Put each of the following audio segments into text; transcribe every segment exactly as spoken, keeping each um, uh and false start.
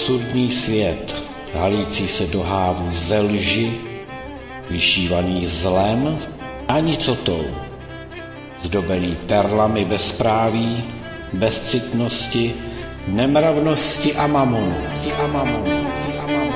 absurdní svět, halící se do hávů ze lži, vyšívaný zlem a nicotou, zdobený perlami bezpráví, bezcitnosti, nemravnosti a mamonu. A mamonu. A mamonu.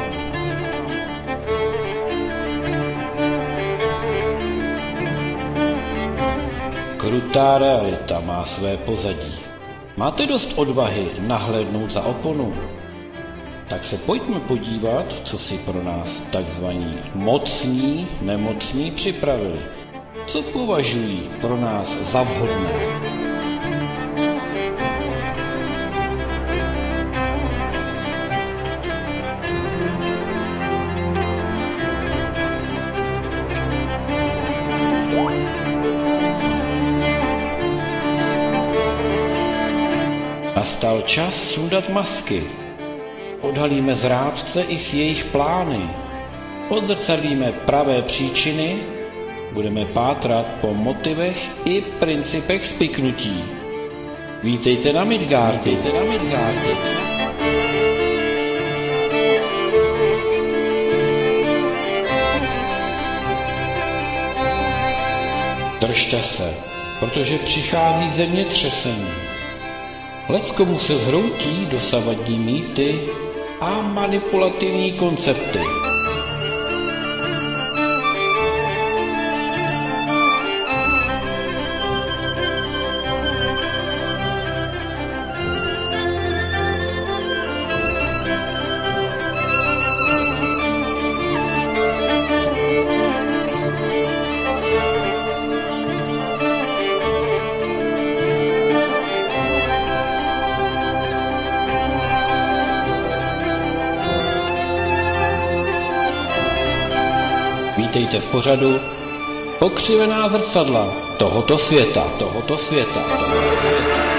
Krutá realita má své pozadí. Máte dost odvahy nahlédnout za oponu? Tak se pojďme podívat, co si pro nás takzvaní mocní, nemocní připravili. Co považují pro nás za vhodné? Nastal čas sundat masky. Odhalíme zrádce i s jejich plány. Odzrcadlíme pravé příčiny. Budeme pátrat po motivech i principech spiknutí. Vítejte na Midgard, vítejte na Midgard. Držte se, protože přichází zemětřesení. Leckomu se zhroutí dosavadní mýty a manipulativní koncepty. Vítejte v pořadu Pokřivená zrcadla tohoto světa, tohoto světa, tohoto světa.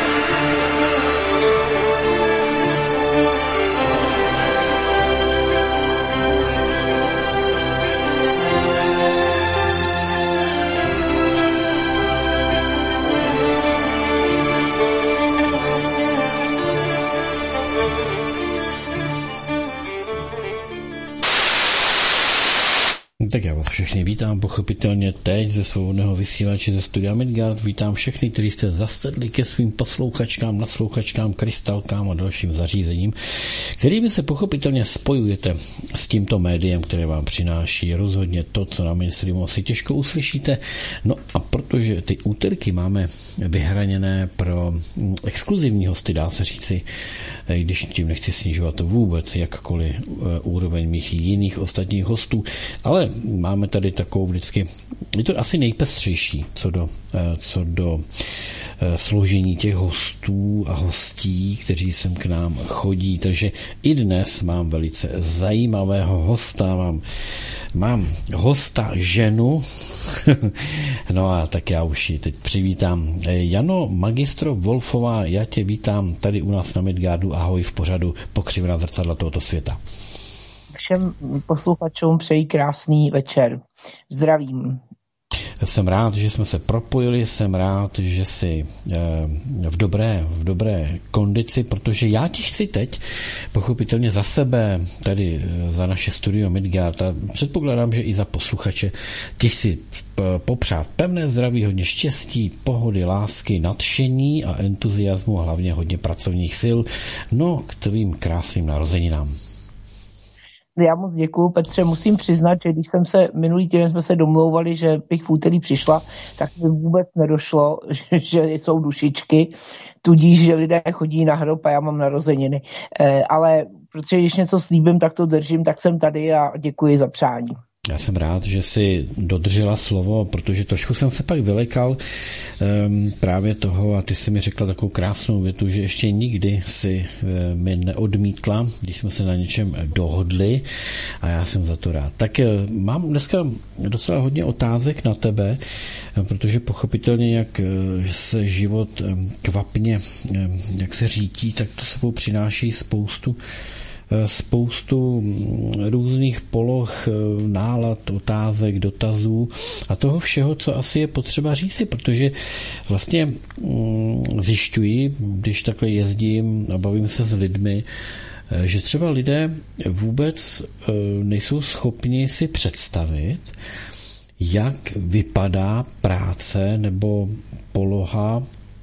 Tak já vás všechny vítám, pochopitelně teď ze svobodného vysílače ze studia Midgard. Vítám všechny, kteří jste zasedli ke svým poslouchačkám, naslouchačkám, krystalkám a dalším zařízením, kterými se pochopitelně spojujete s tímto médiem, které vám přináší rozhodně to, co na mainstreamu asi těžko uslyšíte. No a protože ty úterky máme vyhraněné pro exkluzivní hosty, dá se říci, když tím nechci snižovat vůbec jakkoliv úroveň mých jiných ostatních hostů, ale máme tady takovou vždycky, je to asi nejpestřejší co do, co do složení těch hostů a hostí, kteří sem k nám chodí, takže i dnes mám velice zajímavého hosta, mám, mám hosta ženu, no a tak já už ji teď přivítám. Jano Magistro Wolfová, já tě vítám tady u nás na Midgardu, ahoj v pořadu Pokřivená zrcadla tohoto světa. Všem posluchačům přeji krásný večer. Zdravím. Jsem rád, že jsme se propojili, jsem rád, že jsi v dobré, v dobré kondici, protože já ti chci teď pochopitelně za sebe, tady za naše studio Midgard, a předpokládám, že i za posluchače, ti chci popřát pevné zdraví, hodně štěstí, pohody, lásky, nadšení a entuziasmu, a hlavně hodně pracovních sil, no k tvým krásným narozeninám. Já moc děkuju, Petře, musím přiznat, že když jsem se, minulý týden jsme se domlouvali, že bych v úterý přišla, tak mi vůbec nedošlo, že, že jsou dušičky, tudíž, že lidé chodí na hrob a já mám narozeniny. E, ale protože když něco slíbím, tak to držím, tak jsem tady a děkuji za přání. Já jsem rád, že jsi dodržela slovo, protože trošku jsem se pak vylekal um, právě toho a ty jsi mi řekla takovou krásnou větu, že ještě nikdy si um, mi neodmítla, když jsme se na něčem dohodli a já jsem za to rád. Tak um, mám dneska docela hodně otázek na tebe, um, protože pochopitelně, jak um, se život um, kvapně, um, jak se řítí, tak to sebou přináší spoustu spoustu různých poloh, nálad, otázek, dotazů a toho všeho, co asi je potřeba říci, protože vlastně zjišťuji, když takhle jezdím a bavím se s lidmi, že třeba lidé vůbec nejsou schopni si představit, jak vypadá práce nebo poloha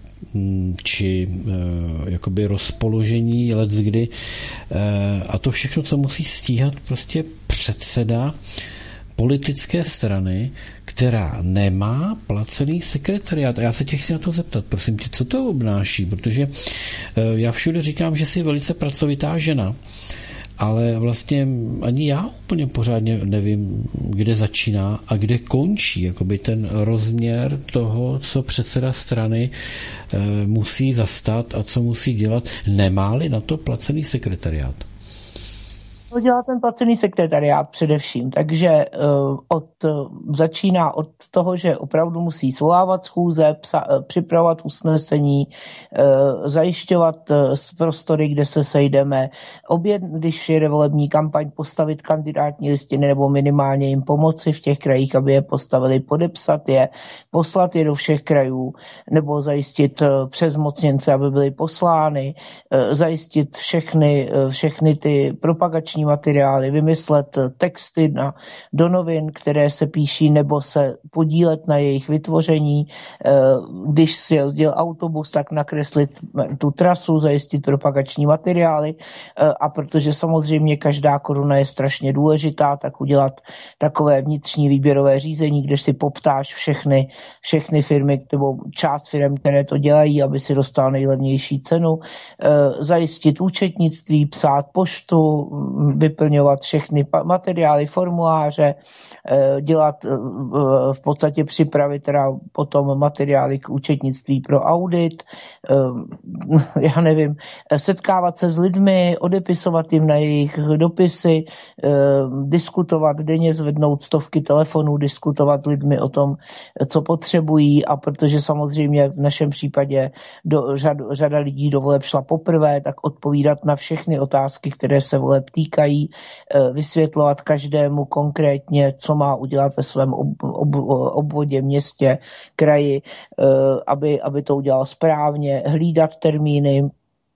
či jakoby rozpoložení leckdy a to všechno, co musí stíhat prostě předseda politické strany, která nemá placený sekretariát. A já se tě chci na to zeptat, prosím tě, co to obnáší, protože já všude říkám, že jsi velice pracovitá žena, ale vlastně ani já úplně pořádně nevím, kde začíná a kde končí jakoby ten rozměr toho, co předseda strany e, musí zastat a co musí dělat. Nemá-li na to placený sekretariát? To dělá ten placený sekretariát především, takže uh, od, uh, začíná od toho, že opravdu musí svolávat schůze, psa, uh, připravovat usnesení, uh, zajišťovat uh, prostory, kde se sejdeme, oběd, když jede volební kampaň, postavit kandidátní listiny nebo minimálně jim pomoci v těch krajích, aby je postavili, podepsat je, poslat je do všech krajů, nebo zajistit uh, přes zmocněnce, aby byly poslány, uh, zajistit všechny, uh, všechny ty propagační materiály, vymyslet texty na, do novin, které se píší, nebo se podílet na jejich vytvoření. Když si jezdil autobus, tak nakreslit tu trasu, zajistit propagační materiály a protože samozřejmě každá koruna je strašně důležitá, tak udělat takové vnitřní výběrové řízení, kde si poptáš všechny, všechny firmy nebo část firm, které to dělají, aby si dostal nejlevnější cenu, zajistit účetnictví, psát poštu, vyplňovat všechny materiály, formuláře, dělat v podstatě připravit teda potom materiály k účetnictví pro audit, já nevím, setkávat se s lidmi, odepisovat jim na jejich dopisy, diskutovat denně, zvednout stovky telefonů, diskutovat s lidmi o tom, co potřebují a protože samozřejmě v našem případě do, řad, řada lidí do voleb šla poprvé, tak odpovídat na všechny otázky, které se voleb týkají, vysvětlovat každému konkrétně, co má udělat ve svém ob, ob, obvodě, městě, kraji, aby, aby to udělal správně, hlídat termíny,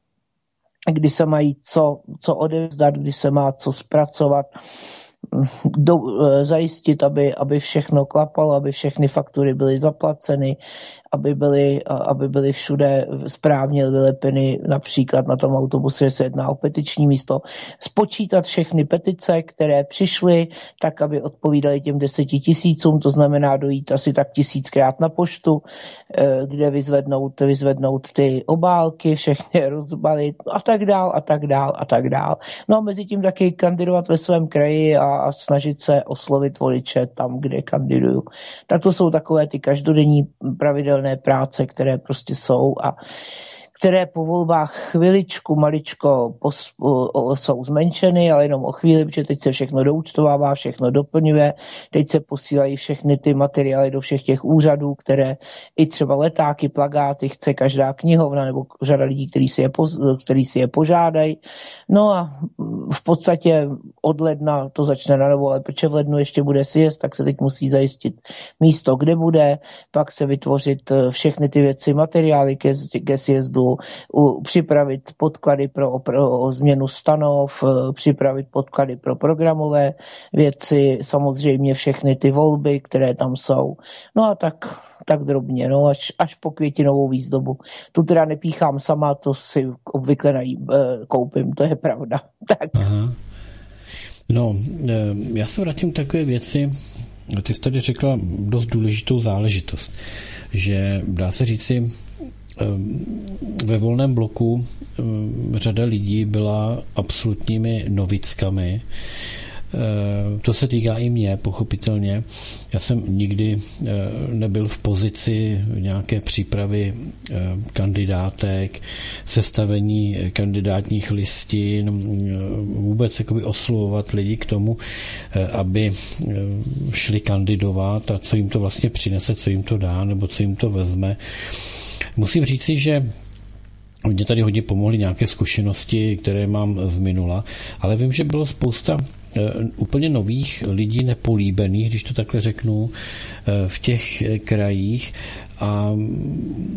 kdy se mají co, co odevzdat, kdy se má co zpracovat, do, zajistit, aby, aby všechno klapalo, aby všechny faktury byly zaplaceny, aby byly, aby byly všude správně vylepeny, například na tom autobuse se jedná o petiční místo, spočítat všechny petice, které přišly, tak, aby odpovídaly těm deseti tisícům, to znamená dojít asi tak tisíckrát na poštu, kde vyzvednout, vyzvednout ty obálky, všechny rozbalit a tak dál a tak dál a tak dál. No a mezi tím taky kandidovat ve svém kraji a, a snažit se oslovit voliče tam, kde kandiduju. Tak to jsou takové ty každodenní pravidelné práce, které prostě jsou a které po volbách chviličku, maličko pos, o, o, jsou zmenšeny, ale jenom o chvíli, protože teď se všechno doúčtovává, všechno doplňuje, teď se posílají všechny ty materiály do všech těch úřadů, které i třeba letáky, plakáty chce každá knihovna nebo řada lidí, kteří si je, který si je požádají. No a v podstatě od ledna to začne na novo, ale protože v lednu ještě bude sjezd, tak se teď musí zajistit místo, kde bude, pak se vytvořit všechny ty věci, materiály ke, ke sjezdu, U, připravit podklady pro, pro změnu stanov, připravit podklady pro programové věci, samozřejmě všechny ty volby, které tam jsou. No a tak, tak drobně, no až, až po květinovou výzdobu. Tu teda nepíchám sama, to si obvykle nají, koupím, to je pravda. Tak. Aha. No, já se vrátím k takové věci, ty jsi tady řekla dost důležitou záležitost, že dá se říci, ve Volném bloku řada lidí byla absolutními novickami. To se týká i mě, pochopitelně. Já jsem nikdy nebyl v pozici nějaké přípravy kandidátek, sestavení kandidátních listin, vůbec jakoby oslovovat lidi k tomu, aby šli kandidovat a co jim to vlastně přinese, co jim to dá, nebo co jim to vezme. Musím říci, že mě tady hodně pomohly nějaké zkušenosti, které mám z minula, ale vím, že bylo spousta úplně nových lidí nepolíbených, když to takhle řeknu, v těch krajích a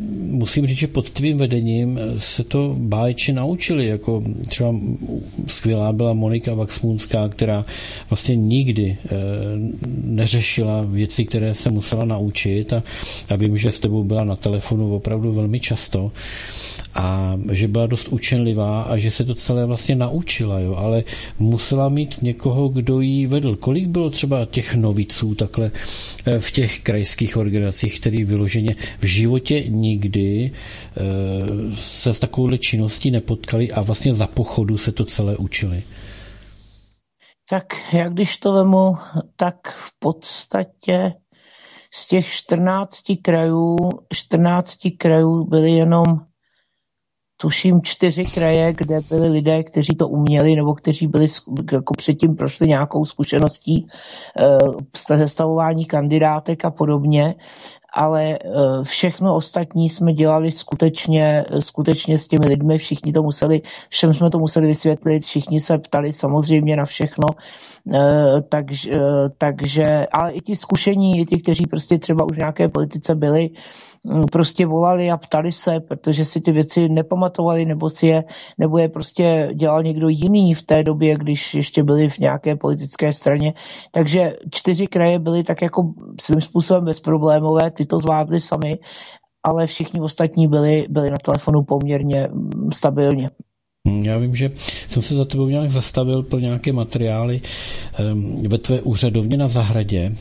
musím říct, že pod tvým vedením se to bájči naučili, jako třeba skvělá byla Monika Waxmunská, která vlastně nikdy neřešila věci, které se musela naučit a, a vím, že s tebou byla na telefonu opravdu velmi často a že byla dost učenlivá a že se to celé vlastně naučila, jo, ale musela mít někoho, kdo jí vedl. Kolik bylo třeba těch noviců takhle v těch krajských organizacích, který vyloženě v životě nikdy se s takovouhle činností nepotkali a vlastně za pochodu se to celé učili? Tak jak když to vemu, tak v podstatě z těch čtrnácti krajů, čtrnácti krajů byly jenom tuším čtyři kraje, kde byli lidé, kteří to uměli nebo kteří byli jako předtím prošli nějakou zkušeností e, sestavování kandidátek a podobně, ale všechno ostatní jsme dělali skutečně, skutečně s těmi lidmi, všichni to museli, všem jsme to museli vysvětlit, všichni se ptali samozřejmě na všechno, takže, takže ale i ti zkušení, i ti, kteří prostě třeba už v nějaké politice byli, prostě volali a ptali se, protože si ty věci nepamatovali, nebo si je, nebo je prostě dělal někdo jiný v té době, když ještě byli v nějaké politické straně. Takže čtyři kraje byly tak jako svým způsobem bezproblémové, ty to zvládli sami, ale všichni ostatní byli, byli na telefonu poměrně stabilně. Já vím, že jsem se za tebou nějak zastavil pro nějaké materiály um, ve tvé úřadovně na zahradě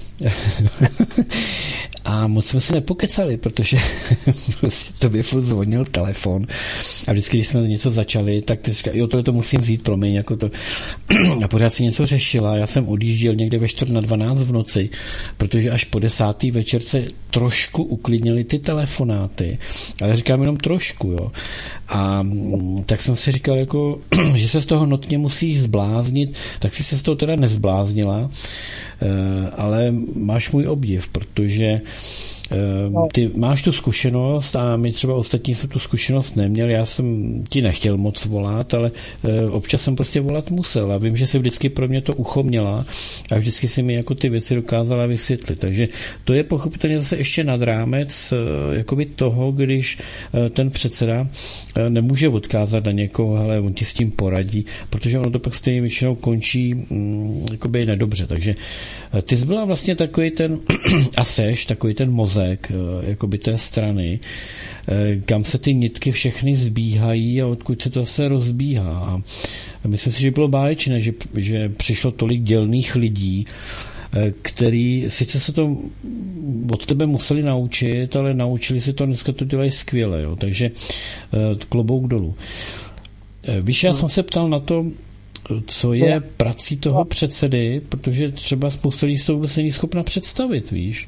a moc jsme si nepokecali, protože prostě tobě furt zvonil telefon a vždycky, když jsme něco začali, tak ty říkali, jo, tohle to musím vzít, promiň, jako to. A pořád si něco řešila, já jsem odjížděl někde ve čtvrt na dvanáct v noci, protože až po desátý večer se trošku uklidnily ty telefonáty, ale říkám jenom trošku, jo. A tak jsem si říkal, jako, že se z toho notně musíš zbláznit, tak si se z toho teda nezbláznila, ale máš můj obdiv, protože ty máš tu zkušenost a my třeba ostatní jsme tu zkušenost neměli, já jsem ti nechtěl moc volat, ale občas jsem prostě volat musel a vím, že se vždycky pro mě to ucho měla a vždycky si mi jako ty věci dokázala vysvětlit, takže to je pochopitelně zase ještě nad rámec jakoby toho, když ten předseda nemůže odkázat na někoho, ale on ti s tím poradí, protože ono to pak stejně většinou končí mm, jakoby nedobře, takže ty jsi byla vlastně takový ten a seš takový ten mozek jakoby té strany, kam se ty nitky všechny zbíhají a odkud se to zase rozbíhá. A myslím si, že bylo báječné, že, že přišlo tolik dělných lidí, který sice se to od tebe museli naučit, ale naučili se to, dneska to dělají skvěle. Jo. Takže klobouk dolů. Víš, já jsem se ptal na to, co je prací toho předsedy, protože třeba spousta lidí to vůbec není schopna představit, víš?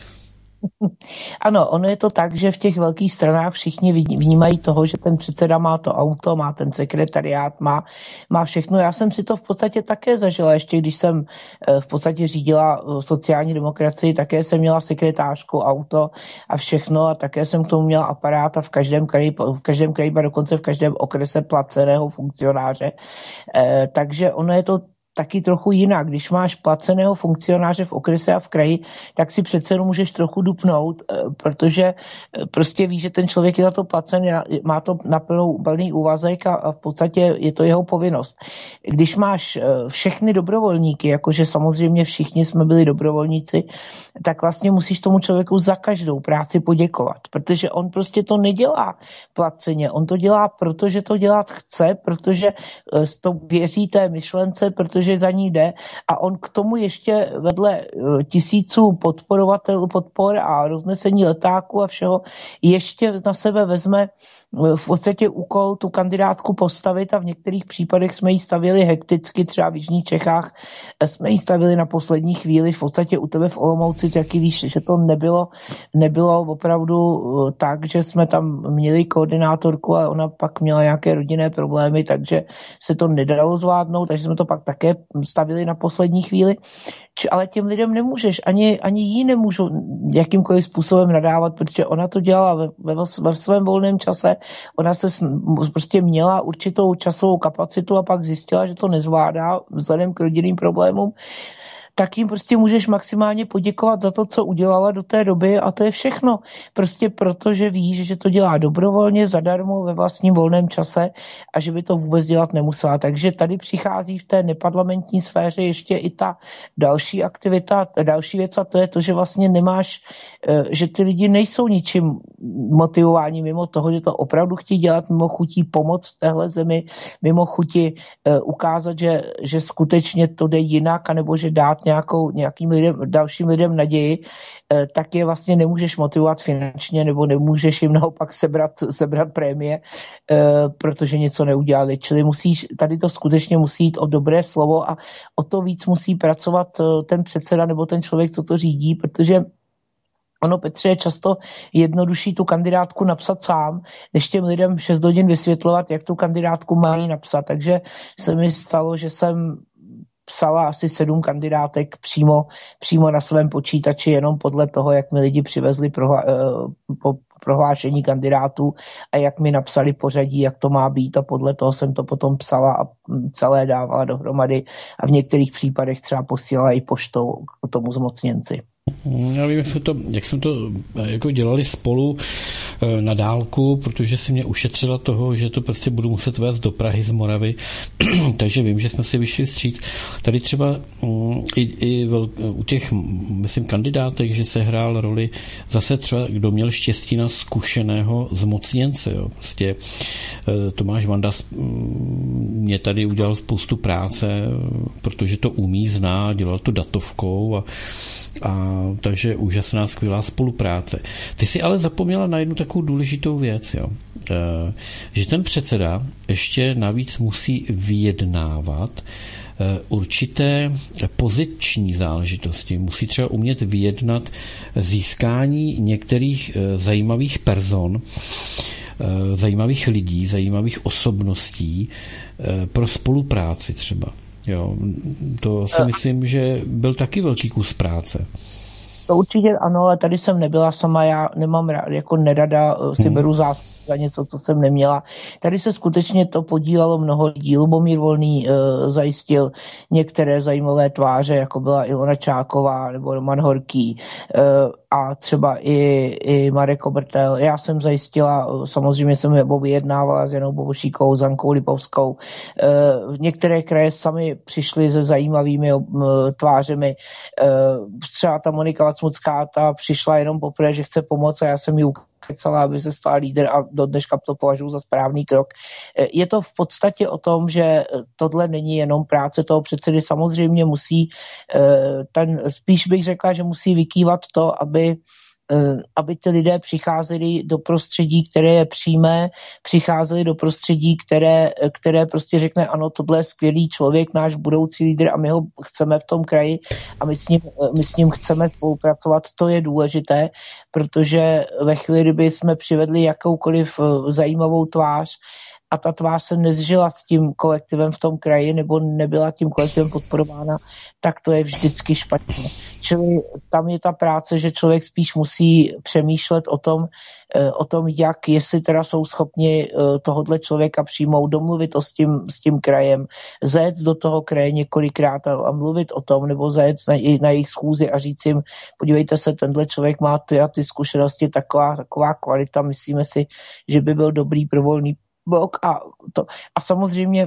Ano, ono je to tak, že v těch velkých stranách všichni vnímají toho, že ten předseda má to auto, má ten sekretariát, má, má všechno. Já jsem si to v podstatě také zažila, ještě když jsem v podstatě řídila sociální demokracii, také jsem měla sekretářku, auto a všechno a také jsem k tomu měla aparát a v každém kraji, v každém kraji, dokonce v každém okrese placeného funkcionáře. Eh, takže ono je to taky trochu jinak. Když máš placeného funkcionáře v okrese a v kraji, tak si přece můžeš trochu dupnout, protože prostě víš, že ten člověk je za to placen, má to na plný úvazek a v podstatě je to jeho povinnost. Když máš všechny dobrovolníky, jakože samozřejmě všichni jsme byli dobrovolníci, tak vlastně musíš tomu člověku za každou práci poděkovat, protože on prostě to nedělá placeně, on to dělá, protože to dělat chce, protože to věří té myšlence, protože za ní jde a on k tomu ještě vedle tisíců podporovatelů, podpor a roznesení letáků a všeho ještě na sebe vezme v podstatě úkol tu kandidátku postavit a v některých případech jsme ji stavili hekticky, třeba v jižních Čechách jsme ji stavili na poslední chvíli, v podstatě u tebe v Olomouci taky víš, že to nebylo, nebylo opravdu tak, že jsme tam měli koordinátorku a ona pak měla nějaké rodinné problémy, takže se to nedalo zvládnout, takže jsme to pak také stavili na poslední chvíli. Ale těm lidem nemůžeš, ani, ani jí nemůžu jakýmkoliv způsobem nadávat, protože ona to dělala ve, ve, ve svém volném čase, ona se prostě měla určitou časovou kapacitu a pak zjistila, že to nezvládá vzhledem k rodinným problémům, tak jim prostě můžeš maximálně poděkovat za to, co udělala do té doby a to je všechno. Prostě proto, že víš, že to dělá dobrovolně, zadarmo, ve vlastním volném čase a že by to vůbec dělat nemusela. Takže tady přichází v té neparlamentní sféře ještě i ta další aktivita, další věc a to je to, že vlastně nemáš, že ty lidi nejsou ničím motivováni mimo toho, že to opravdu chtějí dělat, mimo chutí pomoct v téhle zemi, mimo chutí ukázat, že, že skutečně to jde jinak, anebo že dát nějakou, nějakým lidem, dalším lidem naději, tak je vlastně nemůžeš motivovat finančně, nebo nemůžeš jim naopak sebrat, sebrat prémie, protože něco neudělali. Čili musíš, tady to skutečně musí jít o dobré slovo a o to víc musí pracovat ten předseda nebo ten člověk, co to řídí, protože ono, Petře, je často jednodušší tu kandidátku napsat sám, než těm lidem šest hodin vysvětlovat, jak tu kandidátku mají napsat. Takže se mi stalo, že jsem psala asi sedm kandidátek přímo, přímo na svém počítači, jenom podle toho, jak mi lidi přivezli prohla, po prohlášení kandidátů a jak mi napsali pořadí, jak to má být a podle toho jsem to potom psala a celé dávala dohromady a v některých případech třeba posílala i poštou k tomu zmocněnci. Já vím, jak jsme to, jak jsme to jako dělali spolu na dálku, protože si mě ušetřila toho, že to prostě budu muset vést do Prahy z Moravy, takže vím, že jsme si vyšli vstříc. Tady třeba i, i vel, u těch, myslím, kandidátek, že se hrál roli zase třeba, kdo měl štěstí na zkušeného zmocněnce. Jo. Prostě Tomáš Vanda mě tady udělal spoustu práce, protože to umí, zná, dělal to datovkou a, a takže úžasná, skvělá spolupráce. Ty jsi ale zapomněla na jednu takovou důležitou věc, jo. E, že ten předseda ještě navíc musí vyjednávat e, určité poziční záležitosti. Musí třeba umět vyjednat získání některých e, zajímavých person, e, zajímavých lidí, zajímavých osobností e, pro spolupráci třeba. Jo, to si myslím, že byl taky velký kus práce. To určitě ano, ale tady jsem nebyla sama, já nemám rád, jako nerada si hmm. beru zásluhy za něco, co jsem neměla. Tady se skutečně to podílelo mnoho lidí. Lubomír Volný e, zajistil některé zajímavé tváře, jako byla Ilona Čáková nebo Roman Horký e, a třeba i, i Marek Obertel. Já jsem zajistila, samozřejmě jsem vyjednávala s Janou Bobošíkou, s Ankou Lipovskou. E, některé kraje sami přišly se zajímavými e, tvářemi. E, třeba ta Monika Vacmucká, ta přišla jenom poprvé, že chce pomoct a já jsem ji ukecala, aby se stala líder a do dneška to považuji za správný krok. Je to v podstatě o tom, že tohle není jenom práce toho předsedy, samozřejmě musí, ten, spíš bych řekla, že musí vykývat to, aby aby ty lidé přicházeli do prostředí, které je přímé, přicházeli do prostředí, které, které prostě řekne, ano, tohle je skvělý člověk, náš budoucí lídr a my ho chceme v tom kraji a my s ním, my s ním chceme spolupracovat. To je důležité, protože ve chvíli, kdyby jsme přivedli jakoukoliv zajímavou tvář, a ta tvář se nezžila s tím kolektivem v tom kraji nebo nebyla tím kolektivem podporována, tak to je vždycky špatně. Čili tam je ta práce, že člověk spíš musí přemýšlet o tom, o tom, jak, jestli teda jsou schopni tohodle člověka přijmout, domluvit o s tím, s tím krajem, zajet do toho kraje několikrát a, a mluvit o tom, nebo zajet na, na jejich schůzi a říct jim, podívejte se, tenhle člověk má ty a ty zkušenosti, taková, taková kvalita, myslíme si, že by byl dobrý pro volný blok a, to, a samozřejmě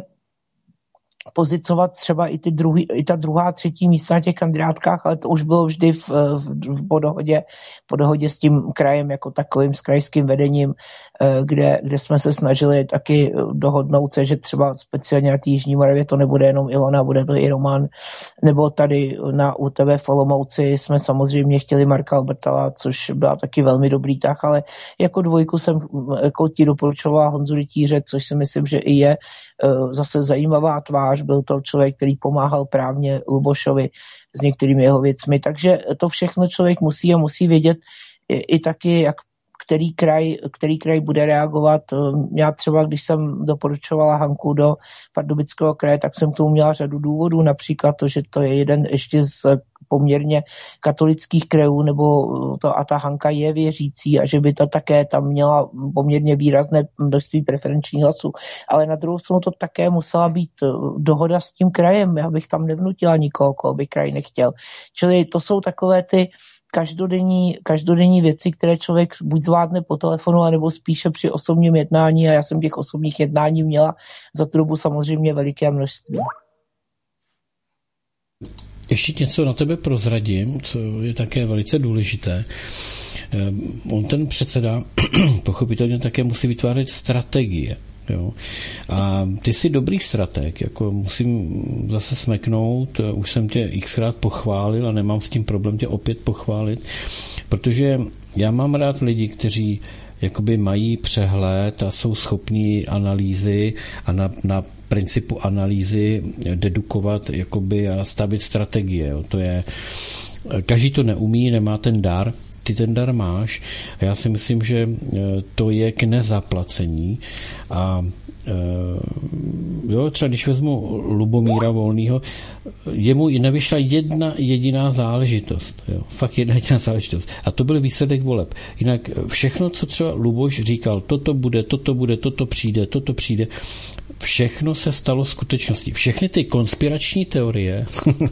pozicovat třeba i, ty druhý, i ta druhá, třetí místa na těch kandidátkách, ale to už bylo vždy v, v, po, dohodě, po dohodě s tím krajem jako takovým, s krajským vedením, kde, kde jsme se snažili taky dohodnout se, že třeba speciálně na té Jižní Moravě to nebude jenom Ilona, bude to i Roman, nebo tady na U T V v Olomouci jsme samozřejmě chtěli Marka Obertala, což byla taky velmi dobrý tah, ale jako dvojku jsem jako ti doporučovala Honzu Rytíře, což si myslím, že i je zase zajímavá tvář, byl to člověk, který pomáhal právně Lubošovi s některými jeho věcmi, takže to všechno člověk musí a musí vědět i, i taky, jak který kraj, který kraj bude reagovat. Já třeba, když jsem doporučovala Hanku do Pardubického kraje, tak jsem k tomu měla řadu důvodů, například to, že to je jeden ještě z poměrně katolických krajů, nebo to a ta Hanka je věřící a že by to také tam měla poměrně výrazné množství preferenčních hlasů. Ale na druhou stranu to také musela být dohoda s tím krajem. Já bych tam nevnutila nikoho, koho by kraj nechtěl. Čili to jsou takové ty každodenní, každodenní věci, které člověk buď zvládne po telefonu, anebo spíše při osobním jednání, a já jsem těch osobních jednání měla za tu dobu samozřejmě veliké množství. Ještě něco na tebe prozradím, co je také velice důležité. On ten předseda pochopitelně také musí vytvářet strategie. Jo. A ty jsi dobrý strateg, jako musím zase smeknout, už jsem tě xkrát pochválil a nemám s tím problém tě opět pochválit, protože já mám rád lidi, kteří jakoby mají přehled a jsou schopní analýzy a na, na principu analýzy dedukovat jakoby a stavit strategie. Jo. To je, každý to neumí, nemá ten dar, ty ten dar máš a já si myslím, že to je k nezaplacení a jo, třeba když vezmu Lubomíra Volného, jemu i nevyšla jedna jediná záležitost. Jo, fakt jedna jediná záležitost. A to byl výsledek voleb. Jinak všechno, co třeba Luboš říkal, toto bude, toto bude, toto přijde, toto přijde, všechno se stalo skutečností. Všechny ty konspirační teorie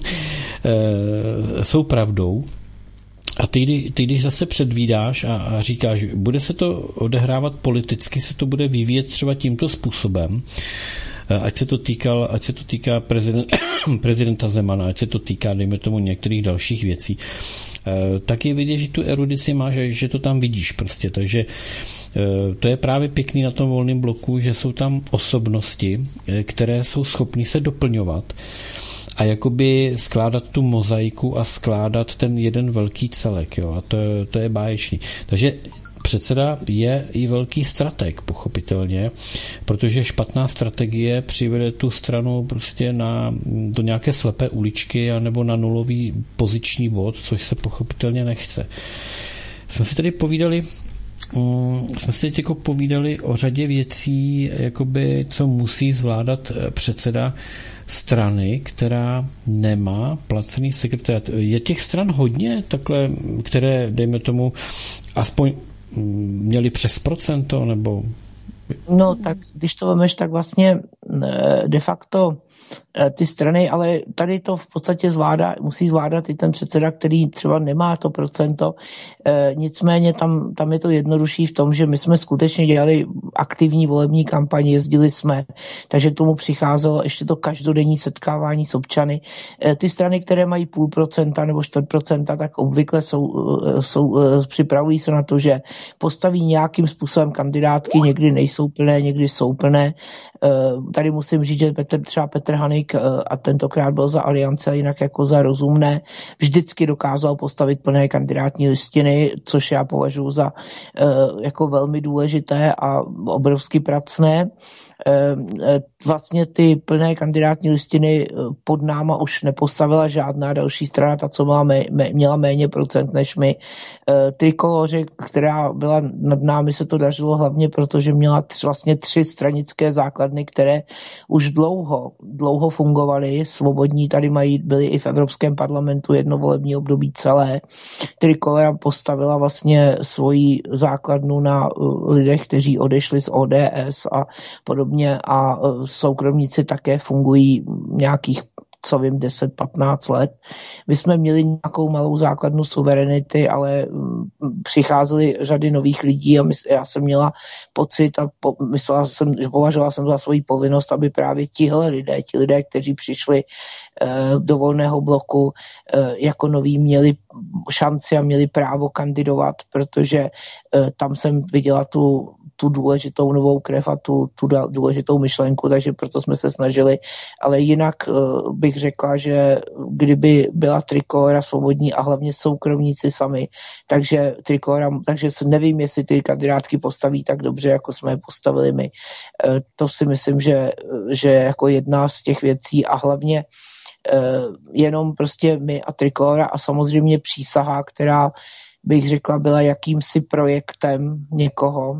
jsou pravdou. A ty, ty, když zase předvídáš a, a říkáš, bude se to odehrávat politicky, se to bude vyvíjet třeba tímto způsobem, ať se to, týkal, ať se to týká prezident, prezidenta Zemana, ať se to týká, dejme tomu, některých dalších věcí, tak je vidět, že tu erudici máš, že to tam vidíš prostě. Takže to je právě pěkný na tom Volném bloku, že jsou tam osobnosti, které jsou schopní se doplňovat a jakoby skládat tu mozaiku a skládat ten jeden velký celek. Jo? A to, to je báječný. Takže předseda je i velký strateg, pochopitelně, protože špatná strategie přivede tu stranu prostě na, do nějaké slepé uličky anebo na nulový poziční bod, což se pochopitelně nechce. Jsme si tady povídali Um, jsme si teď jako povídali o řadě věcí, jakoby, co musí zvládat předseda strany, která nemá placený sekretariát. Je těch stran hodně, takhle, které, dejme tomu, aspoň měli přes procento, nebo... No, tak když to vemeš, tak vlastně de facto ty strany, ale tady to v podstatě zvládá, musí zvládat i ten předseda, který třeba nemá to procento. E, nicméně tam, tam je to jednodušší v tom, že my jsme skutečně dělali aktivní volební kampaň, jezdili jsme, takže k tomu přicházelo ještě to každodenní setkávání s občany. E, ty strany, které mají půl procenta nebo čtvrt procenta, tak obvykle jsou, jsou, připravují se na to, že postaví nějakým způsobem kandidátky, někdy nejsou plné, někdy jsou plné. E, tady musím říct, že Petr, třeba Petr Hanik, a tentokrát byl za Aliance, jinak jako za rozumné, vždycky dokázal postavit plné kandidátní listiny, což já považuji za jako velmi důležité a obrovsky pracné. Vlastně ty plné kandidátní listiny pod náma už nepostavila žádná další strana, ta, co má mé, měla méně procent než my. Trikoloře, která byla nad námi, se to dařilo hlavně, protože měla tři, vlastně tři stranické základny, které už dlouho, dlouho fungovaly. Svobodní tady mají, byli i v Evropském parlamentu jedno volební období celé. Trikolora postavila vlastně svoji základnu na lidech, kteří odešli z O D S a podobně a soukromníci také fungují nějakých, co vím, deset patnáct let. My jsme měli nějakou malou základnu suverenity, ale přicházely řady nových lidí a mysl, já jsem měla pocit a po, myslela jsem, že považovala jsem za svoji povinnost, aby právě tihle lidé, ti lidé, kteří přišli eh, do Volného bloku eh, jako noví, měli šanci a měli právo kandidovat, protože eh, tam jsem viděla tu tu důležitou novou krev a tu, tu důležitou myšlenku, takže proto jsme se snažili. Ale jinak uh, bych řekla, že kdyby byla Trikolora svobodní a hlavně soukromníci sami, takže Trikolora, takže nevím, jestli ty kandidátky postaví tak dobře, jako jsme je postavili my. Uh, to si myslím, že, že jako jedna z těch věcí a hlavně uh, jenom prostě my a Trikolora a samozřejmě přísaha, která bych řekla, byla jakýmsi projektem někoho,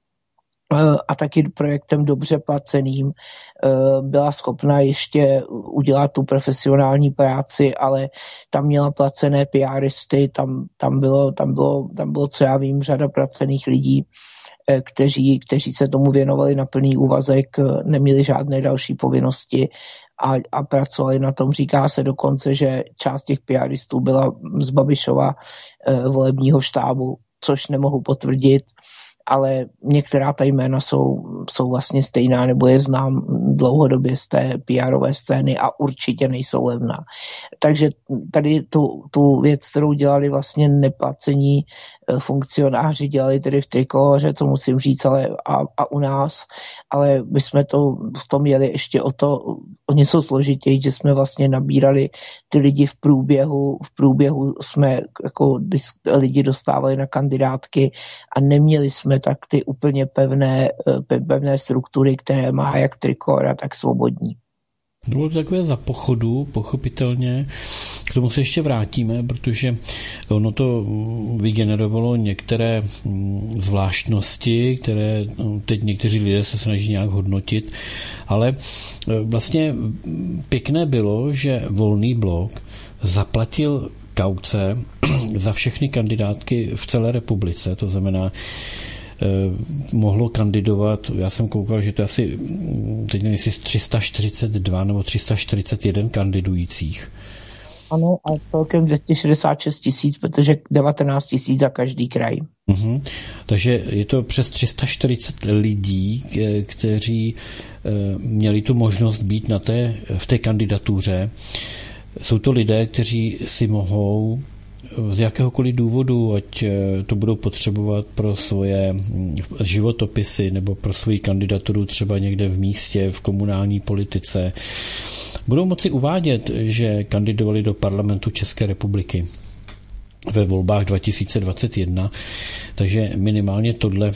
a taky projektem dobře placeným, byla schopna ještě udělat tu profesionální práci, ale tam měla placené PRisty, tam, tam, bylo, tam, bylo, tam bylo, co já vím, řada placených lidí, kteří, kteří se tomu věnovali na plný úvazek, neměli žádné další povinnosti a, a pracovali na tom. Říká se dokonce, že část těch PRistů byla z Babišova volebního štábu, což nemohu potvrdit, ale některá ta jména jsou, jsou vlastně stejná, nebo je znám dlouhodobě z té P R ové scény a určitě nejsou levná. Takže tady tu, tu věc, kterou dělali vlastně neplacení funkcionáři, dělali tedy v Trikoloře, co musím říct, ale a, a u nás, ale my jsme to v tom jeli ještě o to, o něco složitěji, že jsme vlastně nabírali ty lidi v průběhu, v průběhu jsme jako lidi dostávali na kandidátky a neměli jsme tak ty úplně pevné, pevné struktury, které má jak Trikolora, tak Svobodní. Bylo to takové za pochodu, pochopitelně. K tomu se ještě vrátíme, protože ono to vygenerovalo některé zvláštnosti, které teď někteří lidé se snaží nějak hodnotit, ale vlastně pěkné bylo, že Volný blok zaplatil kauce za všechny kandidátky v celé republice, to znamená, mohlo kandidovat, já jsem koukal, že to je asi, teď nevím, jestli tři sta čtyřicet dva nebo tři sta čtyřicet jedna kandidujících. Ano, a celkem dvě stě šedesát šest tisíc, protože devatenáct tisíc za každý kraj. Uhum. Takže je to přes tři sta čtyřicet lidí, kteří měli tu možnost být na té, v té kandidatuře. Jsou to lidé, kteří si mohou z jakéhokoliv důvodu, ať to budou potřebovat pro svoje životopisy nebo pro svoji kandidaturu třeba někde v místě, v komunální politice, budou moci uvádět, že kandidovali do parlamentu České republiky ve volbách dva tisíce dvacet jedna, takže minimálně tohle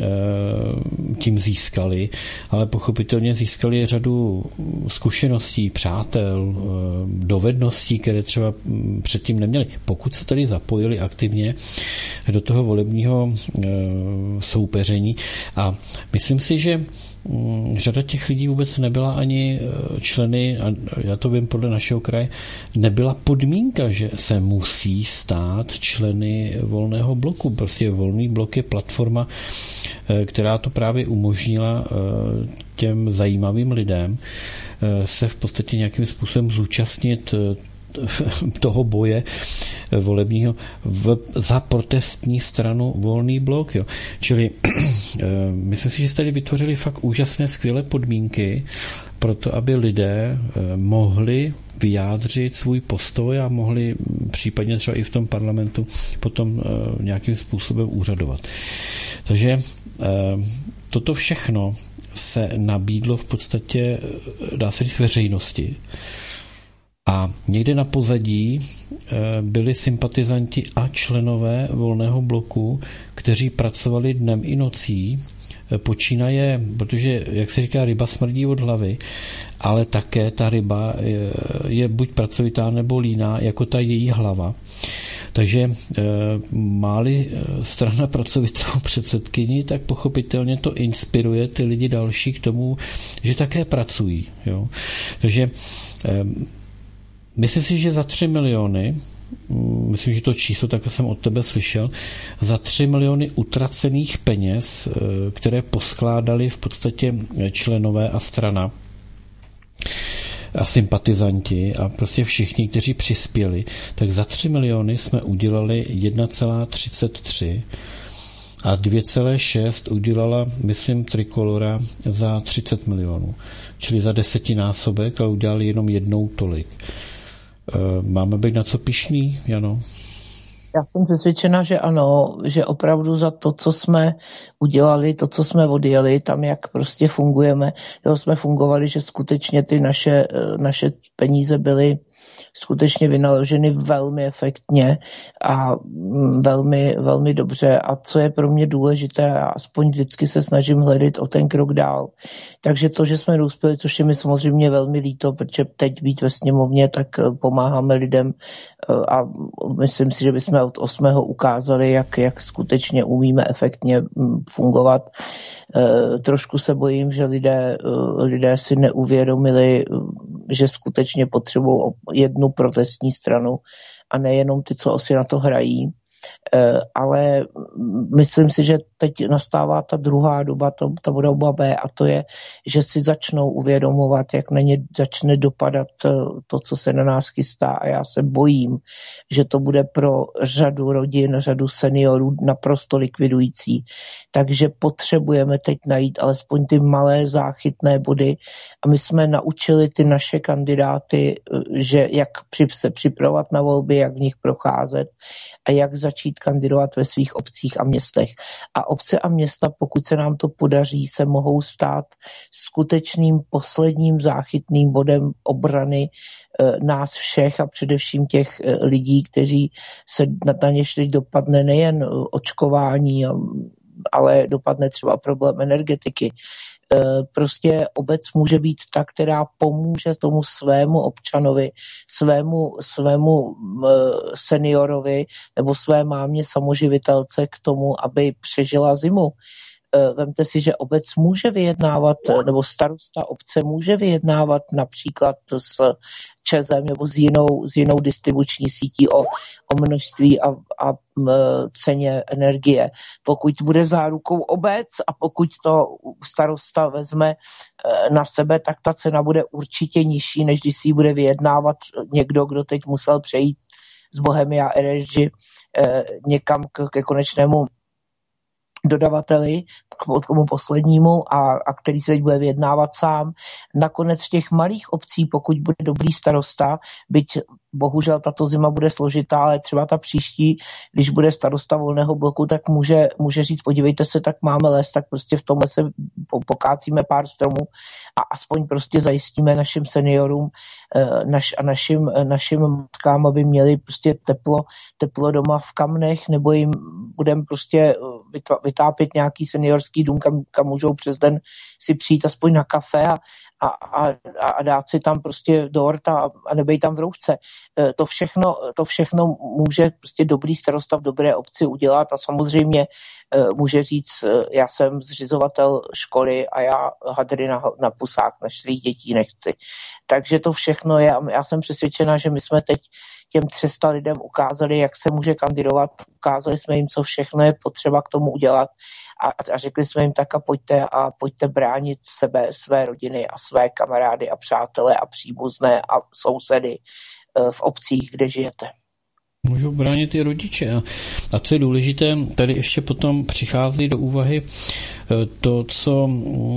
tím získali, ale pochopitelně získali řadu zkušeností, přátel, dovedností, které třeba předtím neměli. Pokud se tedy zapojili aktivně do toho volebního soupeření a myslím si, že řada těch lidí vůbec nebyla ani členy, a já to vím podle našeho kraje, nebyla podmínka, že se musí stát členy Volného bloku. Prostě Volný blok je platforma, která to právě umožnila těm zajímavým lidem se v podstatě nějakým způsobem zúčastnit toho boje volebního v, za protestní stranu Volný blok. Jo. Čili myslím si, že jste tady vytvořili fakt úžasné, skvělé podmínky pro to, aby lidé mohli vyjádřit svůj postoj a mohli případně třeba i v tom parlamentu potom nějakým způsobem úřadovat. Takže toto všechno se nabídlo v podstatě, dá se říct, veřejnosti. A někde na pozadí byli sympatizanti a členové Volného bloku, kteří pracovali dnem i nocí, počínaje, protože, jak se říká, ryba smrdí od hlavy, ale také ta ryba je, je buď pracovitá nebo líná, jako ta její hlava. Takže má-li strana pracovitou předsedkyni, tak pochopitelně to inspiruje ty lidi další k tomu, že také pracují. Jo? Takže myslím si, že za tři miliony, myslím, že to číslo také jsem od tebe slyšel, za tři miliony utracených peněz, které poskládali v podstatě členové a strana a sympatizanti a prostě všichni, kteří přispěli, tak za tři miliony jsme udělali jedna celá třicet tři a dvě celá šest udělala, myslím, Trikolora za třicet milionů. Čili za desetinásobek, ale udělali jenom jednou tolik. Máme být na co pyšný, Jano? Já jsem přesvědčena, že ano, že opravdu za to, co jsme udělali, to, co jsme odjeli, tam jak prostě fungujeme, jo, jsme fungovali, že skutečně ty naše, naše peníze byly skutečně vynaloženy velmi efektně a velmi, velmi dobře. A co je pro mě důležité, já aspoň vždycky se snažím hledat o ten krok dál. Takže to, že jsme dospěli, což je mi samozřejmě velmi líto, protože teď být ve sněmovně, tak pomáháme lidem a myslím si, že bychom od osmého ukázali, jak, jak skutečně umíme efektně fungovat. Trošku se bojím, že lidé, lidé si neuvědomili, že skutečně potřebují jednu protestní stranu a nejenom ty, co asi na to hrají. Ale myslím si, že teď nastává ta druhá doba, to, ta doba B, a to je, že si začnou uvědomovat, jak na ně začne dopadat to, co se na nás chystá, a já se bojím, že to bude pro řadu rodin, řadu seniorů naprosto likvidující. Takže potřebujeme teď najít alespoň ty malé záchytné body a my jsme naučili ty naše kandidáty, že jak se připravovat na volby, jak v nich procházet a jak začít kandidovat ve svých obcích a městech. A obce a města, pokud se nám to podaří, se mohou stát skutečným posledním záchytným bodem obrany e, nás všech a především těch e, lidí, kteří se na, na něž teď dopadne nejen očkování, ale dopadne třeba problém energetiky. Prostě obec může být ta, která pomůže tomu svému občanovi, svému, svému seniorovi nebo své mámě samoživitelce k tomu, aby přežila zimu. Vemte si, že obec může vyjednávat, nebo starosta obce může vyjednávat například s ČEZem nebo s jinou, s jinou distribuční sítí o, o množství a, a ceně energie. Pokud bude zárukou obec a pokud to starosta vezme na sebe, tak ta cena bude určitě nižší, než když si ji bude vyjednávat někdo, kdo teď musel přejít z Bohemia Energy někam k, ke konečnému dodavateli, k tomu poslednímu, a, a který se teď bude vyjednávat sám. Nakonec v těch malých obcí, pokud bude dobrý starosta, byť bohužel tato zima bude složitá, ale třeba ta příští, když bude starosta volného bloku, tak může, může říct, podívejte se, tak máme les, tak prostě v tomhle se pokácíme pár stromů a aspoň prostě zajistíme našim seniorům naš, a našim, našim matkám, aby měli prostě teplo, teplo doma v kamnech, nebo jim budeme prostě vytápět nějaký seniorský dům, kam, kam můžou přes den si přijít aspoň na kafe a A, a, a dát si tam prostě dort a, a nebej tam v roušce. To všechno, to všechno může prostě dobrý starosta v dobré obci udělat a samozřejmě může říct, já jsem zřizovatel školy a já hadry na, na pusák na svých dětí nechci. Takže to všechno je, já jsem přesvědčena, že my jsme teď těm tři sta lidem ukázali, jak se může kandidovat, ukázali jsme jim, co všechno je potřeba k tomu udělat a, a řekli jsme jim tak a pojďte a pojďte bránit sebe, své rodiny a své kamarády a přátele a příbuzné a sousedy v obcích, kde žijete. Můžou bránit i rodiče. A co je důležité, tady ještě potom přichází do úvahy to, co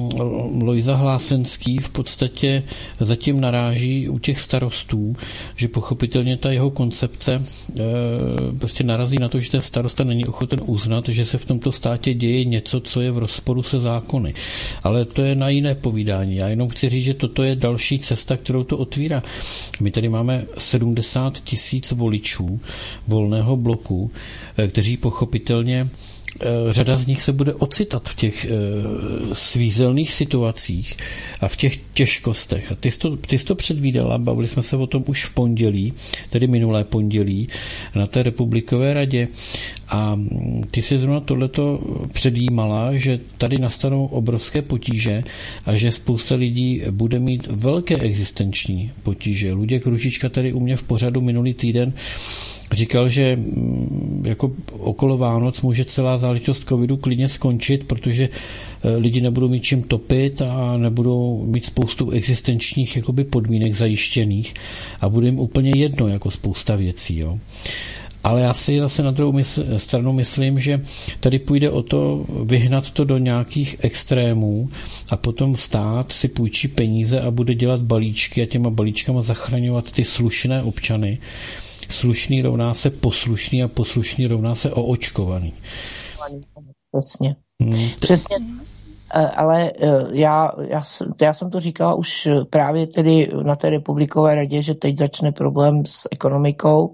Lojza Hlásenský v podstatě zatím naráží u těch starostů, že pochopitelně ta jeho koncepce prostě narazí na to, že ten starosta není ochoten uznat, že se v tomto státě děje něco, co je v rozporu se zákony. Ale to je na jiné povídání. Já jenom chci říct, že toto je další cesta, kterou to otvírá. My tady máme sedmdesát tisíc voličů volného bloku, kteří pochopitelně řada z nich se bude ocitat v těch svízelných situacích a v těch těžkostech. A ty jsi to, ty jsi to předvídala, bavili jsme se o tom už v pondělí, tedy minulé pondělí, na té republikové radě. A ty jsi zrovna tohleto předjímala, že tady nastanou obrovské potíže a že spousta lidí bude mít velké existenční potíže. Luděk Růžička tady u mě v pořadu minulý týden říkal, že jako okolo Vánoc může celá záležitost covidu klidně skončit, protože lidi nebudou mít čím topit a nebudou mít spoustu existenčních jakoby podmínek zajištěných a bude jim úplně jedno jako spousta věcí. Jo. Ale já si zase na druhou mysl, stranu myslím, že tady půjde o to vyhnat to do nějakých extrémů a potom stát si půjčí peníze a bude dělat balíčky a těma balíčkama zachraňovat ty slušné občany. Slušný rovná se poslušný a poslušný rovná se oočkovaný. Přesně. Hmm. Přesně. Ale já, já, já jsem to říkala už právě tedy na té republikové radě, že teď začne problém s ekonomikou.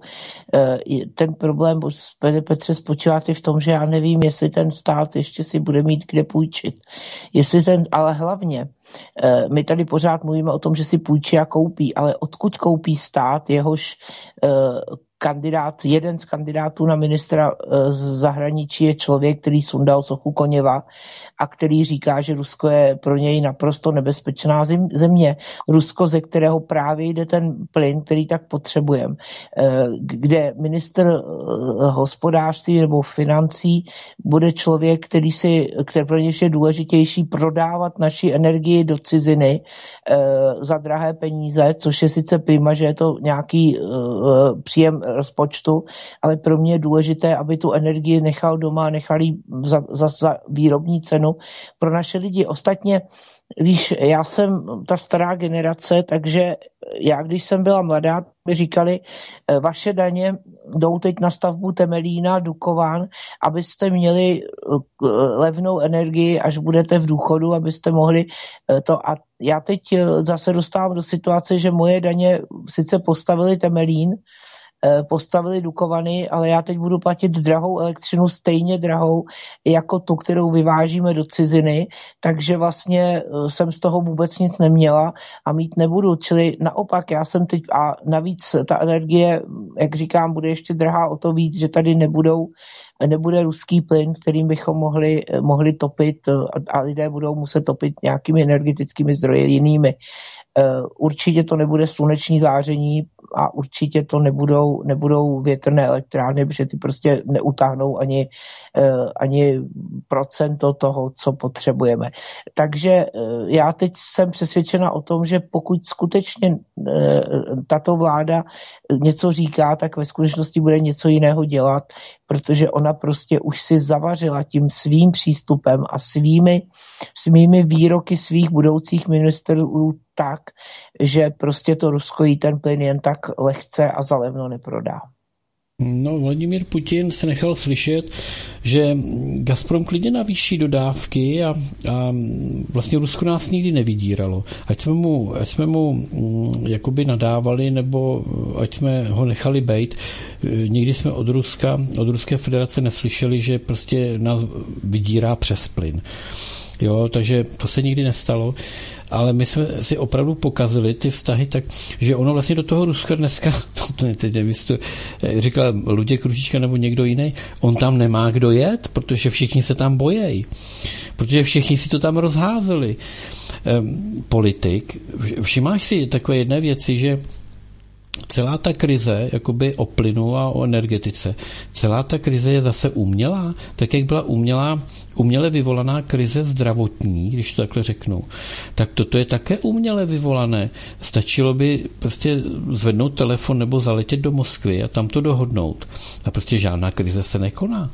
Ten problém, Petře, spočívá v tom, že já nevím, jestli ten stát ještě si bude mít kde půjčit. Jestli ten, ale hlavně, my tady pořád mluvíme o tom, že si půjčí a koupí, ale odkud koupí stát, jehož kandidát, jeden z kandidátů na ministra z zahraničí je člověk, který sundal sochu Koněva a který říká, že Rusko je pro něj naprosto nebezpečná země. Rusko, ze kterého právě jde ten plyn, který tak potřebujeme. Kde ministr hospodářství nebo financí bude člověk, který si, který pro něj je důležitější prodávat naši energii do ciziny za drahé peníze, což je sice prima, že je to nějaký příjem rozpočtu, ale pro mě je důležité, aby tu energii nechal doma, nechal ji za, za, za výrobní cenu pro naše lidi. Ostatně, víš, já jsem ta stará generace, takže já, když jsem byla mladá, mi říkali, vaše daně jdou teď na stavbu Temelína, Dukovan, abyste měli levnou energii, až budete v důchodu, abyste mohli to. A já teď zase dostávám do situace, že moje daně sice postavili Temelín, postavili Dukovany, ale já teď budu platit drahou elektřinu, stejně drahou jako tu, kterou vyvážíme do ciziny, takže vlastně jsem z toho vůbec nic neměla a mít nebudu. Čili naopak, já jsem teď, a navíc ta energie, jak říkám, bude ještě drahá o to víc, že tady nebudou nebude ruský plyn, kterým bychom mohli, mohli topit a lidé budou muset topit nějakými energetickými zdroji jinými. Určitě to nebude sluneční záření a určitě to nebudou, nebudou větrné elektrárny, protože ty prostě neutáhnou ani, ani procento toho, co potřebujeme. Takže já teď jsem přesvědčena o tom, že pokud skutečně tato vláda něco říká, tak ve skutečnosti bude něco jiného dělat, protože ona prostě už si zavařila tím svým přístupem a svými, svými výroky svých budoucích ministrů tak, že prostě to Rusko jí ten plyn jen tak lehce a zalevno neprodá. No, Vladimír Putin se nechal slyšet, že Gazprom klidně navýší dodávky a, a vlastně Rusko nás nikdy nevydíralo. Ať jsme mu, ať jsme mu mm, jakoby nadávali, nebo ať jsme ho nechali bejt, nikdy jsme od Ruska, od Ruské federace neslyšeli, že prostě nás vydírá přes plyn. Jo, takže to se nikdy nestalo, ale my jsme si opravdu pokazili ty vztahy tak, že ono vlastně do toho Ruska dneska, teď nevím, to říkala Luděk Růžička nebo někdo jiný, on tam nemá kdo jet, protože všichni se tam bojejí, protože všichni si to tam rozházeli. Ehm, politik, všimáš si takové jedné věci, že celá ta krize, jakoby o plynu a o energetice, celá ta krize je zase umělá, tak jak byla umělá, uměle vyvolaná krize zdravotní, když to takhle řeknu, tak toto je také uměle vyvolané. Stačilo by prostě zvednout telefon nebo zaletět do Moskvy a tam to dohodnout. A prostě žádná krize se nekoná.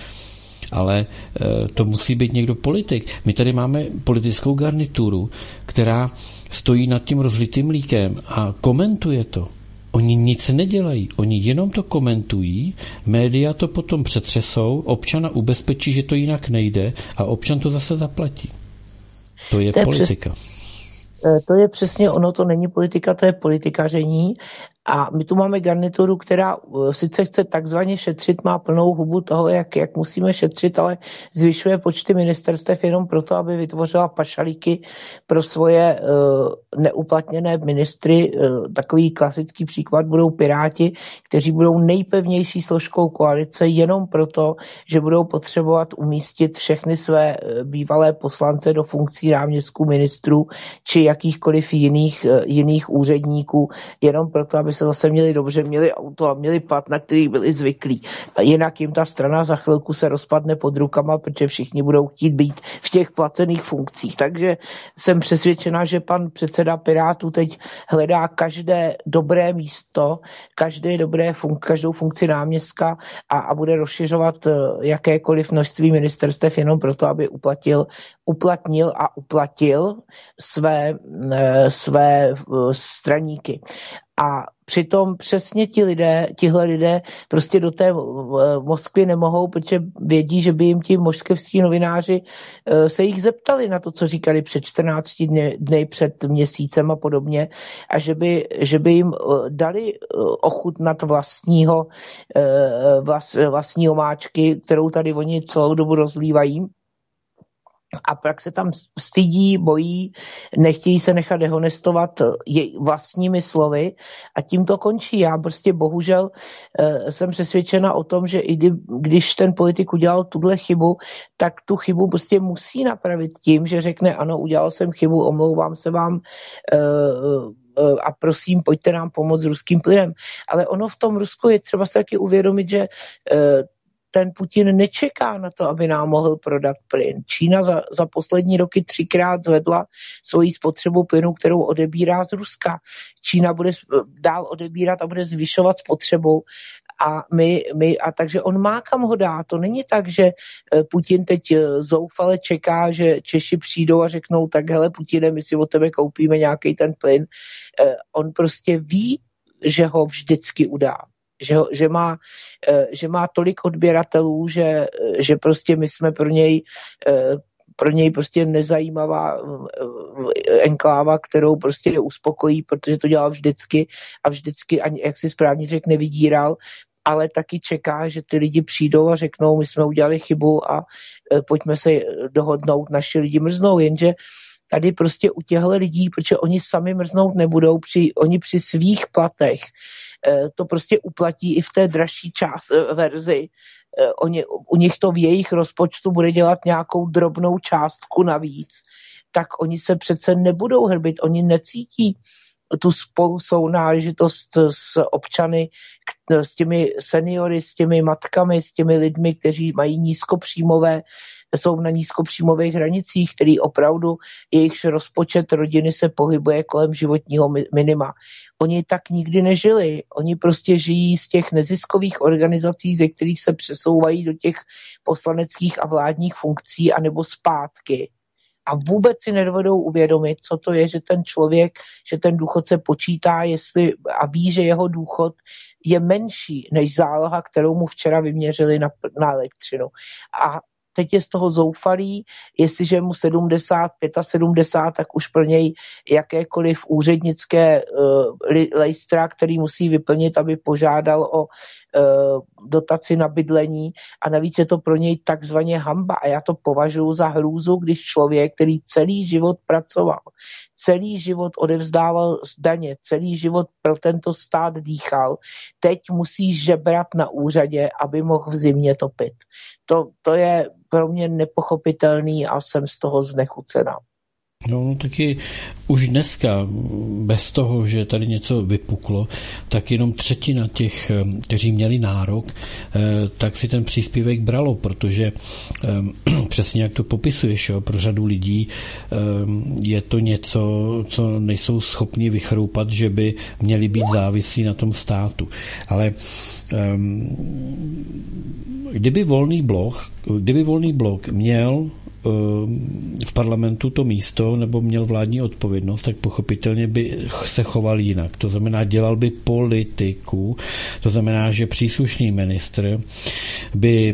Ale e, to musí být někdo politik. My tady máme politickou garnituru, která stojí nad tím rozlitým mlíkem a komentuje to. Oni nic nedělají, oni jenom to komentují, média to potom přetřesou, občana ubezpečí, že to jinak nejde a občan to zase zaplatí. To je, to je politika. Přes, to je přesně ono, to není politika, to je politikaření. A my tu máme garnituru, která sice chce takzvaně šetřit, má plnou hubu toho, jak, jak musíme šetřit, ale zvyšuje počty ministerstev jenom proto, aby vytvořila pašalíky pro svoje uh, neuplatněné ministry. Uh, takový klasický příklad budou Piráti, kteří budou nejpevnější složkou koalice jenom proto, že budou potřebovat umístit všechny své uh, bývalé poslance do funkcí náměstků ministrů či jakýchkoliv jiných, uh, jiných úředníků, jenom proto, aby se zase měli dobře, měli auto a měli plat, na který byli zvyklí. A jinak jim ta strana za chvilku se rozpadne pod rukama, protože všichni budou chtít být v těch placených funkcích. Takže jsem přesvědčena, že pan předseda Pirátů teď hledá každé dobré místo, každé dobré fun- každou funkci náměstka a, a bude rozšiřovat jakékoliv množství ministerstev jenom proto, aby uplatil, uplatnil a uplatil své, své straníky. A přitom přesně ti lidé, tihle lidé prostě do té Moskvy nemohou, protože vědí, že by jim ti moskevští novináři se jich zeptali na to, co říkali před čtrnácti dny, dny před měsícem a podobně, a že by, že by jim dali ochutnat vlastního, vlast, vlastní omáčky, kterou tady oni celou dobu rozlívají. A pak se tam stydí, bojí, nechtějí se nechat dehonestovat jej vlastními slovy a tím to končí. Já prostě bohužel e, jsem přesvědčena o tom, že i kdy, když ten politik udělal tuhle chybu, tak tu chybu prostě musí napravit tím, že řekne ano, udělal jsem chybu, omlouvám se vám e, e, a prosím, pojďte nám pomoct s ruským plynem. Ale ono v tom Rusku je třeba se taky uvědomit, že e, ten Putin nečeká na to, aby nám mohl prodat plyn. Čína za, za poslední roky třikrát zvedla svoji spotřebu plynu, kterou odebírá z Ruska. Čína bude dál odebírat a bude zvyšovat spotřebu. A, my, my, a takže on má kam ho dát. To není tak, že Putin teď zoufale čeká, že Češi přijdou a řeknou, tak hele Putine, my si od tebe koupíme nějaký ten plyn. On prostě ví, že ho vždycky udá. Že, že, má, že má tolik odběratelů, že, že prostě my jsme pro něj, pro něj prostě nezajímavá enkláva, kterou prostě uspokojí, protože to dělal vždycky a vždycky, ani jak si správně řekl, nevydíral, ale taky čeká, že ty lidi přijdou a řeknou, my jsme udělali chybu a pojďme se dohodnout, naši lidi mrznou, jenže tady prostě u těchto lidí, protože oni sami mrznout nebudou, při, oni při svých platech to prostě uplatí i v té dražší část, verzi. Oni, u nich to v jejich rozpočtu bude dělat nějakou drobnou částku navíc, tak oni se přece nebudou hrbit, oni necítí tu spolusounáležitost s občany, s těmi seniory, s těmi matkami, s těmi lidmi, kteří mají nízkopříjmové, jsou na nízkopříjmových hranicích, který opravdu jejich rozpočet rodiny se pohybuje kolem životního minima. Oni tak nikdy nežili. Oni prostě žijí z těch neziskových organizací, ze kterých se přesouvají do těch poslaneckých a vládních funkcí anebo zpátky. A vůbec si nedovedou uvědomit, co to je, že ten člověk, že ten důchodce počítá, jestli a ví, že jeho důchod je menší než záloha, kterou mu včera vyměřili na, na elektřinu. A teď je z toho zoufalý, jestliže je mu sedmdesát, sedmdesát pět, tak už pro něj jakékoliv úřednické uh, lejstra, který musí vyplnit, aby požádal o uh, dotaci na bydlení, a navíc je to pro něj takzvaně hanba a já to považuji za hrůzu, když člověk, který celý život pracoval, celý život odevzdával z daně, celý život pro tento stát dýchal, teď musí žebrat na úřadě, aby mohl v zimě topit. To, to je pro mě nepochopitelný a jsem z toho znechucená. No, taky už dneska, bez toho, že tady něco vypuklo, tak jenom třetina těch, kteří měli nárok, tak si ten příspěvek bralo, protože přesně jak to popisuješ, jo, pro řadu lidí je to něco, co nejsou schopni vychroupat, že by měli být závislí na tom státu. Ale kdyby volný blok, kdyby volný blok měl v parlamentu to místo nebo měl vládní odpovědnost, tak pochopitelně by se choval jinak. To znamená, dělal by politiku, to znamená, že příslušný ministr by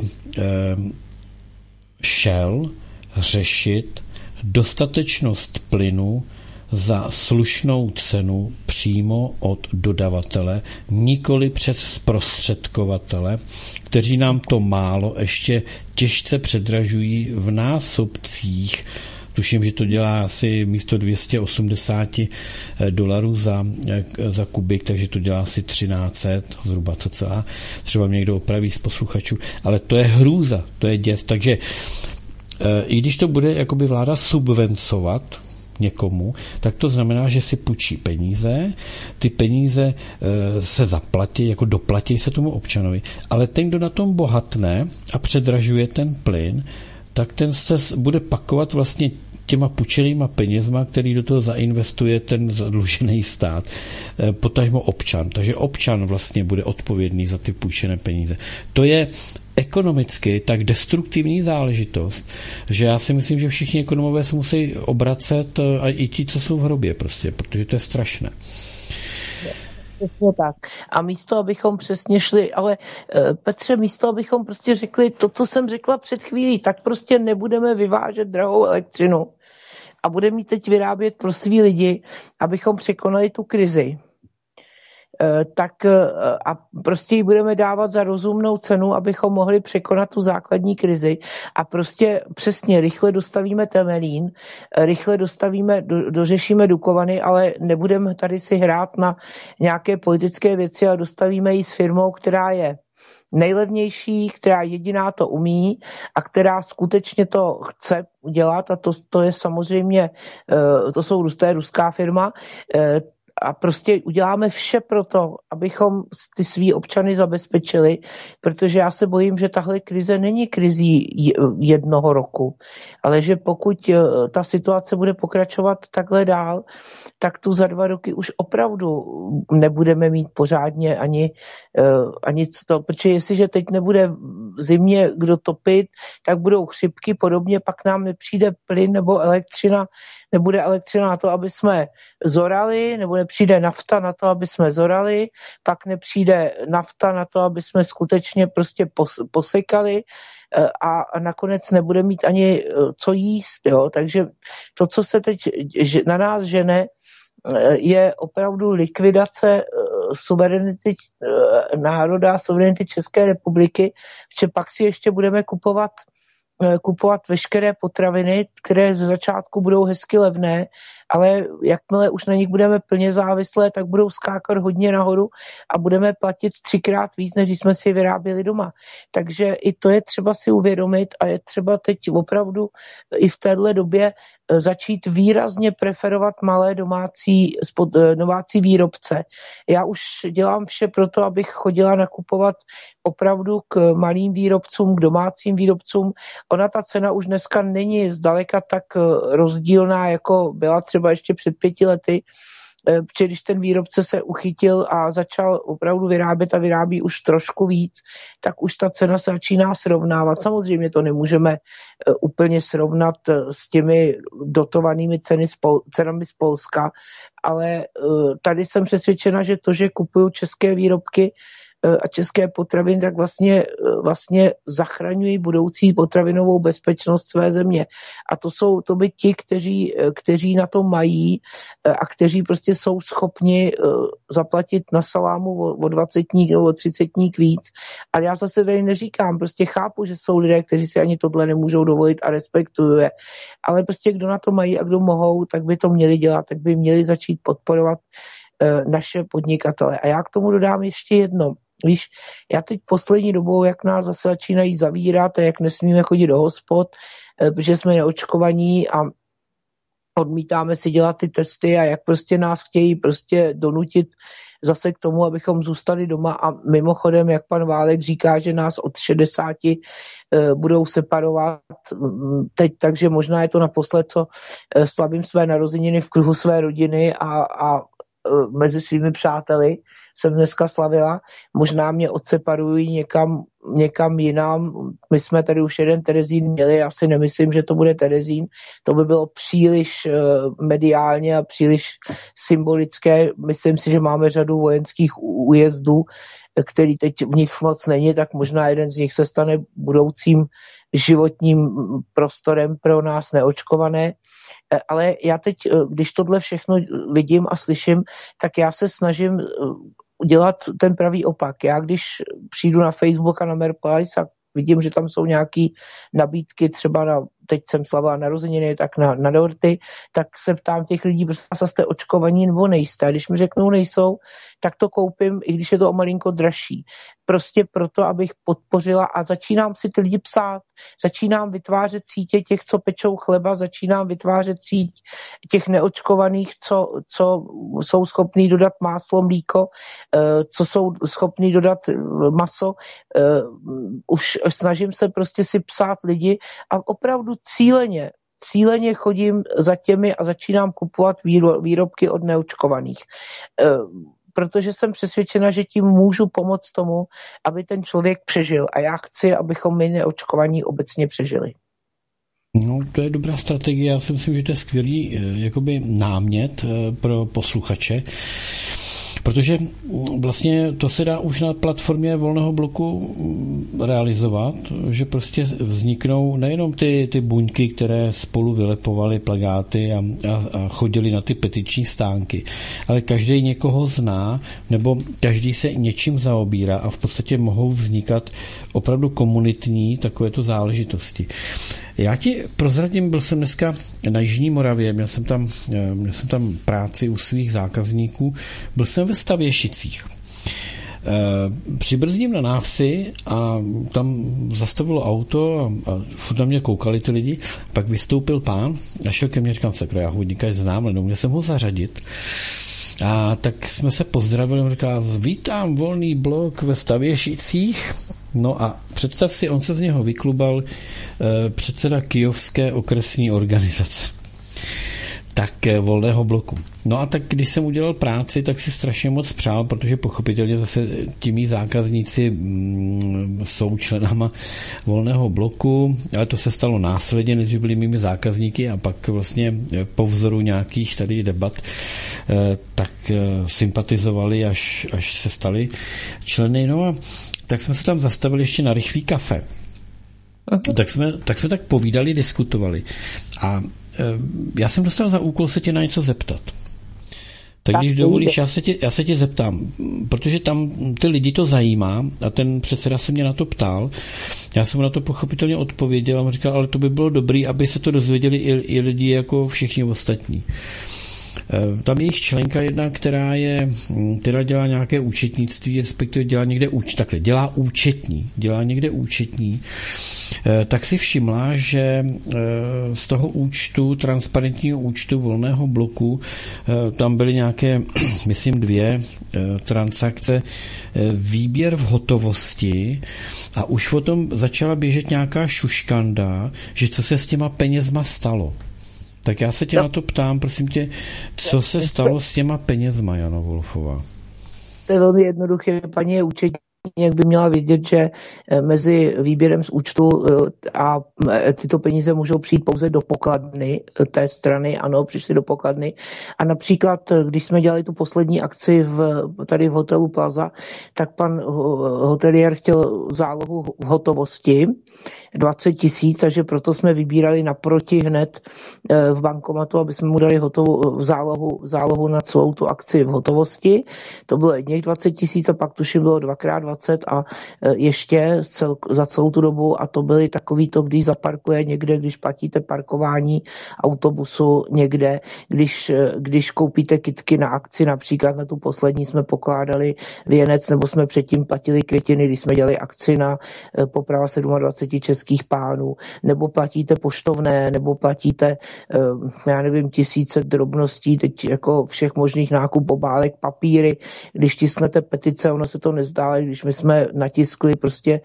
šel řešit dostatečnost plynu za slušnou cenu přímo od dodavatele, nikoli přes zprostředkovatele, kteří nám to málo ještě těžce předražují v násobcích. Tuším, že to dělá asi místo dvě stě osmdesát dolarů za, za kubik, takže to dělá asi třináct set, zhruba cca. Třeba mě někdo opraví z posluchačů, ale to je hrůza, to je děs. Takže i když to bude jakoby vláda subvencovat někomu, tak to znamená, že si půjčí peníze, ty peníze e, se zaplatí, jako doplatí se tomu občanovi, ale ten, kdo na tom bohatne a předražuje ten plyn, tak ten se bude pakovat vlastně těma půjčenýma penězma, který do toho zainvestuje ten zadlužený stát, e, potažmo občan. Takže občan vlastně bude odpovědný za ty půjčené peníze. To je ekonomicky tak destruktivní záležitost, že já si myslím, že všichni ekonomové se musí obracet a i ti, co jsou v hrobě prostě, protože to je strašné. Přesně tak. A místo, abychom přesně šli, ale Petře, místo, abychom prostě řekli to, co jsem řekla před chvílí, tak prostě nebudeme vyvážet drahou elektřinu a budeme mít teď vyrábět pro svý lidi, abychom překonali tu krizi. Tak a prostě ji budeme dávat za rozumnou cenu, abychom mohli překonat tu základní krizi a prostě přesně rychle dostavíme Temelín, rychle dostavíme, do, dořešíme Dukovany, ale nebudeme tady si hrát na nějaké politické věci a dostavíme ji s firmou, která je nejlevnější, která jediná to umí a která skutečně to chce udělat a to, to je samozřejmě, to jsou to je ruská firma, a prostě uděláme vše pro to, abychom ty svý občany zabezpečili, protože já se bojím, že tahle krize není krizí jednoho roku, ale že pokud ta situace bude pokračovat takhle dál, tak tu za dva roky už opravdu nebudeme mít pořádně ani, ani to, protože jestliže teď nebude v zimě kdo topit, tak budou chřipky, podobně pak nám nepřijde plyn nebo elektřina, nebude elektřina na to, aby jsme zorali, nebo nepřijde nafta na to, aby jsme zorali, pak nepřijde nafta na to, aby jsme skutečně prostě posekali a nakonec nebude mít ani co jíst. Jo? Takže to, co se teď na nás žene, je opravdu likvidace suverenity národa, suverenity České republiky, že pak si ještě budeme kupovat kupovat veškeré potraviny, které ze začátku budou hezky levné, ale jakmile už na nich budeme plně závislé, tak budou skákat hodně nahoru a budeme platit třikrát víc, než jsme si vyráběli doma. Takže i to je třeba si uvědomit a je třeba teď opravdu i v téhle době začít výrazně preferovat malé domácí, domácí výrobce. Já už dělám vše pro to, abych chodila nakupovat opravdu k malým výrobcům, k domácím výrobcům. Ona ta cena už dneska není zdaleka tak rozdílná, jako byla třeba ještě před pěti lety, protože když ten výrobce se uchytil a začal opravdu vyrábět a vyrábí už trošku víc, tak už ta cena se začíná srovnávat. Samozřejmě to nemůžeme úplně srovnat s těmi dotovanými ceny, cenami z Polska, ale tady jsem přesvědčena, že to, že kupuju české výrobky a české potraviny, tak vlastně, vlastně zachraňují budoucí potravinovou bezpečnost své země. A to jsou to by ti, kteří, kteří na to mají a kteří prostě jsou schopni zaplatit na salámu o dvacetník nebo o třicetník víc. Ale já zase tady neříkám, prostě chápu, že jsou lidé, kteří si ani tohle nemůžou dovolit a respektuju je. Ale prostě kdo na to mají a kdo mohou, tak by to měli dělat, tak by měli začít podporovat naše podnikatele. A já k tomu dodám ještě jedno. Víš, já teď poslední dobou, jak nás zase začínají zavírat a jak nesmíme chodit do hospod, protože jsme neočkovaní a odmítáme si dělat ty testy a jak prostě nás chtějí prostě donutit zase k tomu, abychom zůstali doma a mimochodem, jak pan Válek říká, že nás od šedesáti budou separovat teď, takže možná je to naposled, co slavím své narozeniny v kruhu své rodiny a, a mezi svými přáteli jsem dneska slavila, možná mě odseparují někam, někam jinam, my jsme tady už jeden Terezín měli, já si nemyslím, že to bude Terezín, to by bylo příliš uh, mediálně a příliš symbolické, myslím si, že máme řadu vojenských újezdů, který teď v nich moc není, tak možná jeden z nich se stane budoucím životním prostorem pro nás neočkované. Ale já teď, když tohle všechno vidím a slyším, tak já se snažím udělat ten pravý opak. Já když přijdu na Facebook a na Merplice a vidím, že tam jsou nějaké nabídky, třeba na, teď jsem slavila narozeniny, tak na, na dorty, tak se ptám těch lidí, prostě jste očkovaní nebo nejste. A když mi řeknou nejsou, tak to koupím, i když je to o malinko dražší. Prostě proto, abych podpořila a začínám si ty lidi psát, začínám vytvářet sítě těch, co pečou chleba, začínám vytvářet síť těch neočkovaných, co, co jsou schopní dodat máslo, mlíko, co jsou schopní dodat maso. Už snažím se prostě si psát lidi a opravdu cíleně, cíleně chodím za těmi a začínám kupovat výrobky od neočkovaných. Protože jsem přesvědčena, že tím můžu pomoct tomu, aby ten člověk přežil. A já chci, abychom my neočkovaní obecně přežili. No, to je dobrá strategie. Já si myslím, že to je skvělý jakoby námět pro posluchače. Protože vlastně to se dá už na platformě Volného bloku realizovat, že prostě vzniknou nejenom ty, ty buňky, které spolu vylepovaly plakáty a, a, a chodili na ty petiční stánky, ale každý někoho zná, nebo každý se něčím zaobírá a v podstatě mohou vznikat opravdu komunitní takovéto záležitosti. Já ti prozradím, byl jsem dneska na Jižní Moravě, měl jsem tam, měl jsem tam práci u svých zákazníků, byl jsem ve Stavěšicích. Přibrzdím na návsi a tam zastavilo auto a, a furt na mě koukali ty lidi, pak vystoupil pán a šel ke mně, říkám, sakra, já ho nikdy znám, ale neuměl jsem ho zařadit. A tak jsme se pozdravili, on říká, vítám Volný blok ve Stavěšicích. No a představ si, on se z něho vyklubal e, předseda Kyjovské okresní organizace. Tak e, Volného bloku. No a tak když jsem udělal práci, tak si strašně moc přál, protože pochopitelně zase ti mý zákazníci mm, jsou členama Volného bloku, ale to se stalo následně, než byli mými zákazníky a pak vlastně po vzoru nějakých tady debat e, tak e, sympatizovali, až, až se stali členy. No a tak jsme se tam zastavili ještě na rychlý kafe. Uh-huh. Tak jsme, tak jsme tak povídali, diskutovali. A e, já jsem dostal za úkol se tě na něco zeptat. Tak když dovolíš, já se, tě, já se tě zeptám, protože tam ty lidi to zajímá a ten předseda se mě na to ptal. Já jsem mu na to pochopitelně odpověděl a mu říkal, ale to by bylo dobrý, aby se to dozvěděli i, i lidi jako všichni ostatní. Tam je jejich členka jedna, která je, která dělá nějaké účetnictví, respektive dělá někde úč, takhle, dělá účetní, dělá někde účetní, tak si všimla, že z toho účtu, transparentního účtu Volného bloku, tam byly nějaké, myslím, dvě transakce, výběr v hotovosti a už o tom začala běžet nějaká šuškanda, že co se s těma penězma stalo. Tak já se tě no. na to ptám, prosím tě, co se stalo s těma penězma, Jano Wolfová? To je velmi jednoduché, paní je účetní, jak by měla vědět, že mezi výběrem z účtu a tyto peníze můžou přijít pouze do pokladny té strany, ano, přišly do pokladny. A například, když jsme dělali tu poslední akci v, tady v hotelu Plaza, tak pan hoteliér chtěl zálohu v hotovosti, dvacet tisíc, takže proto jsme vybírali naproti hned v bankomatu, aby jsme mu dali hotovou zálohu, zálohu na celou tu akci v hotovosti. To bylo jedněch dvacet tisíc a pak tuším bylo dvakrát dvacet a ještě cel, za celou tu dobu a to byly takový to, když zaparkuje někde, když platíte parkování autobusu někde, když, když koupíte kytky na akci, například na tu poslední jsme pokládali věnec, nebo jsme předtím platili květiny, když jsme dělali akci na poprava dvacet sedm českých pánů, nebo platíte poštovné, nebo platíte, já nevím, tisíce drobností, teď jako všech možných nákup, obálek, papíry, když tisknete petice, ono se to nezdá, ale když my jsme natiskli prostě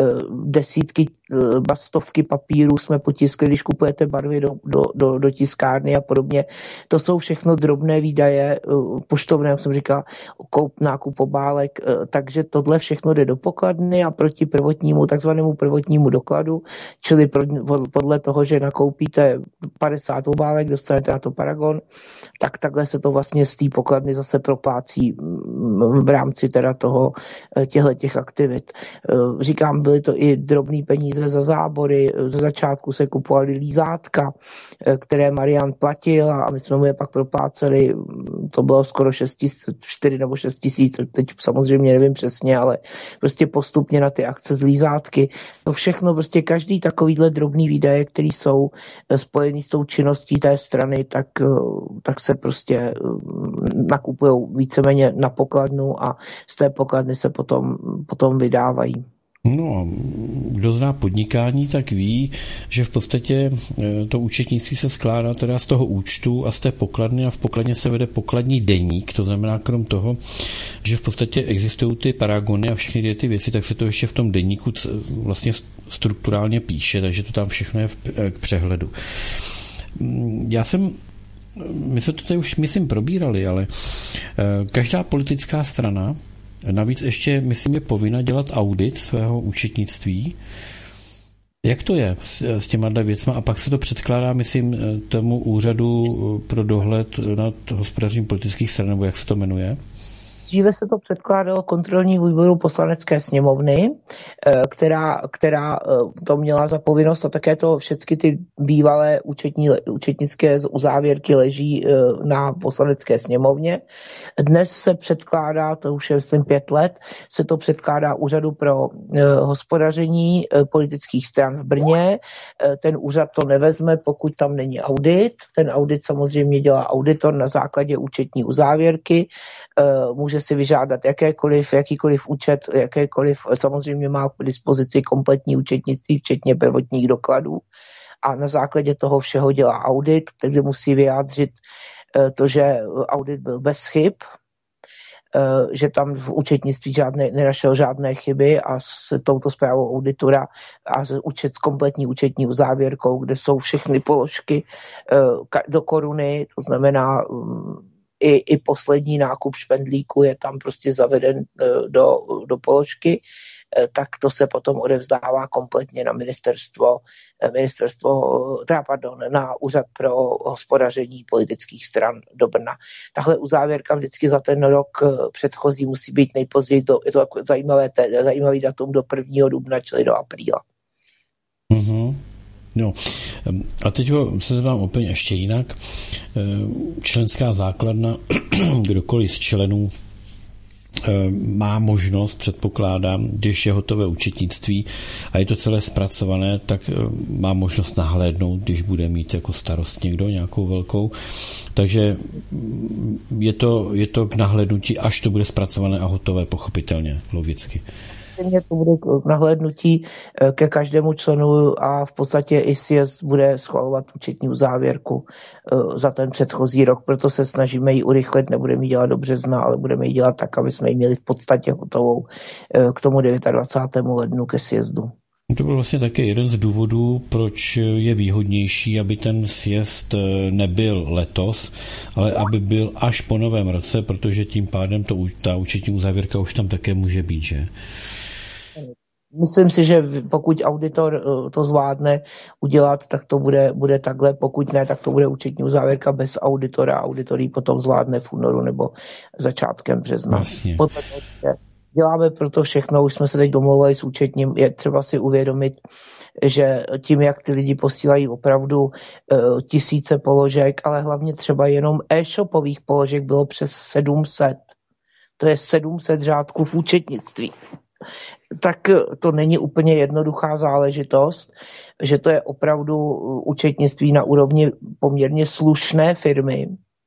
desítky, stovky papírů jsme potiskli, když kupujete barvy do, do, do, do tiskárny a podobně. To jsou všechno drobné výdaje, poštovné, jak jsem říkal, koup, nákup obálek, takže tohle všechno jde do pokladny a proti prvotnímu, takzvanému prvotnímu dokladu, čili podle toho, že nakoupíte padesát obálek, dostanete na to paragon, tak takhle se to vlastně z té pokladny zase proplácí v rámci teda toho těchto těch aktivit. Říkám, byly to i drobné peníze za zábory, ze začátku se kupovaly lízátka, které Marian platil a my jsme mu je pak propláceli, to bylo skoro čtyři nebo šest tisíc, teď samozřejmě nevím přesně, ale prostě postupně na ty akce z lízátky. To všechno, prostě každý takovýhle drobný výdaje, který jsou spojený s tou činností té strany, tak, tak se prostě nakupují víceméně na pokladnu a z té pokladny se potom, potom vydávají. No, kdo zná podnikání, tak ví, že v podstatě to účetnictví se skládá teda z toho účtu a z té pokladny a v pokladně se vede pokladní deník, to znamená krom toho, že v podstatě existují ty paragony a všechny ty věci, tak se to ještě v tom deníku vlastně strukturálně píše, takže to tam všechno je k přehledu. Já jsem my se to tady už, myslím, probírali, ale každá politická strana navíc ještě, myslím, je povinna dělat audit svého účetnictví. Jak to je s, s těma věcma? A pak se to předkládá, myslím, tomu úřadu pro dohled nad hospodařením politických stran, nebo jak se to jmenuje? Dříve se to předkládalo kontrolní výboru Poslanecké sněmovny, která, která to měla za povinnost a také to všechny ty bývalé účetní, účetnické uzávěrky leží na Poslanecké sněmovně. Dnes se předkládá, to už je myslím pět let, se to předkládá Úřadu pro hospodaření politických stran v Brně. Ten úřad to nevezme, pokud tam není audit. Ten audit samozřejmě dělá auditor na základě účetní uzávěrky. Může si vyžádat jakékoliv, jakýkoliv účet, jakékoliv, samozřejmě má k dispozici kompletní účetnictví, včetně prvotních dokladů. A na základě toho všeho dělá audit, takže musí vyjádřit to, že audit byl bez chyb, že tam v účetnictví žádné, nenašel žádné chyby a s touto zprávou auditora a s, účet, s kompletní účetní uzávěrkou, kde jsou všechny položky do koruny, to znamená i, i poslední nákup špendlíku je tam prostě zaveden do, do položky, tak to se potom odevzdává kompletně na ministerstvo, ministerstvo, teda pardon, na Úřad pro hospodaření politických stran do Brna. Tahle uzávěrka vždycky za ten rok předchozí musí být nejpozději, do, je to zajímavé, zajímavý datum do prvního dubna, čili do apríla. Mm-hmm. No, a teď se zeptám úplně ještě jinak. Členská základna, kdokoliv z členů má možnost, předpokládám, když je hotové účetnictví a je to celé zpracované, tak má možnost nahlédnout, když bude mít jako starost někdo nějakou velkou. Takže je to, je to k nahlédnutí, až to bude zpracované a hotové, pochopitelně, logicky. To bude k nahlédnutí ke každému členu a v podstatě i sjezd bude schvalovat účetní uzávěrku za ten předchozí rok, proto se snažíme ji urychlit, nebudeme ji dělat do března, ale budeme ji dělat tak, aby jsme ji měli v podstatě hotovou k tomu dvacátého devátého lednu ke sjezdu. To byl vlastně také jeden z důvodů, proč je výhodnější, aby ten sjezd nebyl letos, ale aby byl až po novém roce, protože tím pádem to, ta účetní uzávěrka už tam také může být, že? Myslím si, že pokud auditor to zvládne udělat, tak to bude, bude takhle, pokud ne, tak to bude účetní uzávěrka bez auditora. Auditor ji potom zvládne v únoru nebo začátkem března. Vlastně. Děláme proto všechno, už jsme se teď domlouvali s účetním, je třeba si uvědomit, že tím, jak ty lidi posílají opravdu uh, tisíce položek, ale hlavně třeba jenom e-shopových položek bylo přes sedm set. To je sedm set řádků v účetnictví. Tak to není úplně jednoduchá záležitost, že to je opravdu účetnictví na úrovni poměrně slušné firmy.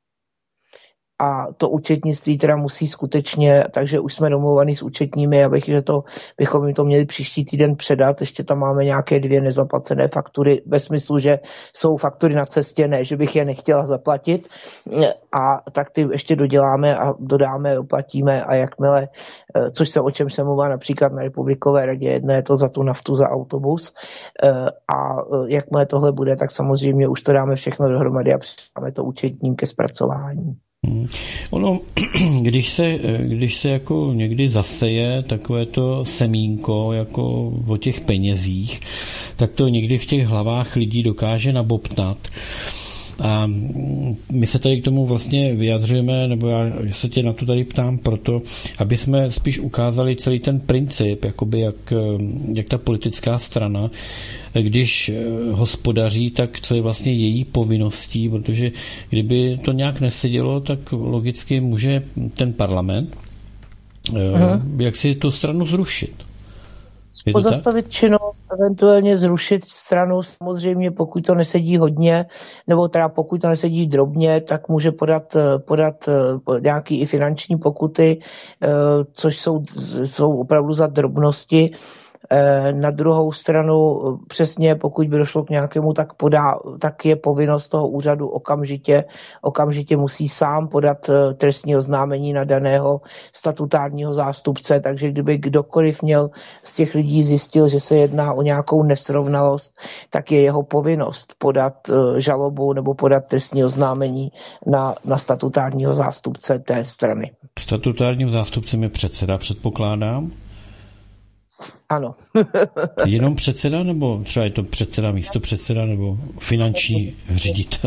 A to účetnictví teda musí skutečně, takže už jsme domluvaní s účetními, abych, že to, bychom jim to měli příští týden předat. Ještě tam máme nějaké dvě nezaplacené faktury, ve smyslu, že jsou faktury na cestě, ne, že bych je nechtěla zaplatit. A tak ty ještě doděláme a dodáme, oplatíme a jakmile, což se o čem se mluvá například na Republikové radě, jedné je to za tu naftu za autobus. A jakmile tohle bude, tak samozřejmě už to dáme všechno dohromady a přidáme to účetním ke zpracování. Ono, když se, když se jako někdy zaseje takové to semínko jako o těch penězích, tak to někdy v těch hlavách lidí dokáže nabobtnat. A my se tady k tomu vlastně vyjadřujeme, nebo já se tě na to tady ptám proto, aby jsme spíš ukázali celý ten princip, jakoby jak, jak ta politická strana, když hospodaří, tak co je vlastně její povinností, protože kdyby to nějak nesedělo, tak logicky může ten parlament Aha. jak si tu stranu zrušit. Pozastavit činnost, eventuálně zrušit stranu, samozřejmě pokud to nesedí hodně, nebo teda pokud to nesedí drobně, tak může podat, podat nějaký i finanční pokuty, což jsou, jsou opravdu za drobnosti. Na druhou stranu přesně, pokud by došlo k nějakému, tak, podá, tak je povinnost toho úřadu okamžitě, okamžitě musí sám podat trestní oznámení na daného statutárního zástupce, takže kdyby kdokoliv měl z těch lidí zjistil, že se jedná o nějakou nesrovnalost, tak je jeho povinnost podat žalobu nebo podat trestní oznámení na, na statutárního zástupce té strany. Statutárním zástupcem je předseda, předpokládám? Ano. Jenom předseda, nebo třeba je to předseda, místo předseda, nebo finanční ředitel?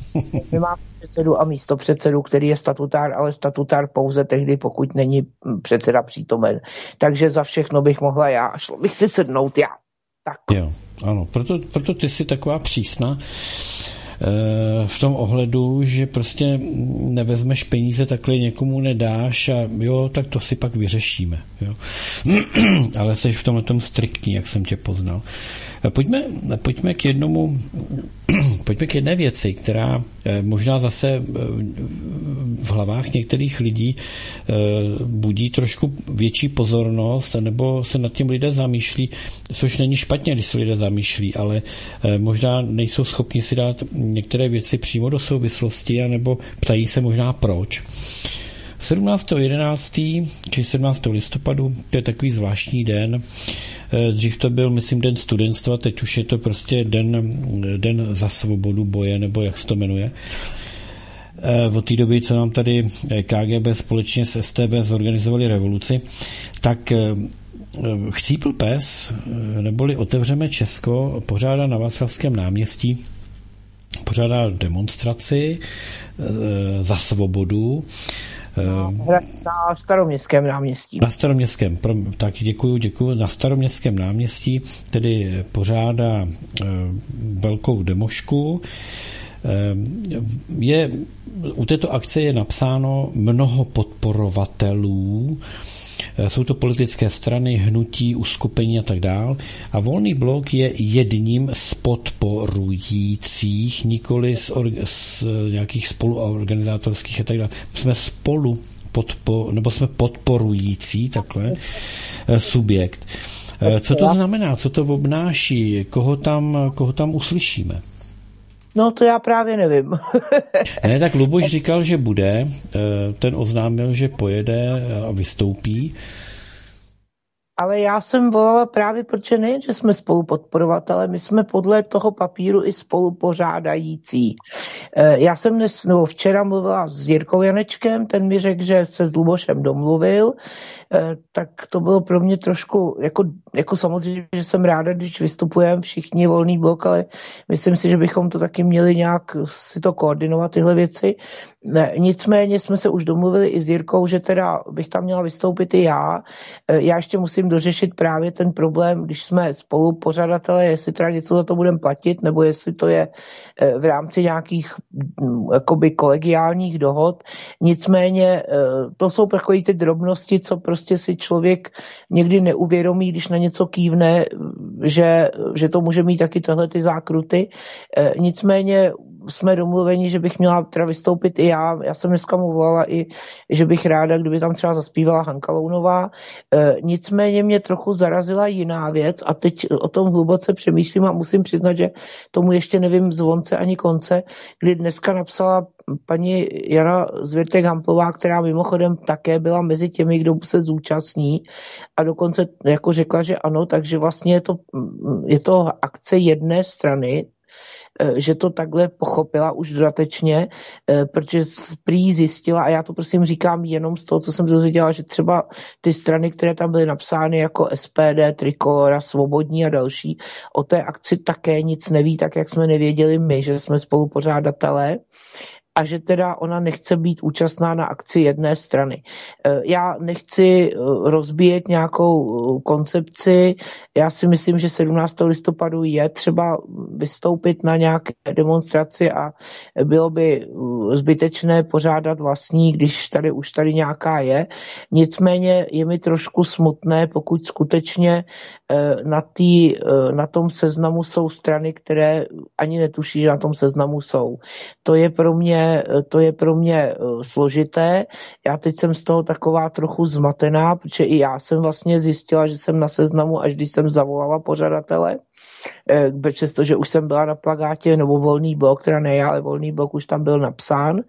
My máme předsedu a místo předsedu, který je statutár, ale statutár pouze tehdy, pokud není předseda přítomen. Takže za všechno bych mohla já a šlo bych si sednout já. Tak. Jo, ano, proto, proto ty jsi taková přísná v tom ohledu, že prostě nevezmeš peníze, takhle někomu nedáš a jo, tak to si pak vyřešíme. Jo. Ale jsi v tomhle tom striktní, jak jsem tě poznal. Pojďme, pojďme k jednomu, pojďme k jedné věci, která možná zase v hlavách některých lidí budí trošku větší pozornost, nebo se nad tím lidé zamýšlí, což není špatně, když se lidé zamýšlí, ale možná nejsou schopni si dát některé věci přímo do souvislosti, anebo ptají se možná proč. sedmnáctého jedenáctého či sedmnáctého listopadu, to je takový zvláštní den. Dřív to byl, myslím, den studentstva, teď už je to prostě den, den za svobodu boje, nebo jak se to jmenuje. Od té doby, co nám tady K G B společně s S T B zorganizovali revoluci, tak Chcípl pes, neboli Otevřeme Česko, pořádá na Václavském náměstí pořádá demonstraci za svobodu. Na Staroměstském náměstí. Na Staroměstském, tak děkuju, děkuju. Na Staroměstském náměstí tedy pořádá velkou demošku. Je, u této akce je napsáno mnoho podporovatelů. Jsou to politické strany, hnutí, uskupení a tak dál. A Volný blok je jedním z podporujících, nikoli z, orga, z nějakých spoluorganizátorských a tak dále. Jsme spolu podpo, nebo jsme podporující takhle subjekt. Co to znamená? Co to obnáší? Koho tam, koho tam uslyšíme? No to já právě nevím. Ne, tak Luboš říkal, že bude, ten oznámil, že pojede a vystoupí. Ale já jsem volala právě, protože nejen, že jsme spolupodporovatelé, my jsme podle toho papíru i spolupořádající. Já jsem dnes, nebo včera mluvila s Jirkou Janečkem, ten mi řekl, že se s Lubošem domluvil, tak to bylo pro mě trošku, jako, jako samozřejmě, že jsem ráda, když vystupujeme všichni Volný blok, ale myslím si, že bychom to taky měli nějak si to koordinovat, tyhle věci. Ne, nicméně jsme se už domluvili i s Jirkou, že teda bych tam měla vystoupit i já. Já ještě musím dořešit právě ten problém, když jsme spolupořadatelé, jestli teda něco za to budeme platit, nebo jestli to je v rámci nějakých jakoby kolegiálních dohod. Nicméně to jsou takové ty drobnosti, co prostě si člověk někdy neuvědomí, když na něco kývne, že, že to může mít taky tyhle ty zákruty. Nicméně jsme domluveni, že bych měla teda vystoupit i já. Já jsem dneska mu volala i, že bych ráda, kdyby tam třeba zaspívala Hanka Lounová. E, nicméně mě trochu zarazila jiná věc a teď o tom hluboce přemýšlím a musím přiznat, že tomu ještě nevím zvonce ani konce, kdy dneska napsala paní Jana Zvěrtek-Hamplová, která mimochodem také byla mezi těmi, kdo se zúčastní a dokonce jako řekla, že ano, takže vlastně je to, je to akce jedné strany, že to takhle pochopila už dodatečně, protože prý zjistila, a já to prosím říkám jenom z toho, co jsem dozvěděla, že třeba ty strany, které tam byly napsány jako S P D, Trikolora, Svobodní a další, o té akci také nic neví, tak jak jsme nevěděli my, že jsme spolupořádatelé, a že teda ona nechce být účastná na akci jedné strany. Já nechci rozbíjet nějakou koncepci, já si myslím, že sedmnáctého listopadu je třeba vystoupit na nějaké demonstraci a bylo by zbytečné pořádat vlastní, když tady už tady nějaká je. Nicméně je mi trošku smutné, pokud skutečně na, tý, na tom seznamu jsou strany, které ani netuší, že na tom seznamu jsou. To je pro mě To je pro mě složité. Já teď jsem z toho taková trochu zmatená, protože i já jsem vlastně zjistila, že jsem na seznamu, až když jsem zavolala pořadatele, přestože už jsem byla na plakátě, nebo Volný blok, teda ne já, ale Volný blok už tam byl napsán.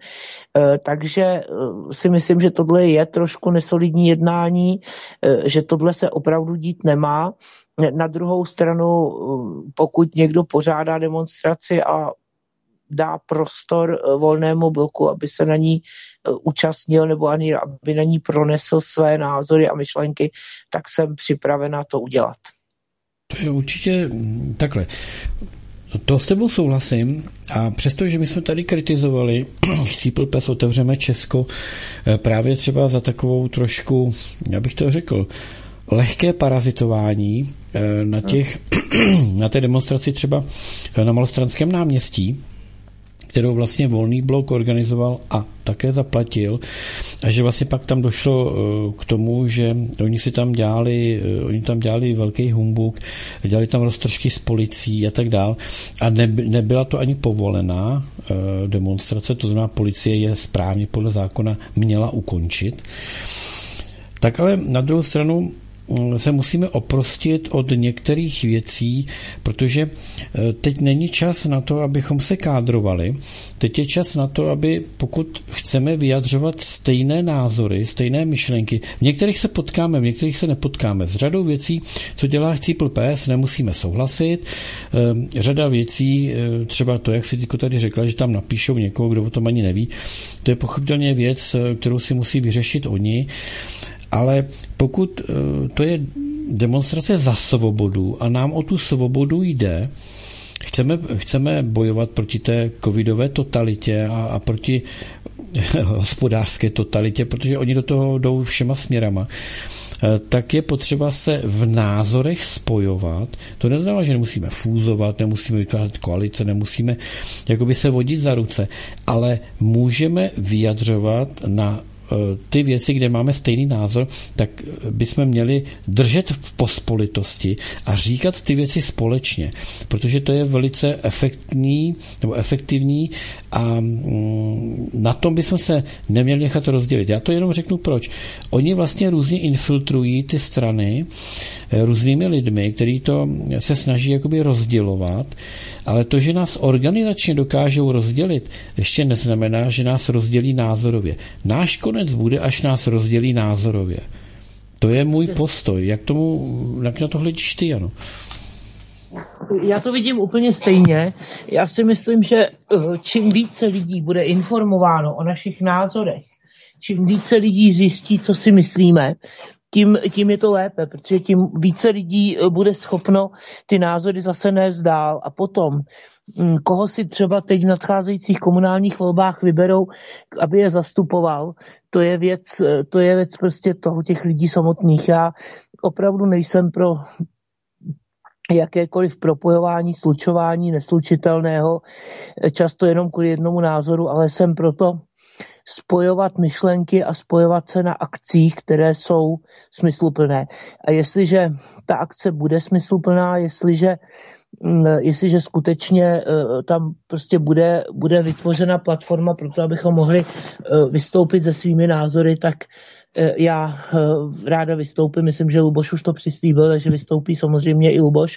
Takže si myslím, že tohle je trošku nesolidní jednání, že tohle se opravdu dít nemá. Na druhou stranu, pokud někdo pořádá demonstraci a dá prostor Volnému bloku, aby se na ní účastnil nebo ani aby na ní pronesl své názory a myšlenky, tak jsem připravena to udělat. To je určitě takhle. To s tebou souhlasím a přestože my jsme tady kritizovali Chcípl pes otevřeme Česko právě třeba za takovou trošku, já bych to řekl, lehké parazitování na těch, na té demonstraci třeba na Malostranském náměstí, kterou vlastně Volný blok organizoval a také zaplatil, a že vlastně pak tam došlo k tomu, že oni si tam dělali, oni tam dělali velký humbuk, dělali tam roztržky s policií a tak dál a nebyla to ani povolená demonstrace, to znamená policie je správně podle zákona měla ukončit. Tak ale na druhou stranu se musíme oprostit od některých věcí, protože teď není čas na to, abychom se kádrovali. Teď je čas na to, aby pokud chceme vyjadřovat stejné názory, stejné myšlenky, v některých se potkáme, v některých se nepotkáme. S řadou věcí, co dělá Chcípl pes, nemusíme souhlasit. Řada věcí, třeba to, jak si tyko tady řekla, že tam napíšou někoho, kdo o tom ani neví, to je pochopitelně věc, kterou si musí vyřešit oni. Ale pokud to je demonstrace za svobodu a nám o tu svobodu jde, chceme, chceme bojovat proti té covidové totalitě a, a proti hospodářské totalitě, protože oni do toho jdou všema směrama, tak je potřeba se v názorech spojovat. To neznamená, že nemusíme fúzovat, nemusíme vytvářet koalice, nemusíme jakoby se vodit za ruce, ale můžeme vyjadřovat na ty věci, kde máme stejný názor, tak bychom měli držet v pospolitosti a říkat ty věci společně, protože to je velice efektní nebo efektivní a na tom bychom se neměli nechat rozdělit. Já to jenom řeknu proč. Oni vlastně různě infiltrují ty strany různými lidmi, kteří to se snaží jakoby rozdělovat, ale to, že nás organizačně dokážou rozdělit, ještě neznamená, že nás rozdělí názorově. Náš konec bude, až nás rozdělí názorově. To je můj postoj. Jak, tomu, jak na to hledíš ty, Jano? Já to vidím úplně stejně. Já si myslím, že čím více lidí bude informováno o našich názorech, čím více lidí zjistí, co si myslíme, tím, tím je to lépe, protože tím více lidí bude schopno ty názory zase nést dál a potom, koho si třeba teď v nadcházejících komunálních volbách vyberou, aby je zastupoval, to je věc, to je věc prostě toho těch lidí samotných. Já opravdu nejsem pro jakékoliv propojování, slučování neslučitelného, často jenom kvůli jednomu názoru, ale jsem proto spojovat myšlenky a spojovat se na akcích, které jsou smysluplné. A jestliže ta akce bude smysluplná, jestliže, jestliže skutečně tam prostě bude, bude vytvořena platforma pro to, abychom mohli vystoupit se svými názory, tak já ráda vystoupím. Myslím, že Luboš už to přislíbil, takže vystoupí samozřejmě i Luboš.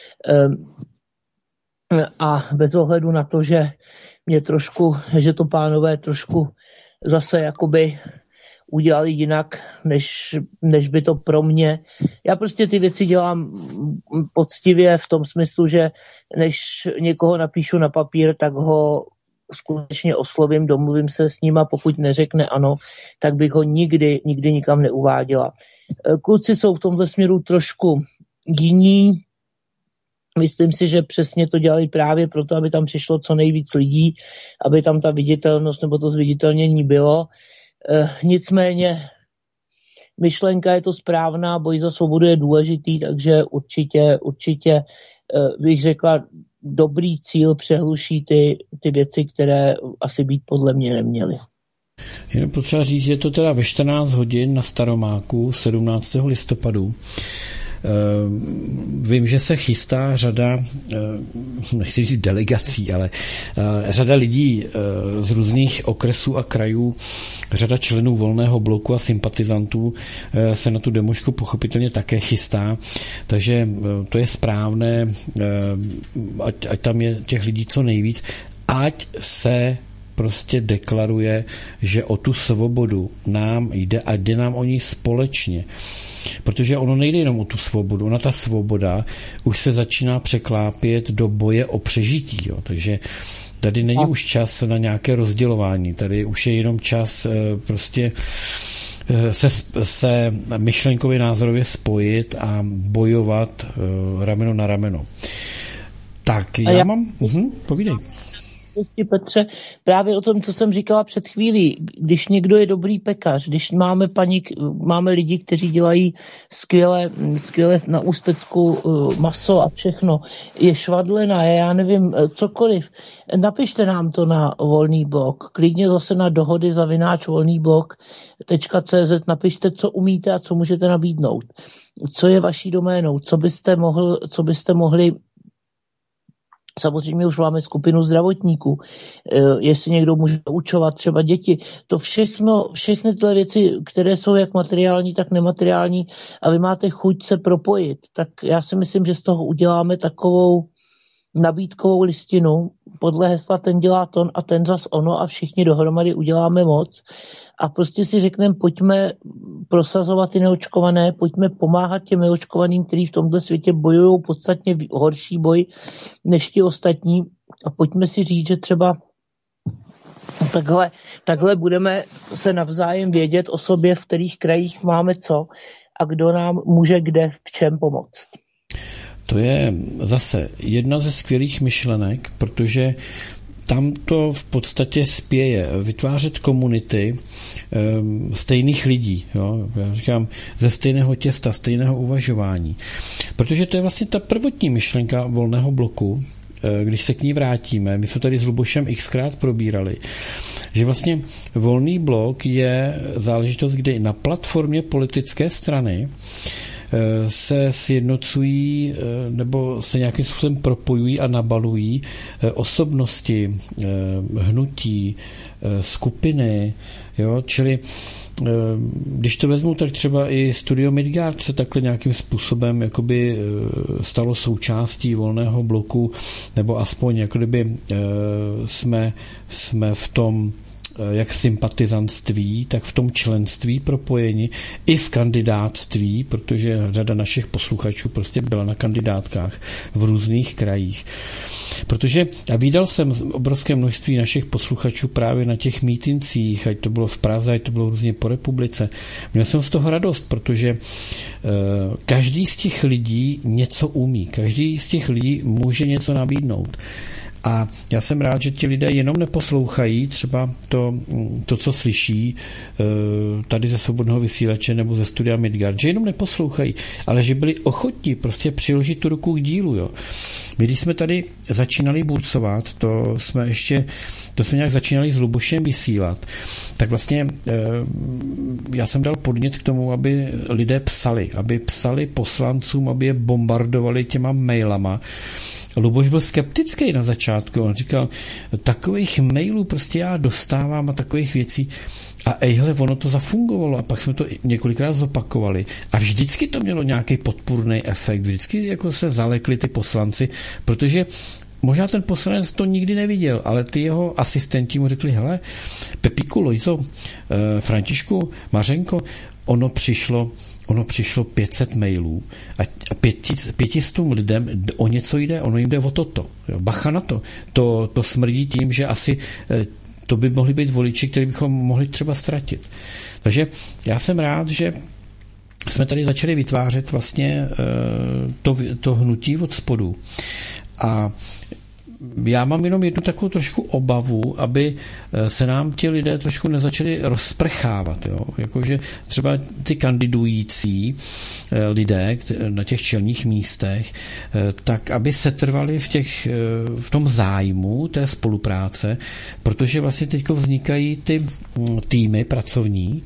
A bez ohledu na to, že mě trošku, že to pánové trošku zase jakoby udělali jinak, než, než by to pro mě. Já prostě ty věci dělám poctivě v tom smyslu, že než někoho napíšu na papír, tak ho skutečně oslovím, domluvím se s ním a pokud neřekne ano, tak bych ho nikdy, nikdy nikam neuváděla. Kluci jsou v tomto směru trošku jiní. Myslím si, že přesně to dělali právě proto, aby tam přišlo co nejvíc lidí, aby tam ta viditelnost nebo to zviditelnění bylo. E, nicméně myšlenka je to správná, boj za svobodu je důležitý, takže určitě, určitě e, bych řekla, dobrý cíl přehluší ty, ty věci, které asi být podle mě neměly. Jenom potřeba říct, že je to teda ve čtrnáct hodin na Staromáku sedmnáctého listopadu. Vím, že se chystá řada, nechci říct delegací, ale řada lidí z různých okresů a krajů, řada členů Volného bloku a sympatizantů se na tu demošku pochopitelně také chystá, takže to je správné, ať, ať tam je těch lidí co nejvíc, ať se prostě deklaruje, že o tu svobodu nám jde a jde nám o ní společně. Protože ono nejde jenom o tu svobodu, ona ta svoboda už se začíná překlápět do boje o přežití. Jo. Takže tady není už čas na nějaké rozdělování, tady už je jenom čas prostě se, se myšlenkově názorově spojit a bojovat rameno na rameno. Tak, já, já mám... Uhum, povídej. Petře, právě o tom, co jsem říkala před chvílí, když někdo je dobrý pekař, když máme paní, máme lidi, kteří dělají skvěle, skvěle na Ústecku maso a všechno, je švadlena, je já nevím, cokoliv, napište nám to na volný blog, klidně zase na dohody zavináč volný blog tečka cé zet, napište, co umíte a co můžete nabídnout, co je vaší doménou, co byste, mohl, co byste mohli. Samozřejmě už máme skupinu zdravotníků, jestli někdo může učovat třeba děti, to všechno, všechny tyhle věci, které jsou jak materiální, tak nemateriální a vy máte chuť se propojit, tak já si myslím, že z toho uděláme takovou nabídkovou listinu podle hesla ten dělá ton a ten zas ono a všichni dohromady uděláme moc a prostě si řekneme, pojďme prosazovat ty neočkované, pojďme pomáhat těm neočkovaným, kteří v tomto světě bojují podstatně horší boj než ti ostatní a pojďme si říct, že třeba takhle, takhle budeme se navzájem vědět o sobě, v kterých krajích máme co a kdo nám může kde v čem pomoct. To je zase jedna ze skvělých myšlenek, protože tam to v podstatě spěje vytvářet komunity um, stejných lidí. Jo? Já říkám, ze stejného těsta, stejného uvažování. Protože to je vlastně ta prvotní myšlenka volného bloku, když se k ní vrátíme. My jsme tady s Lubošem xkrát probírali, že vlastně volný blok je záležitost, kdy na platformě politické strany se sjednocují nebo se nějakým způsobem propojují a nabalují osobnosti, hnutí, skupiny, jo, čili když to vezmu, tak třeba i Studio Midgard se takhle nějakým způsobem jakoby stalo součástí volného bloku, nebo aspoň jako kdyby jsme, jsme v tom jak sympatizantství, tak v tom členství propojení, i v kandidátství, protože řada našich posluchačů prostě byla na kandidátkách v různých krajích. Protože já viděl jsem obrovské množství našich posluchačů právě na těch mítincích, ať to bylo v Praze, ať to bylo různě po republice. Měl jsem z toho radost, protože uh, každý z těch lidí něco umí, každý z těch lidí může něco nabídnout. A já jsem rád, že ti lidé jenom neposlouchají třeba to, to co slyší tady ze Svobodného vysílače nebo ze Studia Midgard, že jenom neposlouchají, ale že byli ochotní prostě přiložit tu ruku k dílu. Jo. My, když jsme tady začínali burcovat, to jsme ještě, to jsme nějak začínali s Lubošem vysílat, tak vlastně já jsem dal podnět k tomu, aby lidé psali, aby psali poslancům, aby je bombardovali těma mailama. Luboš byl skeptický na začátku. On říkal, takových mailů prostě já dostávám a takových věcí. A ejhle, ono to zafungovalo. A pak jsme to několikrát zopakovali. A vždycky to mělo nějaký podpůrný efekt. Vždycky jako se zalekli ty poslanci, protože možná ten poslanec to nikdy neviděl, ale ty jeho asistenti mu řekli, hele, Pepíku, Lojzo, Františku, Mařenko, ono přišlo Ono přišlo pět set mailů a pětistům lidem o něco jde, ono jim jde o toto. Bacha na to. To, to smrdí tím, že asi to by mohli být voliči, který bychom mohli třeba ztratit. Takže já jsem rád, že jsme tady začali vytvářet vlastně to, to hnutí od spodu. A já mám jenom jednu takovou trošku obavu, aby se nám ti lidé trošku nezačali rozprchávat. Jo? Jakože třeba ty kandidující lidé na těch čelních místech, tak aby se trvali v, těch, v tom zájmu té spolupráce, protože vlastně teď vznikají ty týmy pracovní,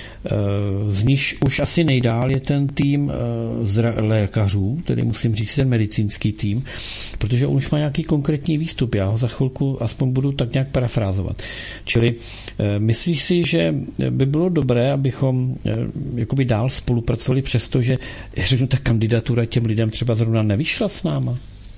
z nich už asi nejdál je ten tým lékařů, tedy musím říct ten medicínský tým, protože on už má nějaký konkrétní výstup. Já ho za chvilku aspoň budu tak nějak parafrázovat. Čili myslíš si, že by bylo dobré, abychom jakoby dál spolupracovali, přestože řeknu, ta kandidatura těm lidem třeba zrovna nevyšla s náma?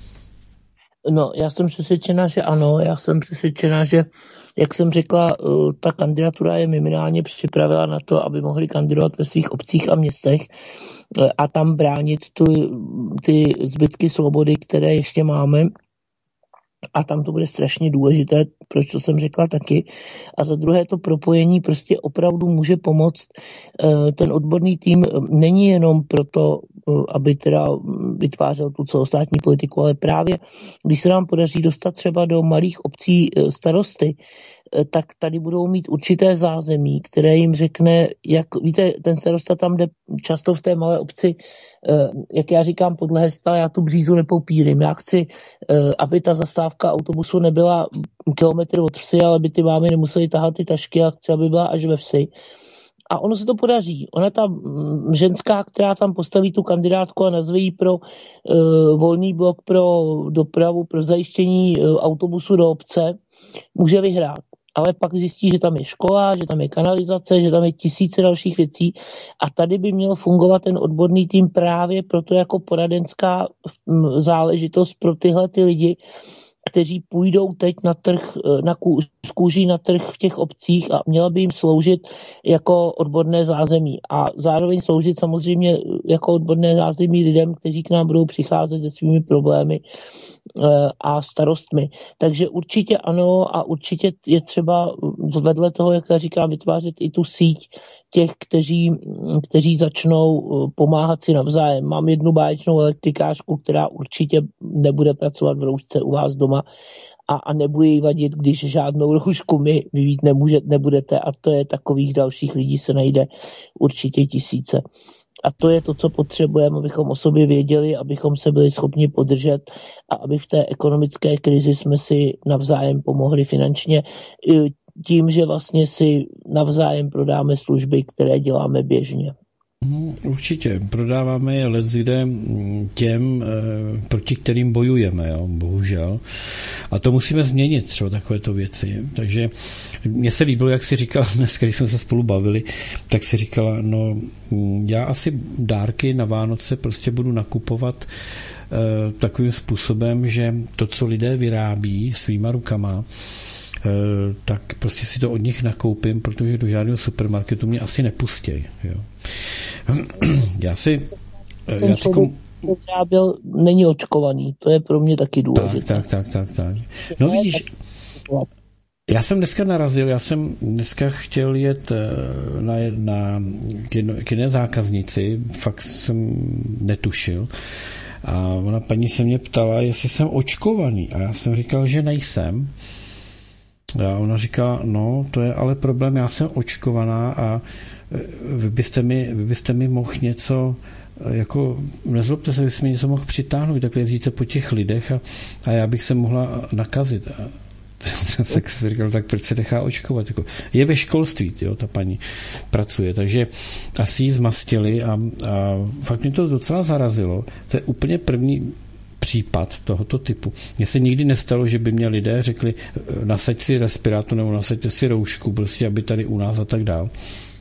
No, já jsem přesvědčena, že ano. Já jsem přesvědčena, že jak jsem řekla, ta kandidatura je minimálně připravila na to, aby mohli kandidovat ve svých obcích a městech a tam bránit tu, ty zbytky svobody, které ještě máme. A tam to bude strašně důležité, proč to jsem řekla taky. A za druhé to propojení prostě opravdu může pomoct. Ten odborný tým není jenom proto, aby teda vytvářel tu celostátní politiku, ale právě když se nám podaří dostat třeba do malých obcí starosty, tak tady budou mít určité zázemí, které jim řekne, jak víte, ten starosta tam jde často v té malé obci, jak já říkám, podle hesla, já tu břízu nepopírím. Já chci, aby ta zastávka autobusu nebyla kilometr od vsi, ale aby ty mámy nemusely tahat ty tašky a chci, aby byla až ve vsi. A ono se to podaří. Ona ta ženská, která tam postaví tu kandidátku a nazve ji pro uh, volný blok pro dopravu, pro zajištění uh, autobusu do obce, může vyhrát. Ale pak zjistí, že tam je škola, že tam je kanalizace, že tam je tisíce dalších věcí a tady by měl fungovat ten odborný tým právě proto jako poradenská záležitost pro tyhle ty lidi, kteří půjdou teď na trh, na kůž, kůží na trh v těch obcích a měla by jim sloužit jako odborné zázemí. A zároveň sloužit samozřejmě jako odborné zázemí lidem, kteří k nám budou přicházet se svými problémy a starostmi. Takže určitě ano a určitě je třeba vedle toho, jak já říkám, vytvářet i tu síť těch, kteří, kteří začnou pomáhat si navzájem. Mám jednu báječnou elektrikářku, která určitě nebude pracovat v roušce u vás doma a, a nebude jí vadit, když žádnou roušku my vyvíjet nemůže, nebudete a to je takových dalších lidí se najde určitě tisíce. A to je to, co potřebujeme, abychom o sobě věděli, abychom se byli schopni podržet a aby v té ekonomické krizi jsme si navzájem pomohli finančně tím, že vlastně si navzájem prodáme služby, které děláme běžně. Určitě. Prodáváme je leckde těm, proti kterým bojujeme, jo, bohužel. A to musíme změnit třeba takovéto věci. Takže mně se líbilo, jak jsi říkala dnes, když jsme se spolu bavili, tak si říkala, no já asi dárky na Vánoce prostě budu nakupovat eh, takovým způsobem, že to, co lidé vyrábí svýma rukama, Uh, tak prostě si to od nich nakoupím, protože do žádného supermarketu mě asi nepustěj. Jo. Já si... Ten já člověk, který byl, není očkovaný. To je pro mě taky důležité. Tak, tak, tak, tak, tak. No vidíš, já jsem dneska narazil, já jsem dneska chtěl jet na, na, k, jedno, k jedné zákaznici, fakt jsem netušil. A ona paní se mě ptala, jestli jsem očkovaný. A já jsem říkal, že nejsem. A ona říká, no, to je ale problém, já jsem očkovaná a vy byste mi, vy byste mi mohl něco, jako, nezlobte se, vy byste mi něco mohl přitáhnout, takhle jezdíte po těch lidech a, a já bych se mohla nakazit. A jsem si říkal, tak proč se nechá očkovat? Jako, je ve školství, jo, ta paní pracuje, takže asi ji zmastili a, a fakt mě to docela zarazilo. To je úplně první případ tohoto typu. Mně se nikdy nestalo, že by mě lidé řekli, nasaď si respirátor nebo nasaďte si roušku, prostě, aby tady u nás a tak dál.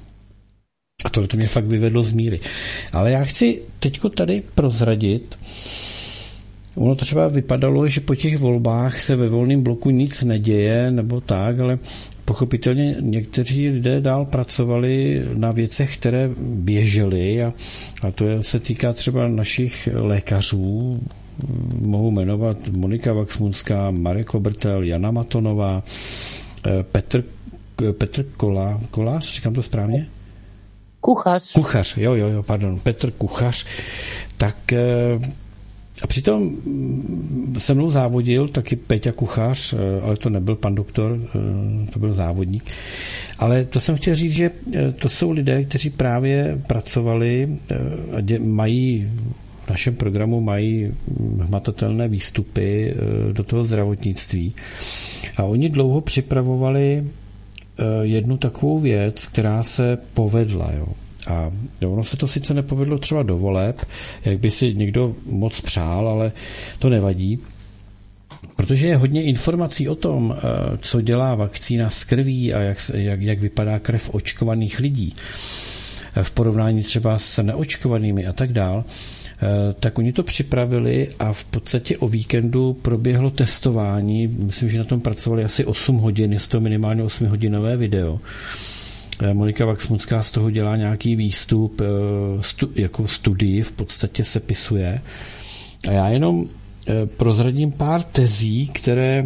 A tohle to mě fakt vyvedlo z míry. Ale já chci teďko tady prozradit, ono to třeba vypadalo, že po těch volbách se ve volném bloku nic neděje, nebo tak, ale pochopitelně někteří lidé dál pracovali na věcech, které běžely a, a to je, se týká třeba našich lékařů. Mohu jmenovat Monika Vaxmunská, Marek Obertel, Jana Matonová, Petr, Petr Kola, Kolář, říkám to správně? Kuchař. Kuchař, jo, jo, jo, pardon, Petr Kuchař. Tak a přitom se mnou závodil taky Peťa Kuchař, ale to nebyl pan doktor, to byl závodník. Ale to jsem chtěl říct, že to jsou lidé, kteří právě pracovali a dě, mají v našem programu mají hmatatelné výstupy do toho zdravotnictví. A oni dlouho připravovali jednu takovou věc, která se povedla. Jo. A ono se to sice nepovedlo třeba do voleb, jak by si někdo moc přál, ale to nevadí. Protože je hodně informací o tom, co dělá vakcína s krví a jak, jak, jak vypadá krev očkovaných lidí v porovnání třeba s neočkovanými a tak dál, tak oni to připravili a v podstatě o víkendu proběhlo testování. Myslím, že na tom pracovali asi osm hodin, je to minimálně osmihodinové video. Monika Vaxmunská z toho dělá nějaký výstup, stu, jako studii v podstatě sepisuje. A já jenom prozradím pár tezí, které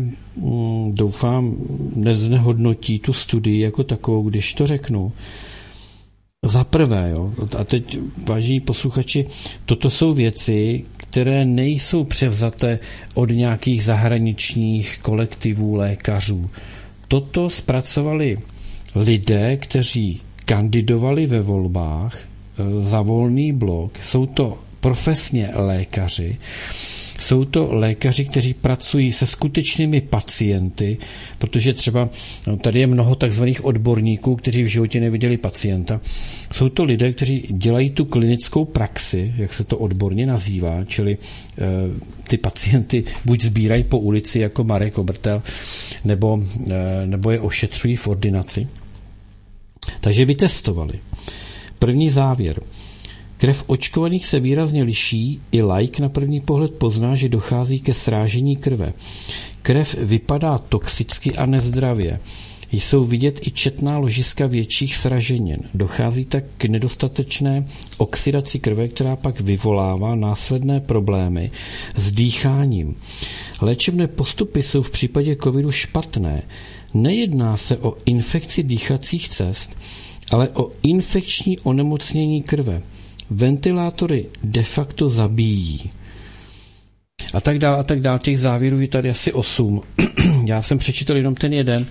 doufám neznehodnotí tu studii jako takovou, když to řeknu. Za prvé, jo, a teď, vážení posluchači, toto jsou věci, které nejsou převzaté od nějakých zahraničních kolektivů lékařů. Toto zpracovali lidé, kteří kandidovali ve volbách za Volný blok. Jsou to profesně lékaři. Jsou to lékaři, kteří pracují se skutečnými pacienty, protože třeba no, tady je mnoho takzvaných odborníků, kteří v životě neviděli pacienta. Jsou to lidé, kteří dělají tu klinickou praxi, jak se to odborně nazývá, čili e, ty pacienty buď sbírají po ulici jako Marek Obertel, nebo, e, nebo je ošetřují v ordinaci. Takže vytestovali. První závěr. Krev očkovaných se výrazně liší, i laik na první pohled pozná, že dochází ke srážení krve. Krev vypadá toxicky a nezdravě. Jsou vidět i četná ložiska větších sraženin. Dochází tak k nedostatečné oxidaci krve, která pak vyvolává následné problémy s dýcháním. Léčebné postupy jsou v případě covidu špatné. Nejedná se o infekci dýchacích cest, ale o infekční onemocnění krve. Ventilátory de facto zabíjí. A tak dál, a tak dál. Těch závěrů je tady asi osm. Já jsem přečetl jenom ten jeden.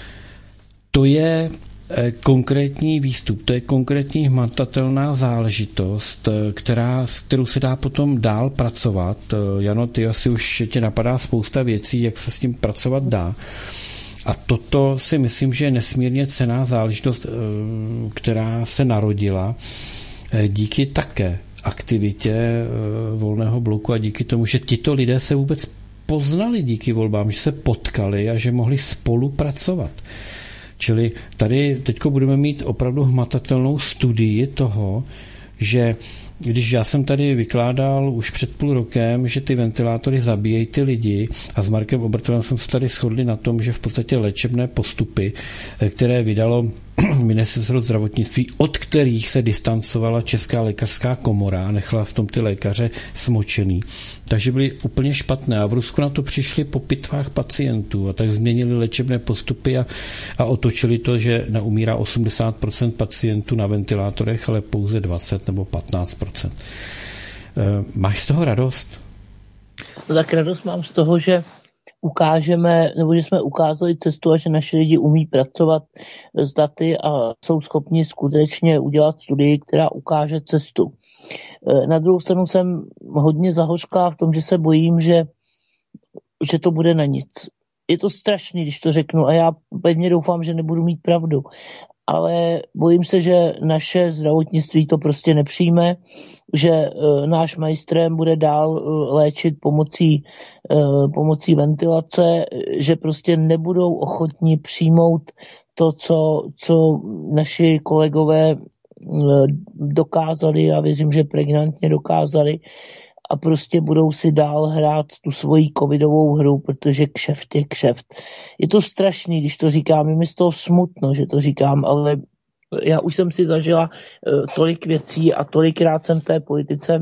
To je konkrétní výstup, to je konkrétní hmatatelná záležitost, která, s kterou se dá potom dál pracovat. Jano, ty asi už tě napadá spousta věcí, jak se s tím pracovat dá. A toto si myslím, že je nesmírně cenná záležitost, která se narodila díky také aktivitě Volného bloku a díky tomu, že tito lidé se vůbec poznali díky volbám, že se potkali a že mohli spolupracovat. Čili tady teďko budeme mít opravdu hmatatelnou studii toho, že když já jsem tady vykládal už před půl rokem, že ty ventilátory zabíjejí ty lidi a s Markem Obertelem jsme se tady shodli na tom, že v podstatě léčebné postupy, které vydalo Ministerstvo zdravotnictví, od kterých se distancovala Česká lékařská komora a nechala v tom ty lékaře smočený. Takže byly úplně špatné a v Rusku na to přišli po pitvách pacientů a tak změnili léčebné postupy a, a otočili to, že neumírá osmdesát procent pacientů na ventilátorech, ale pouze dvacet nebo patnáct procent. E, máš z toho radost? No tak radost mám z toho, že ukážeme, nebo že jsme ukázali cestu a že naši lidi umí pracovat s daty a jsou schopni skutečně udělat studii, která ukáže cestu. Na druhou stranu jsem hodně zahořklá v tom, že se bojím, že, že to bude na nic. Je to strašný, když to řeknu a já pevně doufám, že nebudu mít pravdu. Ale bojím se, že naše zdravotnictví to prostě nepřijme, že e, náš majstrem bude dál e, léčit pomocí, e, pomocí ventilace, že prostě nebudou ochotni přijmout to, co, co naši kolegové e, dokázali, a věřím, že pregnantně dokázali, a prostě budou si dál hrát tu svoji covidovou hru, protože kšeft je kšeft. Je to strašný, když to říkám, je mi z toho smutno, že to říkám, ale já už jsem si zažila uh, tolik věcí a tolikrát jsem v té politice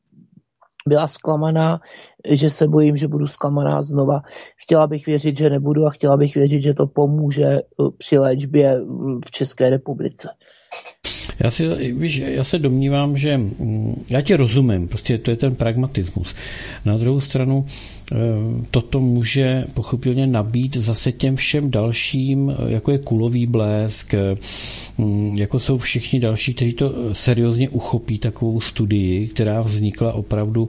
byla zklamaná, že se bojím, že budu zklamaná znova. Chtěla bych věřit, že nebudu a chtěla bych věřit, že to pomůže uh, při léčbě v České republice. Já, si, víš, já se domnívám, že já tě rozumím, prostě to je ten pragmatismus. Na druhou stranu toto může pochopitelně nabít zase těm všem dalším, jako je Kulový blesk, jako jsou všichni další, kteří to seriózně uchopí, takovou studii, která vznikla opravdu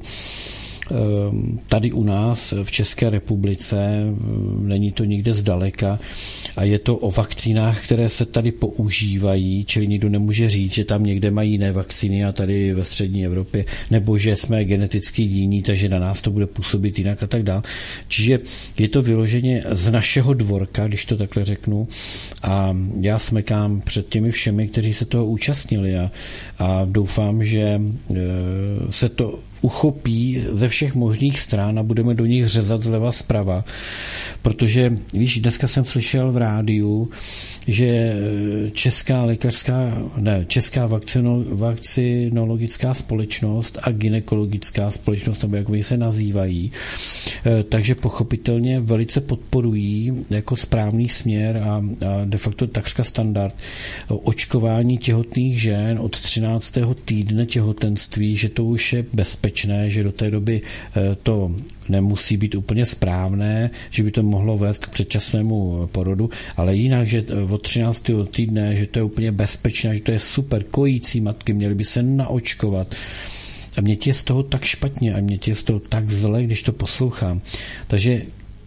tady u nás v České republice, není to nikde zdaleka a je to o vakcínách, které se tady používají, čili nikdo nemůže říct, že tam někde mají jiné vakcíny a tady ve střední Evropě, nebo že jsme geneticky jiní, takže na nás to bude působit jinak a tak dále. Čiže je to vyloženě z našeho dvorka, když to takhle řeknu, a já smekám před těmi všemi, kteří se toho účastnili a, a doufám, že se to uchopí ze všech možných stran a budeme do nich řezat zleva zprava. Protože, víš, dneska jsem slyšel v rádiu, že Česká lékařská, ne, Česká vakcino, vakcinologická společnost a gynekologická společnost, nebo jak oni se nazývají, takže pochopitelně velice podporují jako správný směr a, a de facto takřka standard očkování těhotných žen od třináctého týdne těhotenství, že to už je bezpečné, že do té doby to nemusí být úplně správné, že by to mohlo vést k předčasnému porodu, ale jinak, že od třináctého týdne, že to je úplně bezpečné, že to je super, kojící matky měly by se naočkovat. A mě je z toho tak špatně a mě je z toho tak zle, když to poslouchám. Takže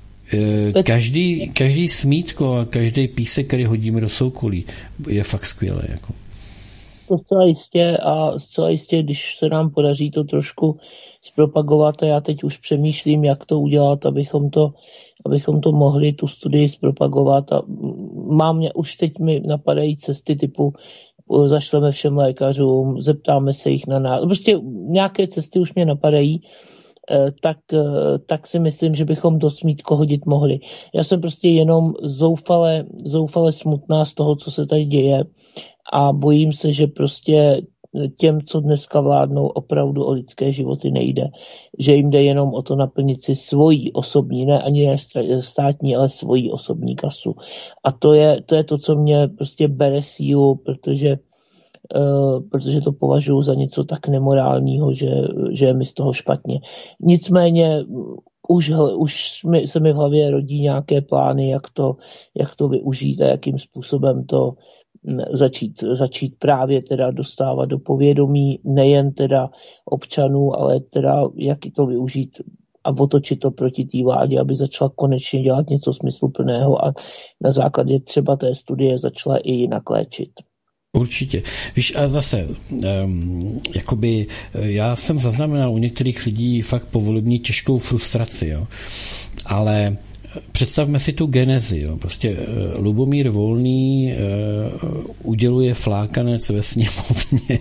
každý, každý smítko a každý písek, který hodíme do soukolí, je fakt skvělé. Jako. To zcela jistě a zcela jistě, když se nám podaří to trošku zpropagovat a já teď už přemýšlím, jak to udělat, abychom to, abychom to mohli tu studii zpropagovat a mám, už teď mi napadají cesty typu zašleme všem lékařům, zeptáme se jich na nás. Prostě nějaké cesty už mě napadají, tak, tak si myslím, že bychom to smítko hodit mohli. Já jsem prostě jenom zoufale, zoufale smutná z toho, co se tady děje a bojím se, že prostě těm, co dneska vládnou, opravdu o lidské životy nejde. Že jim jde jenom o to naplnit si svoji osobní, ne ani ne státní, ale svoji osobní kasu. A to je to, je to co mě prostě bere sílu, protože, uh, protože to považuji za něco tak nemorálního, že, že je mi z toho špatně. Nicméně už, už mi, se mi v hlavě rodí nějaké plány, jak to, jak to využít a jakým způsobem to začít, začít právě teda dostávat do povědomí nejen teda občanů, ale teda jak to využít a otočit to proti té vládě, aby začala konečně dělat něco smysluplného a na základě třeba té studie začala i jinak léčit. Určitě. Víš, a zase, um, jakoby, já jsem zaznamenal u některých lidí fakt povolební těžkou frustraci, jo. Ale představme si tu genezi. Jo. Prostě uh, Lubomír Volný uh, uděluje flákanec ve sněmovně,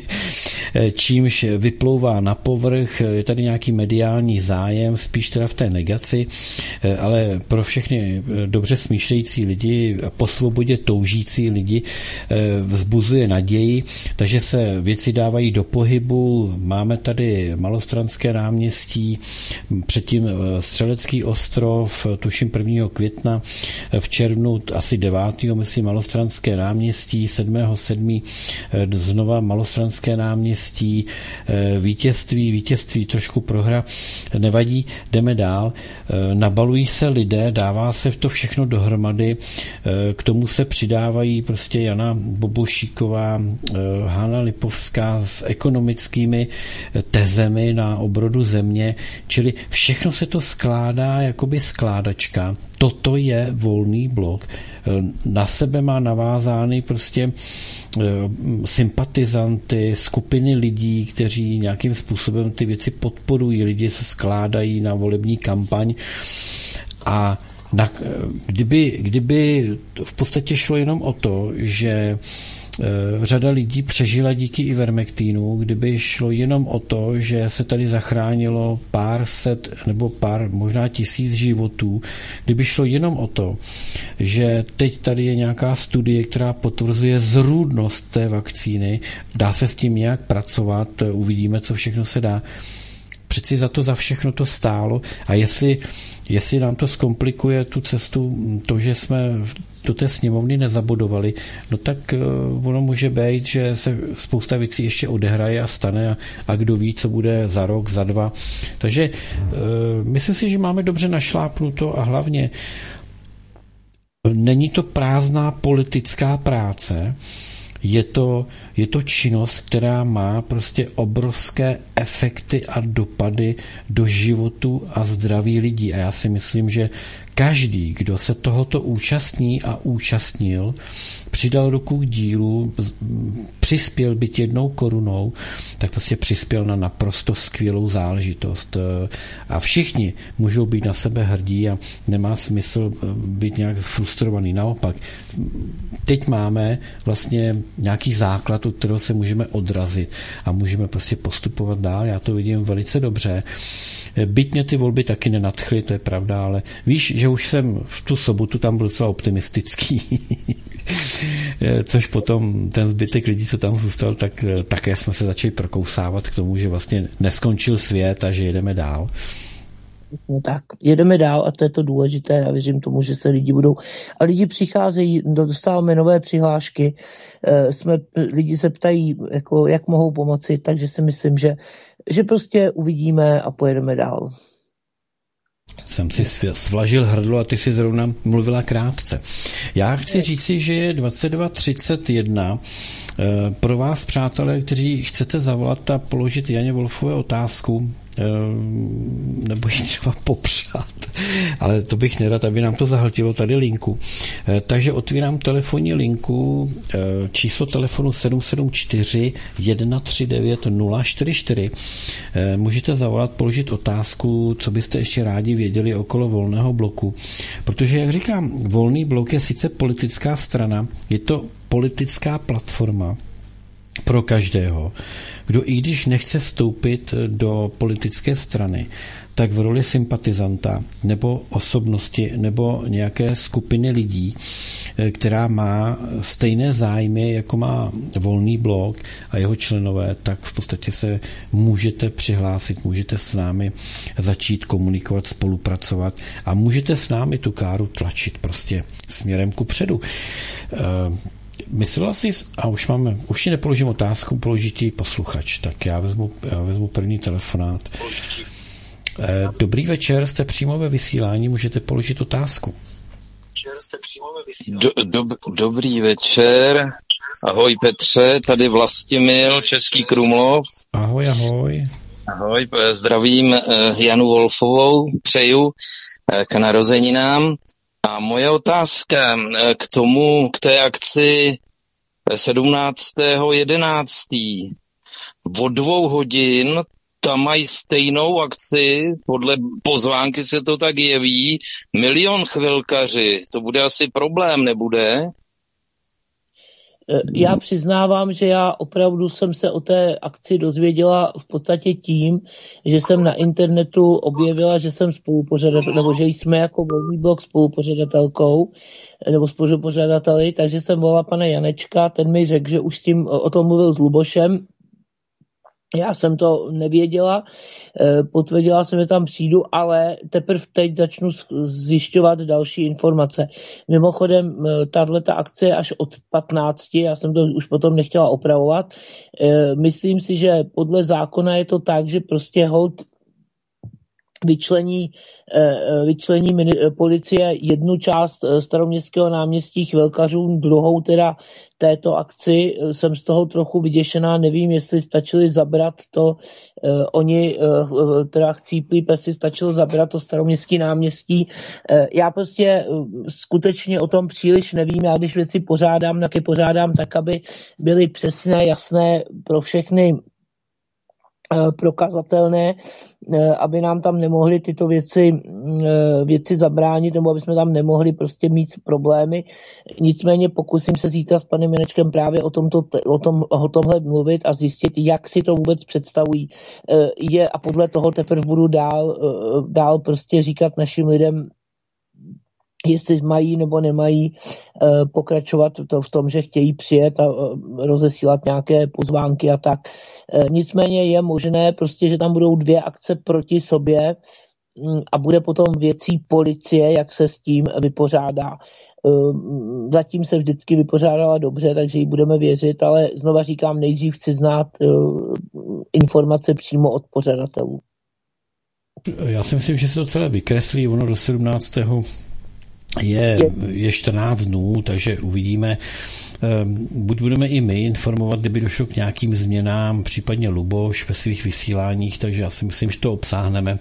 čímž vyplouvá na povrch, je tady nějaký mediální zájem, spíš teda v té negaci, ale pro všechny dobře smýšlející lidi, po svobodě toužící lidi vzbuzuje naději, takže se věci dávají do pohybu. Máme tady Malostranské náměstí, předtím Střelecký ostrov, tuším prvního května, v červnu asi devátého myslím Malostranské náměstí, sedmého sedmého znova Malostranské náměstí, vítězství, vítězství, trošku prohra, nevadí, jdeme dál, nabalují se lidé, dává se to všechno dohromady, k tomu se přidávají prostě Jana Bobošíková, Hana Lipovská s ekonomickými tezemi na obrodu země, čili všechno se to skládá jakoby skládačka. Toto je Volný blok. Na sebe má navázány prostě sympatizanty, skupiny lidí, kteří nějakým způsobem ty věci podporují. Lidi se skládají na volební kampaň a na, kdyby, kdyby v podstatě šlo jenom o to, že řada lidí přežila díky Ivermectinu, kdyby šlo jenom o to, že se tady zachránilo pár set nebo pár, možná tisíc životů, kdyby šlo jenom o to, že teď tady je nějaká studie, která potvrzuje zrůdnost té vakcíny, dá se s tím nějak pracovat, uvidíme, co všechno se dá. Přeci za to za všechno to stálo a jestli, jestli nám to zkomplikuje tu cestu, to, že jsme do té sněmovny nezabodovali, no tak uh, ono může být, že se spousta věcí ještě odehraje a stane a, a kdo ví, co bude za rok, za dva. Takže uh, myslím si, že máme dobře našlápnuto a hlavně není to prázdná politická práce, Je to, je to činnost, která má prostě obrovské efekty a dopady do životu a zdraví lidí. A já si myslím, že každý, kdo se tohoto účastní a účastnil, přidal ruku k dílu, přispěl byť jednou korunou, tak prostě přispěl na naprosto skvělou záležitost. A všichni můžou být na sebe hrdí a nemá smysl být nějak frustrovaný. Naopak, teď máme vlastně nějaký základ, od kterého se můžeme odrazit a můžeme prostě postupovat dál. Já to vidím velice dobře. Byť mě ty volby taky nenadchly, to je pravda, ale víš, že už jsem v tu sobotu tam byl docela optimistický. Což potom ten zbytek lidí, co tam zůstal, tak také jsme se začali prokousávat k tomu, že vlastně neskončil svět a že jedeme dál. Tak, jedeme dál a to je to důležité. Já věřím tomu, že se lidi budou... A lidi přicházejí, dostáváme nové přihlášky, jsme, lidi se ptají, jako, jak mohou pomoci, takže si myslím, že, že prostě uvidíme a pojedeme dál. Jsem si svlažil hrdlo a ty si zrovna mluvila krátce. Já chci říct si, že je dvacet dva třicet jedna. Pro vás, přátelé, kteří chcete zavolat a položit Janě Wolfové otázku, nebo ji třeba popřát, ale to bych nerad, aby nám to zahltilo tady linku. Takže otvírám telefonní linku, číslo telefonu sedm sedm čtyři jedna tři devět nula čtyři čtyři. Můžete zavolat, položit otázku, co byste ještě rádi věděli okolo Volného bloku, protože, jak říkám, Volný blok je sice politická strana, je to politická platforma pro každého, kdo i když nechce vstoupit do politické strany, tak v roli sympatizanta nebo osobnosti nebo nějaké skupiny lidí, která má stejné zájmy, jako má Volný blok a jeho členové, tak v podstatě se můžete přihlásit, můžete s námi začít komunikovat, spolupracovat a můžete s námi tu káru tlačit prostě směrem kupředu. Myslela jsi, a už máme, už ti nepoložím otázku, položí ti posluchač, tak já vezmu, já vezmu první telefonát. Dobrý večer, jste přímo ve vysílání, můžete položit otázku. Do, do, dobrý večer, ahoj Petře, tady Vlastimil, Český Krumlov. Ahoj, ahoj. Ahoj, zdravím Janu Wolfovou, přeju k narozeninám. A moje otázka k tomu, k té akci sedmnáctého jedenáctého Od dvou hodin tam mají stejnou akci, podle pozvánky se to tak jeví, milion chvilkaři. To bude asi problém, nebude? Já přiznávám, že já opravdu jsem se o té akci dozvěděla v podstatě tím, že jsem na internetu objevila, že jsem spolupořadatel, nebo že jsme jako Volný blok spolupořadatelkou, nebo spolupořadateli, takže jsem volala pana Janečka, ten mi řekl, že už s tím o tom mluvil s Lubošem. Já jsem to nevěděla, potvrdila jsem, že tam přijdu, ale teprve teď začnu zjišťovat další informace. Mimochodem, tato akce je až od patnácti, já jsem to už potom nechtěla opravovat. Myslím si, že podle zákona je to tak, že prostě hold vyčlení, vyčlení policie jednu část Staroměstského náměstí chvilkařům, druhou teda této akci. Jsem z toho trochu vyděšená, nevím, jestli stačili zabrat to, eh, oni eh, teda chcíplí pesy, stačilo zabrat to Staroměstské náměstí. Eh, já prostě eh, skutečně o tom příliš nevím, já když věci pořádám, tak je pořádám tak, aby byly přesné, jasné pro všechny prokazatelné, aby nám tam nemohly tyto věci, věci zabránit, nebo aby jsme tam nemohli prostě mít problémy. Nicméně pokusím se zítra s panem Janečkem právě o, tomto, o, tom, o tomhle mluvit a zjistit, jak si to vůbec představují. Je, a podle toho teprve budu dál, dál prostě říkat našim lidem, jestli mají nebo nemají uh, pokračovat to v tom, že chtějí přijet a uh, rozesílat nějaké pozvánky a tak. Uh, nicméně je možné prostě, že tam budou dvě akce proti sobě um, a bude potom věcí policie, jak se s tím vypořádá. Uh, zatím se vždycky vypořádala dobře, takže jí budeme věřit, ale znova říkám, nejdřív chci znát uh, informace přímo od pořadatelů. Já si myslím, že se to celé vykreslí, ono do sedmnáctého je, je čtrnáct dnů, takže uvidíme. Buď budeme i my informovat, kdyby došlo k nějakým změnám, případně Luboš ve svých vysíláních, takže já si myslím, že to obsáhneme.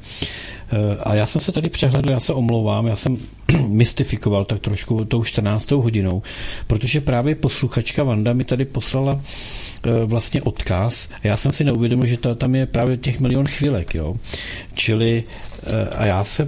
A já jsem se tady přehledl, já se omlouvám, já jsem mystifikoval tak trošku tou čtrnáctou hodinou, protože právě posluchačka Vanda mi tady poslala vlastně odkaz a já jsem si neuvědomil, že tam je právě těch milion chvílek, jo. Čili a já se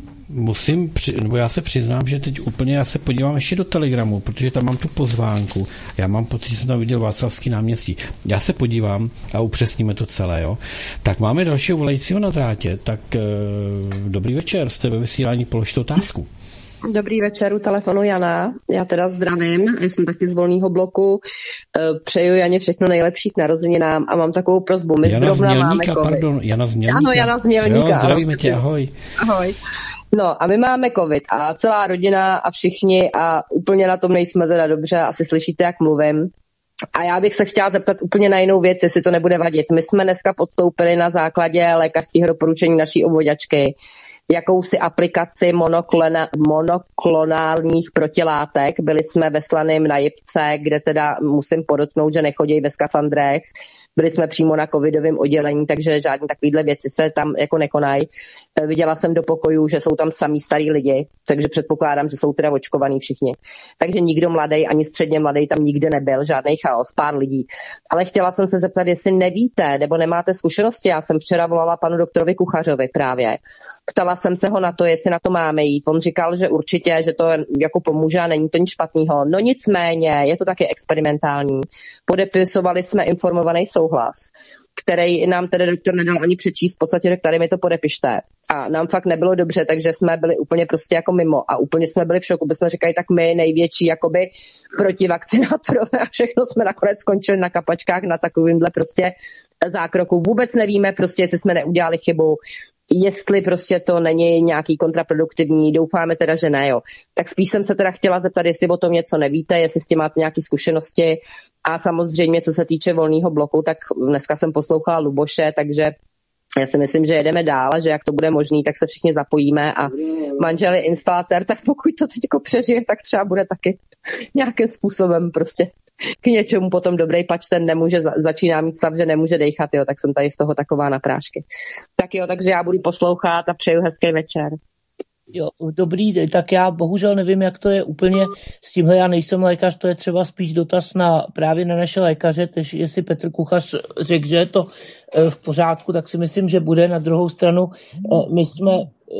musím, nebo já se přiznám, že teď úplně já se podívám ještě do Telegramu, protože tam mám tu pozvánku. Já mám pocit, že jsem tam viděl Václavský náměstí. Já se podívám a upřesníme to celé, jo. Tak máme dalšího volajícího na drátě. Tak eh, dobrý večer, jste ve vysílání, položte otázku. Dobrý večer, u telefonu Jana. Já teda zdravím, já jsem taky z Volného bloku. Přeju Janě všechno nejlepší k narozeninám a mám takovou prosbu. My Jana zrovna z máme covid. Pardon, Jana z Mělníka. Ano, Jana z Mělníka. Jo, zdravíme tě, ahoj. Ahoj. No a my máme covid a celá rodina a všichni a úplně na tom nejsme teda dobře, asi slyšíte, jak mluvím. A já bych se chtěla zeptat úplně na jinou věc, jestli to nebude vadit. My jsme dneska podstoupili na základě lékařského doporučení naší obvoďačky jakousi aplikaci monoklona, monoklonálních protilátek. Byli jsme ve Slaném na Jipce, kde teda musím podotknout, že nechodí ve skafandrech. Byli jsme přímo na covidovém oddělení, takže žádné takovéhle věci se tam jako nekonají. Viděla jsem do pokojů, že jsou tam samý starý lidi, takže předpokládám, že jsou teda očkovaní všichni. Takže nikdo mladý, ani středně mladý tam nikde nebyl, žádný chaos, pár lidí. Ale chtěla jsem se zeptat, jestli nevíte, nebo nemáte zkušenosti. Já jsem včera volala panu doktorovi Kuchařovi právě. Ptala jsem se ho na to, jestli na to máme jít. On říkal, že určitě, že to jako pomůže a není to nic špatného. No nicméně, je to taky experimentální. Podepisovali jsme informovaný souhlas, který nám tedy doktor nedal ani přečíst, v podstatě, že tady mi to podepište. A nám fakt nebylo dobře, takže jsme byli úplně prostě jako mimo a úplně jsme byli v šoku, bychom říkali, tak my největší jakoby protivakcinátorové a všechno jsme nakonec skončili na kapačkách na takovýmhle prostě zákroku. Vůbec nevíme prostě, jestli jsme neudělali chybu, jestli prostě to není nějaký kontraproduktivní, doufáme teda, že ne, jo. Tak spíš jsem se teda chtěla zeptat, jestli o tom něco nevíte, jestli s tím máte nějaké zkušenosti a samozřejmě, co se týče Volného bloku, tak dneska jsem poslouchala Luboše, takže já si myslím, že jedeme dál a že jak to bude možný, tak se všichni zapojíme a manžel je instalatér, tak pokud to teďko přežije, tak třeba bude taky nějakým způsobem prostě k něčemu potom dobrý, pač ten nemůže, začíná mít stav, že nemůže dejchat, jo, tak jsem tady z toho taková na prášky. Tak jo, takže já budu poslouchat a přeju hezký večer. Jo, dobrý, tak já bohužel nevím, jak to je úplně s tímhle, já nejsem lékař, to je třeba spíš dotaz na právě na naše lékaře, tež jestli Petr Kuchař řekl, že je to v pořádku, tak si myslím, že bude. Na druhou stranu, my jsme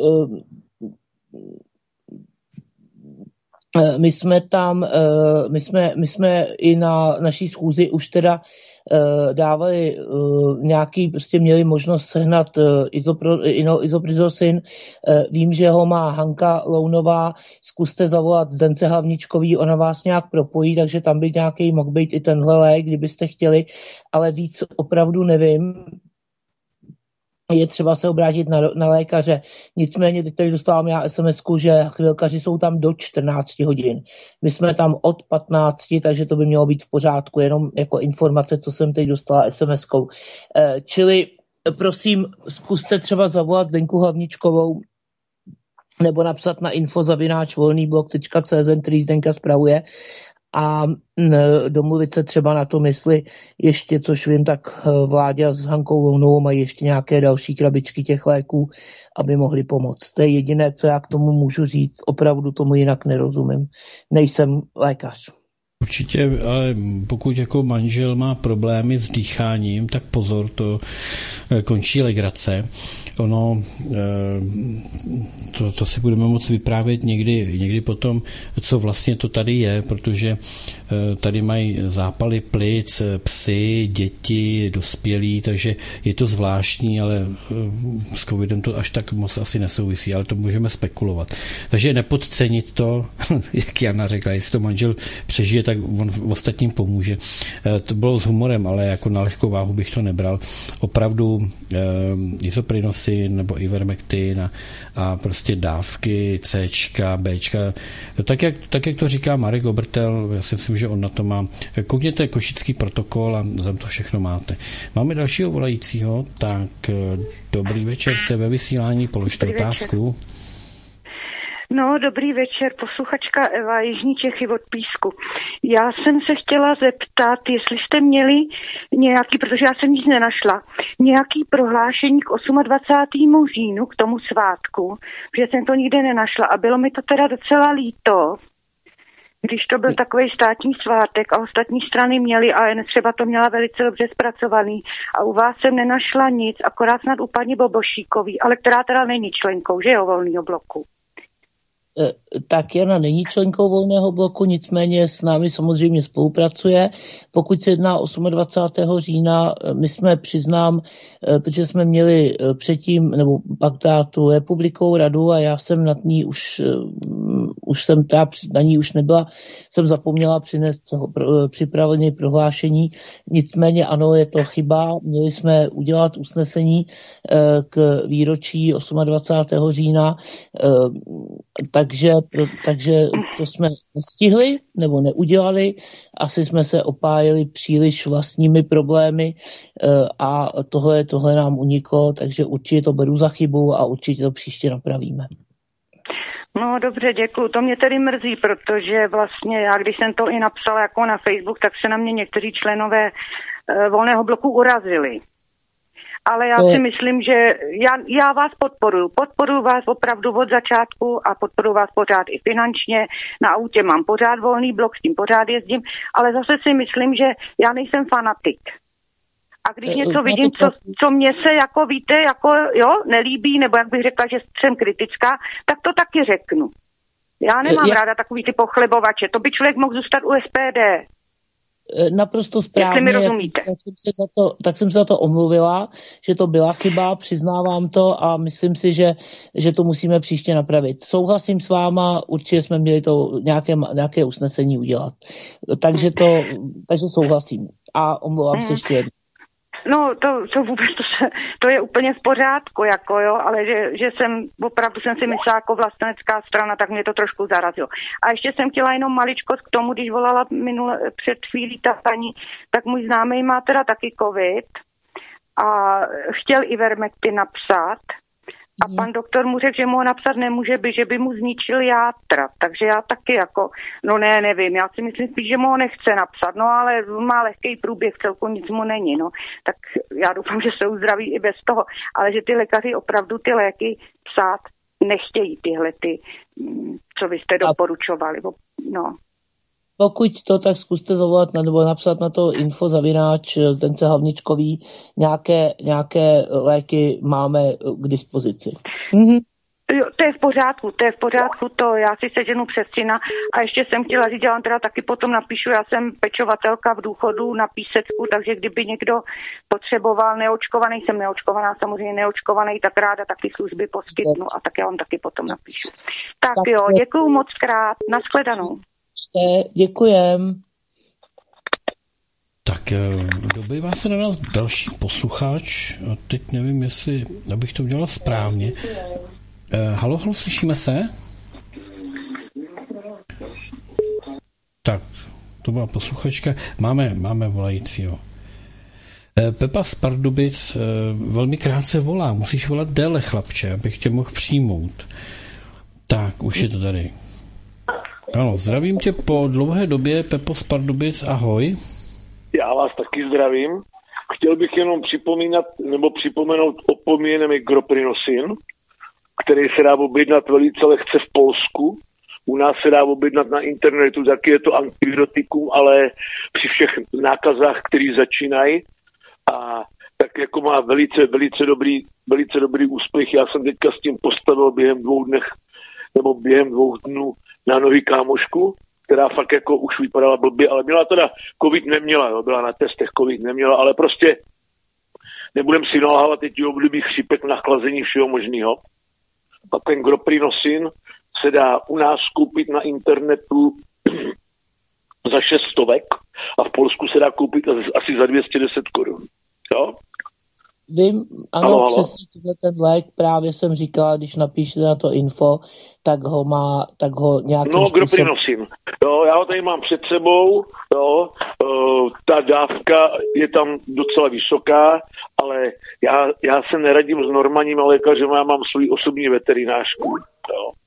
my jsme tam, my jsme, my jsme i na naší schůzi už teda dávali nějaký, prostě měli možnost sehnat izopro, izoprizocin. Vím, že ho má Hanka Lounová, zkuste zavolat Zdence Hlavničkový, ona vás nějak propojí, takže tam by nějaký mohl být i tenhle lék, kdybyste chtěli, ale víc opravdu nevím. Je třeba se obrátit na, na lékaře. Nicméně teď tady dostávám já es em esku, že chvilkaři jsou tam do čtrnáct hodin. My jsme tam od patnácti, takže to by mělo být v pořádku. Jenom jako informace, co jsem teď dostala es em eskou. E, čili prosím, zkuste třeba zavolat Zdenku Hlavničkovou nebo napsat na info zavináč volnýblok tečka cé zet, který Zdenka spravuje, a domluvit se třeba na tom, jestli ještě, což vím, tak Vláďa s Hankou Lounovou mají ještě nějaké další krabičky těch léků, aby mohli pomoct. To je jediné, co já k tomu můžu říct. Opravdu tomu jinak nerozumím. Nejsem lékař. Určitě, ale pokud jako manžel má problémy s dýcháním, tak pozor, to končí legrace. Ono, to, to si budeme moct vyprávět někdy, někdy potom, co vlastně to tady je, protože tady mají zápaly plic, psy, děti, dospělí, takže je to zvláštní, ale s covidem to až tak moc asi nesouvisí, ale to můžeme spekulovat. Takže nepodcenit to, jak Jana řekla, jestli to manžel přežije, tak on v ostatním pomůže. To bylo s humorem, ale jako na lehkou váhu bych to nebral. Opravdu isoprinosin nebo ivermectin a, a prostě dávky Cčka, Bčka. Tak jak, tak, jak to říká Marek Obertel, já si myslím, že on na to má. Koukněte Košický protokol a tam to všechno máte. Máme dalšího volajícího, tak dobrý večer, jste ve vysílání, položte otázku. No, dobrý večer, posluchačka Eva, Jižní Čechy od Písku. Já jsem se chtěla zeptat, jestli jste měli nějaký, protože já jsem nic nenašla, nějaký prohlášení k dvacátému osmému říjnu, k tomu svátku, že jsem to nikde nenašla a bylo mi to teda docela líto, když to byl takový státní svátek a ostatní strany měly a jen třeba to měla velice dobře zpracovaný. A u vás jsem nenašla nic, akorát snad u paní Bobošíkový, ale která teda není členkou, že jo, Volného bloku. Tak Jana není členkou Volného bloku, nicméně s námi samozřejmě spolupracuje. Pokud se jedná dvacátého osmého října, my jsme, přiznám, protože jsme měli předtím, nebo pak tu republikovou radu a já jsem nad ní už, už jsem ta, na ní už nebyla, jsem zapomněla přinést připravené prohlášení. Nicméně ano, je to chyba. Měli jsme udělat usnesení k výročí dvacátého osmého října, takže, takže to jsme nestihli nebo neudělali. Asi jsme se opájeli příliš vlastními problémy a tohle, tohle nám uniklo, takže určitě to beru za chybu a určitě to příště napravíme. No dobře, děkuju. To mě tedy mrzí, protože vlastně já, když jsem to i napsala jako na Facebook, tak se na mě někteří členové uh, Volného bloku urazili. Ale já si myslím, že já, já vás podporuji. Podporuji vás opravdu od začátku a podporuji vás pořád i finančně. Na autě mám pořád Volný blok, s tím pořád jezdím, ale zase si myslím, že já nejsem fanatik. A když něco vidím, co, co mě se jako víte, jako jo, nelíbí, nebo jak bych řekla, že jsem kritická, tak to taky řeknu. Já nemám já... ráda takový ty pochlebovače. To by člověk mohl zůstat u S P D. Naprosto správně, mi rozumíte. Tak, jsem se za to, tak jsem se za to omluvila, že to byla chyba, přiznávám to a myslím si, že, že to musíme příště napravit. Souhlasím s váma, určitě jsme měli to nějaké, nějaké usnesení udělat. Takže to, takže souhlasím a omlouvám hmm. se ještě jednou. No, to, to vůbec, to, se, to je úplně v pořádku, jako jo, ale že, že jsem, opravdu jsem si myslela jako vlastenecká strana, tak mě to trošku zarazilo. A ještě jsem chtěla jenom maličkost k tomu, když volala minule, před chvílí ta paní, tak můj známý má teda taky covid a chtěl Ivermectin napsat a pan doktor mu řekl, že mu ho napsat nemůže by, že by mu zničil játra, takže já taky jako, no ne, nevím, já si myslím spíš, že mu ho nechce napsat, no ale má lehký průběh, celku nic mu není, no, tak já doufám, že se uzdraví i bez toho, ale že ty lékaři opravdu ty léky psát nechtějí tyhle ty, co vy jste doporučovali, no. Pokud to, tak zkuste zavolat nebo napsat na to info zavináč Zdence Havničkový. Nějaké, nějaké léky máme k dispozici. Mm-hmm. Jo, to je v pořádku, to je v pořádku, to já si seženu přes syna a ještě jsem chtěla říct, já vám teda taky potom napíšu, já jsem pečovatelka v důchodu na Písecku, takže kdyby někdo potřeboval neočkovaný, jsem neočkovaná, samozřejmě neočkovaný, tak ráda taky služby poskytnu a tak já vám taky potom napíšu. Tak, tak jo, děkuju moc krát, nashledanou. Děkujem. Tak dobývá se na nás další posluchač. Teď nevím, jestli abych to udělala správně. Halo, halo, slyšíme se? Tak, to byla posluchačka. Máme, máme volajícího. Pepa z Pardubic velmi krátce volá. Musíš volat déle, chlapče, abych tě mohl přijmout. Tak, už je to tady. Ano, zdravím tě po dlouhé době, Pepo z Pardubic, ahoj. Já vás taky zdravím. Chtěl bych jenom připomínat, nebo připomenout opomíjený Groprinosin, který se dá objednat velice lehce v Polsku. U nás se dá objednat na internetu, taky je to antivirotikum, ale při všech nákazách, které začínají. A tak jako má velice, velice dobrý, velice dobrý úspěch. Já jsem teďka s tím postavil během dvou dnech, nebo během dvou dnů na nohy kámošku, která fakt jako už vypadala blbě, ale měla teda, covid neměla, jo, byla na testech, covid neměla, ale prostě nebudem si nalhávat teď období chřipek, nachlazení všeho možného. A ten Groprinosin se dá u nás koupit na internetu za šest stovek a v Polsku se dá koupit asi za dvě stě deset korun. Jo? Vím, ano, halo, halo. Přesně ten lék, právě jsem říkal, když napíšete na to info, tak ho má, tak ho nějakým No, Groprinosin. Jo, já ho tady mám před sebou, jo, uh, ta dávka je tam docela vysoká, ale já, já se neradím s normálníma lékařem, já mám svůj osobní veterinářku, jo.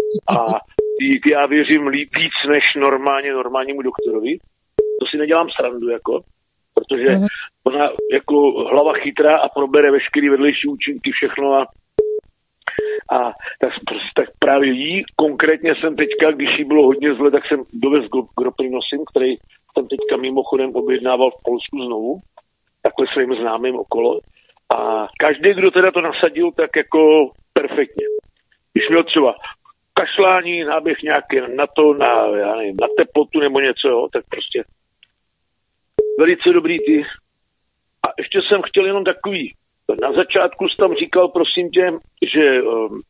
a já věřím líp víc než normálně normálnímu doktorovi. To si nedělám srandu, jako, protože uh-huh. ona jako hlava chytrá a probere veškerý vedlejší účinky, všechno a, a tak, tak právě jí konkrétně jsem teďka, když jí bylo hodně zle, tak jsem dovez Groprinosin, který jsem teďka mimochodem objednával v Polsku znovu, takhle svým známým okolo. A každý, kdo teda to nasadil, tak jako perfektně. Když měl třeba kašlání, náběh nějaký na to, na, já nevím, na teplotu nebo něco, jo, tak prostě velice dobrý ty. A ještě jsem chtěl jenom takový, na začátku jsi tam říkal, prosím tě, že um,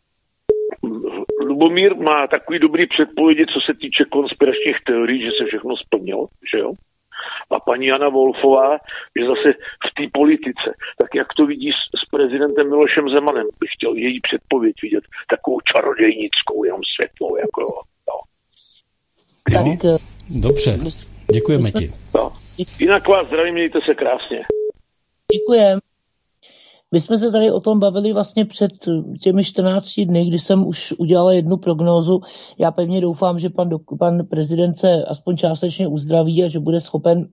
Lubomír má takový dobrý předpovědi, co se týče konspiračních teorií, že se všechno splnilo, že jo? A paní Jana Wolfová je zase v té politice. Tak jak to vidí s, s prezidentem Milošem Zemanem? Bych chtěl její předpověď vidět, takovou čarodějnickou, jenom světlou, jako jo. No, dobře, děkujeme ti. No. Jinak vás zdravím, mějte se krásně. Děkujem. My jsme se tady o tom bavili vlastně před těmi čtrnácti dny, kdy jsem už udělal jednu prognózu. Já pevně doufám, že pan, pan prezident se aspoň částečně uzdraví a že bude schopen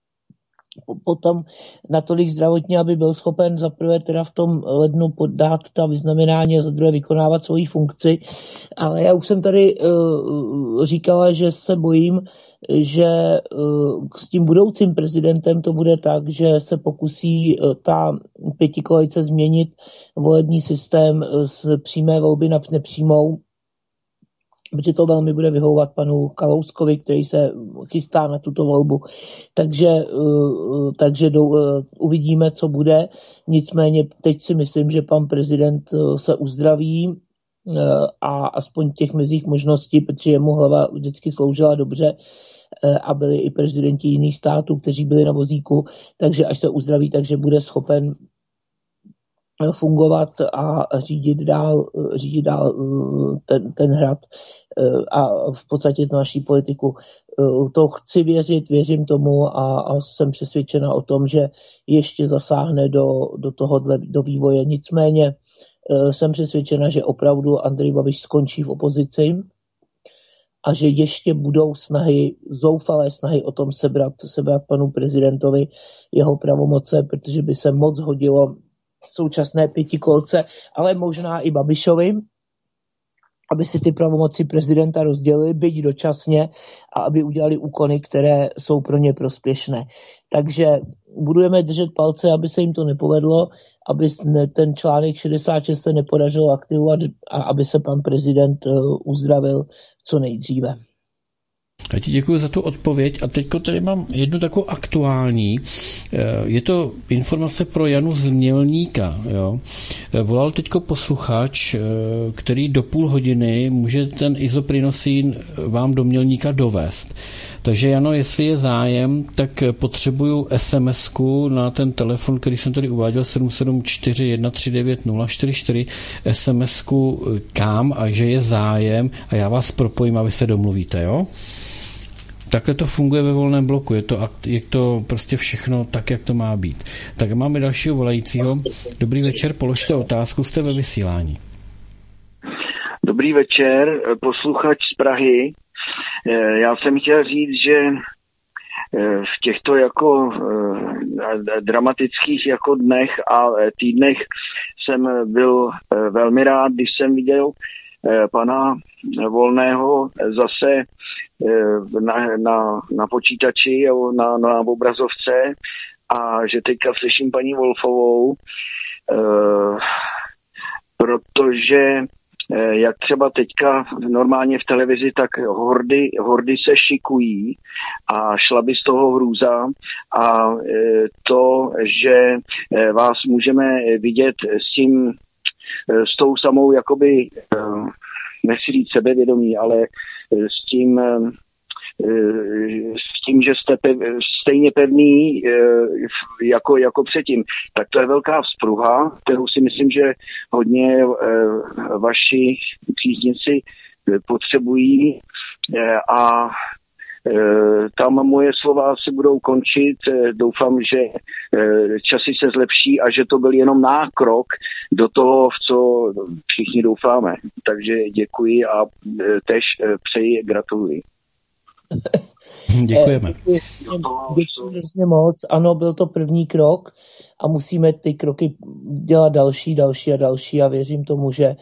potom natolik zdravotně, aby byl schopen za prvé teda v tom lednu poddát ta vyznamenání a za druhé vykonávat svoji funkci. Ale já už jsem tady uh, říkala, že se bojím, že uh, s tím budoucím prezidentem to bude tak, že se pokusí uh, ta pětikoalice změnit volební systém z přímé volby na nepřímou, protože to velmi bude vyhovovat panu Kalouskovi, který se chystá na tuto volbu. Takže, uh, takže do, uh, uvidíme, co bude. Nicméně teď si myslím, že pan prezident uh, se uzdraví uh, a aspoň těch mezích možností, protože jemu hlava vždycky sloužila dobře uh, a byli i prezidenti jiných států, kteří byli na vozíku, takže až se uzdraví, takže bude schopen fungovat a řídit dál, řídit dál ten, ten hrad a v podstatě naší politiku. To chci věřit, věřím tomu a, a jsem přesvědčena o tom, že ještě zasáhne do, do tohohle, do vývoje. Nicméně jsem přesvědčena, že opravdu Andrej Babiš skončí v opozici a že ještě budou snahy, zoufalé snahy o tom sebrat, sebrat panu prezidentovi jeho pravomoce, protože by se moc hodilo současné pětikolce, ale možná i Babišovi, aby si ty pravomoci prezidenta rozdělili, byť dočasně, a aby udělali úkony, které jsou pro ně prospěšné. Takže budeme držet palce, aby se jim to nepovedlo, aby ten článek šedesát šest se nepodařilo aktivovat a aby se pan prezident uzdravil co nejdříve. Já ti děkuji za tu odpověď a teďko tady mám jednu takovou aktuální. Je to informace pro Janu z Mělníka. Jo. Volal teďko posluchač, který do půl hodiny může ten Isoprinosin vám do Mělníka dovést. Takže Jano, jestli je zájem, tak potřebuju SMSku na ten telefon, který jsem tady uváděl, sedm sedm čtyři jedna tři devět nula čtyři čtyři, SMSku kam a že je zájem a já vás propojím a vy se domluvíte, jo? Takhle to funguje ve volném bloku, je to, je to prostě všechno tak, jak to má být. Tak máme dalšího volajícího. Dobrý večer, položte otázku, jste ve vysílání. Dobrý večer, posluchač z Prahy. Já jsem chtěl říct, že v těchto jako dramatických jako dnech a týdnech jsem byl velmi rád, když jsem viděl pana Volného zase na, na, na počítači a na, na obrazovce a že teďka slyším paní Wolfovou, protože jak třeba teďka normálně v televizi, tak hordy, hordy se šikují a šla by z toho hrůza a to, že vás můžeme vidět s tím, s tou samou jakoby, nechci říct sebevědomí, ale s tím, s tím, že jste pev, stejně pevný jako, jako předtím, tak to je velká vzpruha, kterou si myslím, že hodně vaši příznivci potřebují a tam moje slova asi budou končit. Doufám, že časy se zlepší a že to byl jenom nákrok do toho, v co všichni doufáme. Takže děkuji a tež přeji, gratuluji. Děkujeme. Děkuji hrozně moc. Ano, byl to první krok a musíme ty kroky dělat další, další a další a věřím tomu, že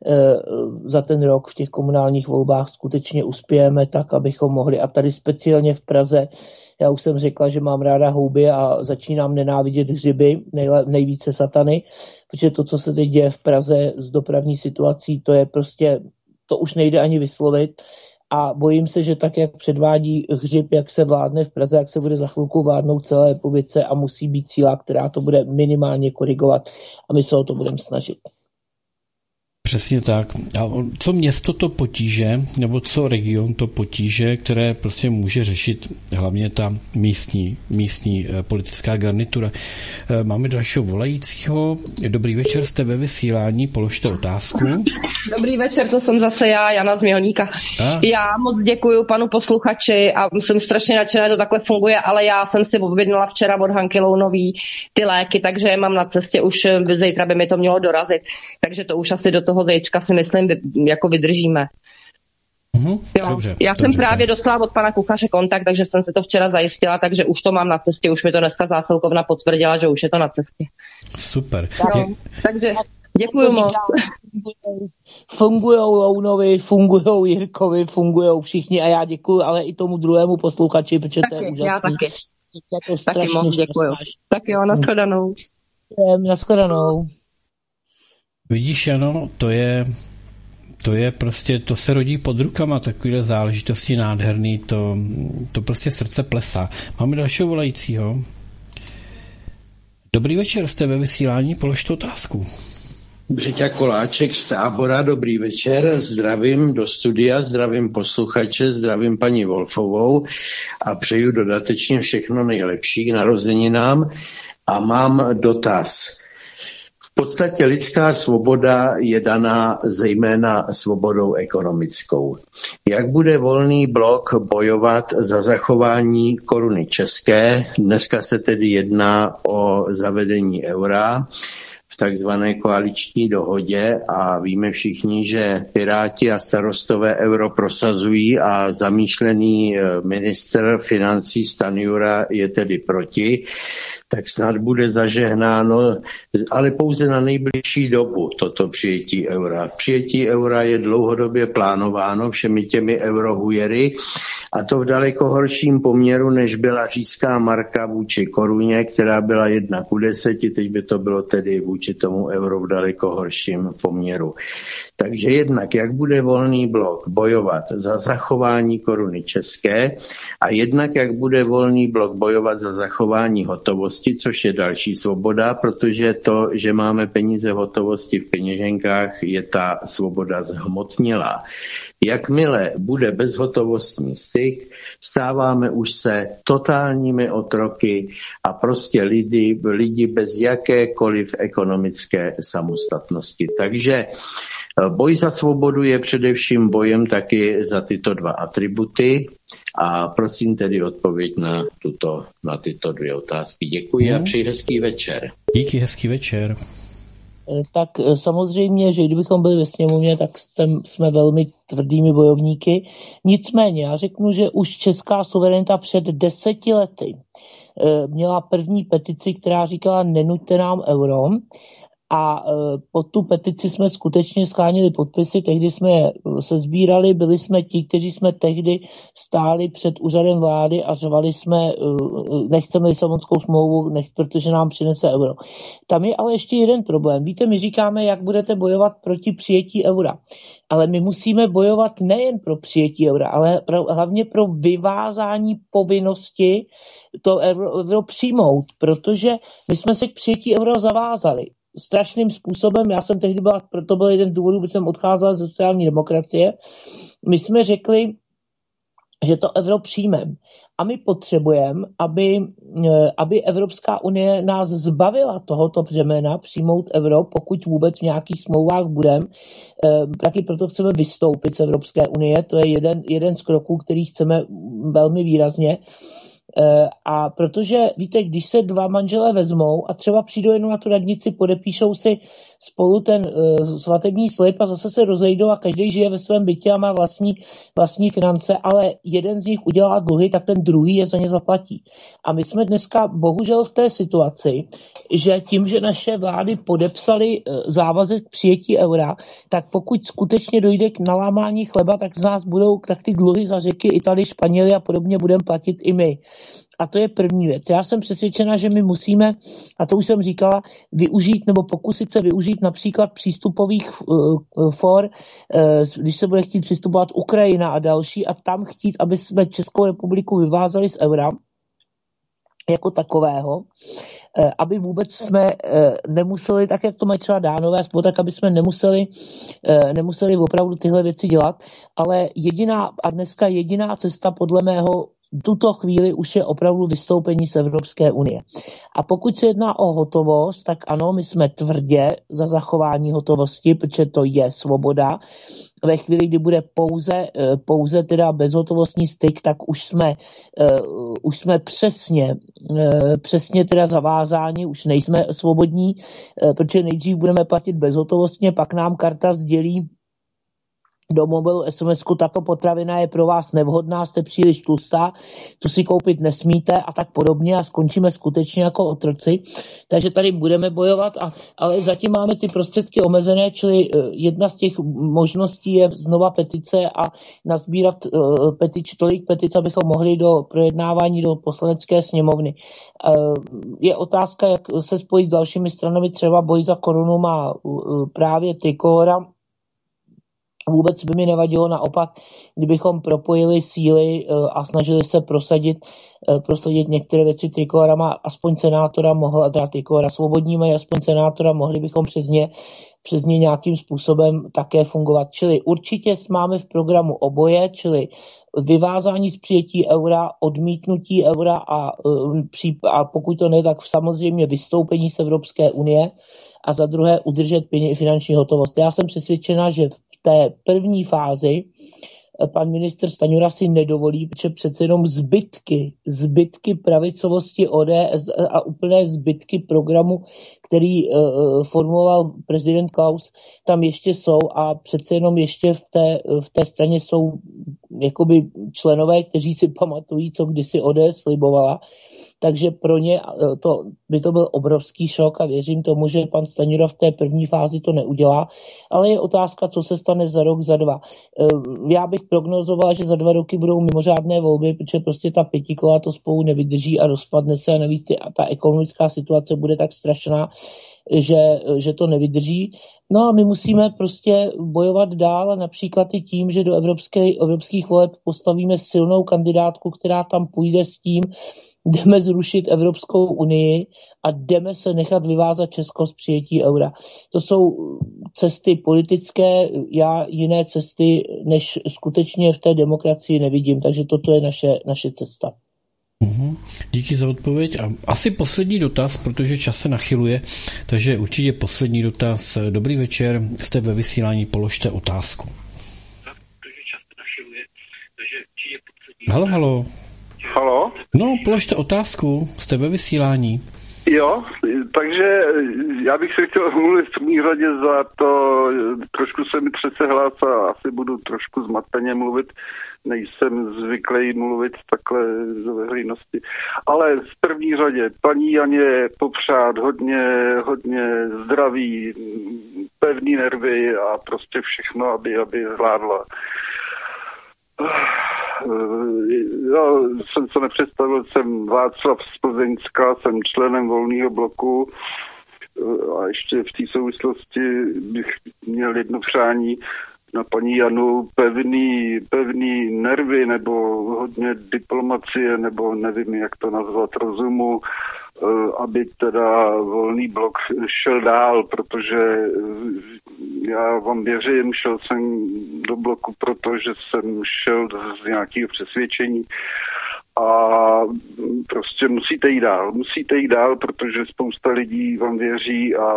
za ten rok v těch komunálních volbách skutečně uspějeme tak, abychom mohli. A tady speciálně v Praze, já už jsem řekla, že mám ráda houby a začínám nenávidět hřiby, nejle, nejvíce satany, protože to, co se teď děje v Praze s dopravní situací, to je prostě, to už nejde ani vyslovit. A bojím se, že tak, jak předvádí hřib, jak se vládne v Praze, jak se bude za chvilku vládnout celé republice a musí být síla, která to bude minimálně korigovat a my se o to budeme snažit. Přesně tak. A co město to potíže, nebo co region to potíže, které prostě může řešit hlavně ta místní, místní politická garnitura. Máme dalšího volajícího. Dobrý večer, jste ve vysílání, položte otázku. Dobrý večer, to jsem zase já, Jana z Mělníka. A? Já moc děkuju panu posluchači a jsem strašně nadšená, že to takhle funguje, ale já jsem si objednala včera od Hanky Lounový ty léky, takže je mám na cestě, už zítra by mi to mělo dorazit, takže to už asi do toho zejčka si myslím, jako vydržíme. Uhum, jo. Dobře, Já dobře, jsem právě dostala od pana kuchaře kontakt, takže jsem si to včera zajistila, takže už to mám na cestě, už mi to dneska zásilkovna potvrdila, že už je to na cestě. Super. Jo, takže děkuju moc. Fungujou Lounovi, fungujou Jirkovi, fungujou všichni a já děkuju, ale i tomu druhému posluchači, protože taky, to je úžasný. Já taky. To taky moc děkuju. Tak jo, nashledanou. Nashledanou. Vidíš, ano, to je, to je prostě, to se rodí pod rukama, takové záležitosti nádherný, to, to prostě srdce plesá. Máme dalšího volajícího. Dobrý večer, jste ve vysílání, položte otázku. Břeťa Koláček z Tábora, dobrý večer, zdravím do studia, zdravím posluchače, zdravím paní Wolfovou a přeju dodatečně všechno nejlepší k narozeninám a mám dotaz. V podstatě lidská svoboda je daná zejména svobodou ekonomickou. Jak bude Volný blok bojovat za zachování koruny české? Dneska se tedy jedná o zavedení eura v takzvané koaliční dohodě a víme všichni, že Piráti a starostové euro prosazují a zamýšlený ministr financí Stanjura je tedy proti. Tak snad bude zažehnáno, ale pouze na nejbližší dobu toto přijetí eura. Přijetí eura je dlouhodobě plánováno všemi těmi eurohujery a to v daleko horším poměru, než byla říšská marka vůči koruně, která byla jedna ku deseti, teď by to bylo tedy vůči tomu euro v daleko horším poměru. Takže jednak, jak bude Volný blok bojovat za zachování koruny české a jednak, jak bude Volný blok bojovat za zachování hotovosti, což je další svoboda, protože to, že máme peníze v hotovosti v peněženkách, je ta svoboda zhmotnělá. Jakmile bude bezhotovostní styk, stáváme už se totálními otroky a prostě lidi, lidi bez jakékoliv ekonomické samostatnosti. Takže boj za svobodu je především bojem taky za tyto dva atributy a prosím tedy odpověď na, tuto, na tyto dvě otázky. Děkuji hmm. a přeji hezký večer. Díky, hezký večer. Tak samozřejmě, že kdybychom byli ve sněmovně, tak jsme velmi tvrdými bojovníky. Nicméně, já řeknu, že už česká suverenita před deseti lety měla první petici, která říkala nenuďte nám euro. A pod tu petici jsme skutečně schánili podpisy, tehdy jsme se sbírali, byli jsme ti, kteří jsme tehdy stáli před úřadem vlády a řvali jsme, nechceme Lisabonskou smlouvu, nech, protože nám přinese euro. Tam je ale ještě jeden problém. Víte, my říkáme, jak budete bojovat proti přijetí eura. Ale my musíme bojovat nejen pro přijetí eura, ale pro, hlavně pro vyvázání povinnosti to euro, euro přijmout, protože my jsme se k přijetí eura zavázali strašným způsobem. Já jsem tehdy byla, proto byl jeden z důvodů, protože jsem odcházela z sociální demokracie. My jsme řekli, že to euro přijmeme. A my potřebujeme, aby, aby Evropská unie nás zbavila tohoto břemena přijmout euro, pokud vůbec v nějakých smlouvách budeme. Taky proto chceme vystoupit z Evropské unie. To je jeden, jeden z kroků, který chceme velmi výrazně. A protože, víte, když se dva manželé vezmou a třeba přijdou jenom na tu radnici, podepíšou si spolu ten uh, svatební slib a zase se rozejdou a každý žije ve svém bytě a má vlastní, vlastní finance, ale jeden z nich udělá dluhy, tak ten druhý je za ně zaplatí. A my jsme dneska bohužel v té situaci, že tím, že naše vlády podepsaly uh, závazek přijetí eura, tak pokud skutečně dojde k nalámání chleba, tak z nás budou, tak ty dluhy za Řeky, Italii, Španěli a podobně budeme platit i my. A to je první věc. Já jsem přesvědčena, že my musíme, a to už jsem říkala, využít nebo pokusit se využít například přístupových uh, for, uh, když se bude chtít přistupovat Ukrajina a další, a tam chtít, aby jsme Českou republiku vyvázali z eura jako takového, uh, aby vůbec jsme uh, nemuseli, tak jak to mají třeba Dánové, tak aby jsme nemuseli, uh, nemuseli opravdu tyhle věci dělat, ale jediná, a dneska jediná cesta podle mého tuto chvíli už je opravdu vystoupení z Evropské unie. A pokud se jedná o hotovost, tak ano, my jsme tvrdě za zachování hotovosti, protože to je svoboda. Ve chvíli, kdy bude pouze, pouze teda bezhotovostní styk, tak už jsme, uh, už jsme přesně, uh, přesně teda zavázáni, už nejsme svobodní, uh, protože nejdřív budeme platit bezhotovostně, pak nám karta sdělí do mobilu es em esku, tato potravina je pro vás nevhodná, jste příliš tlustá, tu si koupit nesmíte a tak podobně a skončíme skutečně jako otroci. Takže tady budeme bojovat, a, ale zatím máme ty prostředky omezené, čili jedna z těch možností je znova petice a nazbírat uh, petič, tolik petic, abychom mohli do projednávání do poslanecké sněmovny. Uh, je otázka, jak se spojit s dalšími stranami, třeba boj za korunu má uh, právě Trikolora. Vůbec by mi nevadilo, naopak, kdybychom propojili síly a snažili se prosadit, prosadit některé věci. Trikolora má aspoň senátora, mohla dát Trikolora svobodní, mají aspoň senátora, mohli bychom přes ně, přes ně nějakým způsobem také fungovat. Čili určitě máme v programu oboje, čili vyvázání z přijetí eura, odmítnutí eura a, a pokud to ne, tak samozřejmě vystoupení z Evropské unie a za druhé udržet finanční hotovost. Já jsem přesvědčena, že v té první fázi pan ministr Stanjura si nedovolí, protože přece jenom zbytky, zbytky pravicovosti O D S a úplné zbytky programu, který uh, formuloval prezident Klaus, tam ještě jsou a přece jenom ještě v té, v té straně jsou jakoby členové, kteří si pamatují, co kdysi O D S slibovala. Takže pro ně to, by to byl obrovský šok a věřím tomu, že pan Stanjura v té první fázi to neudělá. Ale je otázka, co se stane za rok, za dva. Já bych prognozovala, že za dva roky budou mimořádné volby, protože prostě ta pětikola to spolu nevydrží a rozpadne se a navíc a ta ekonomická situace bude tak strašná, že, že to nevydrží. No a my musíme prostě bojovat dál, například i tím, že do evropské, evropských voleb postavíme silnou kandidátku, která tam půjde s tím, jdeme zrušit Evropskou unii a jdeme se nechat vyvázat Česko z přijetí eura. To jsou cesty politické, já jiné cesty, než skutečně v té demokracii nevidím, takže toto je naše, naše cesta. Uhum. Díky za odpověď a asi poslední dotaz, protože čas se nachyluje, takže určitě poslední dotaz. Dobrý večer, jste ve vysílání, položte otázku. Halo, halo. Halo? No, položte otázku, jste ve vysílání. Jo, takže já bych se chtěl omluvit v první řadě za to, trošku se mi třese hlas a asi budu trošku zmateně mluvit, nejsem zvyklý mluvit takhle z veřejnosti. Ale v první řadě paní Janě popřát hodně, hodně zdraví, pevný nervy a prostě všechno, aby, aby zvládla. Já jsem se nepředstavil, jsem Václav z Plzeňska, jsem členem Volného bloku a ještě v té souvislosti bych měl jedno přání na paní Janu, pevný, pevný nervy nebo hodně diplomacie, nebo nevím, jak to nazvat, rozumu, aby teda Volný blok šel dál, protože já vám věřím, šel jsem do bloku, protože jsem šel z nějakého přesvědčení a prostě musíte jít dál, musíte jít dál, protože spousta lidí vám věří a,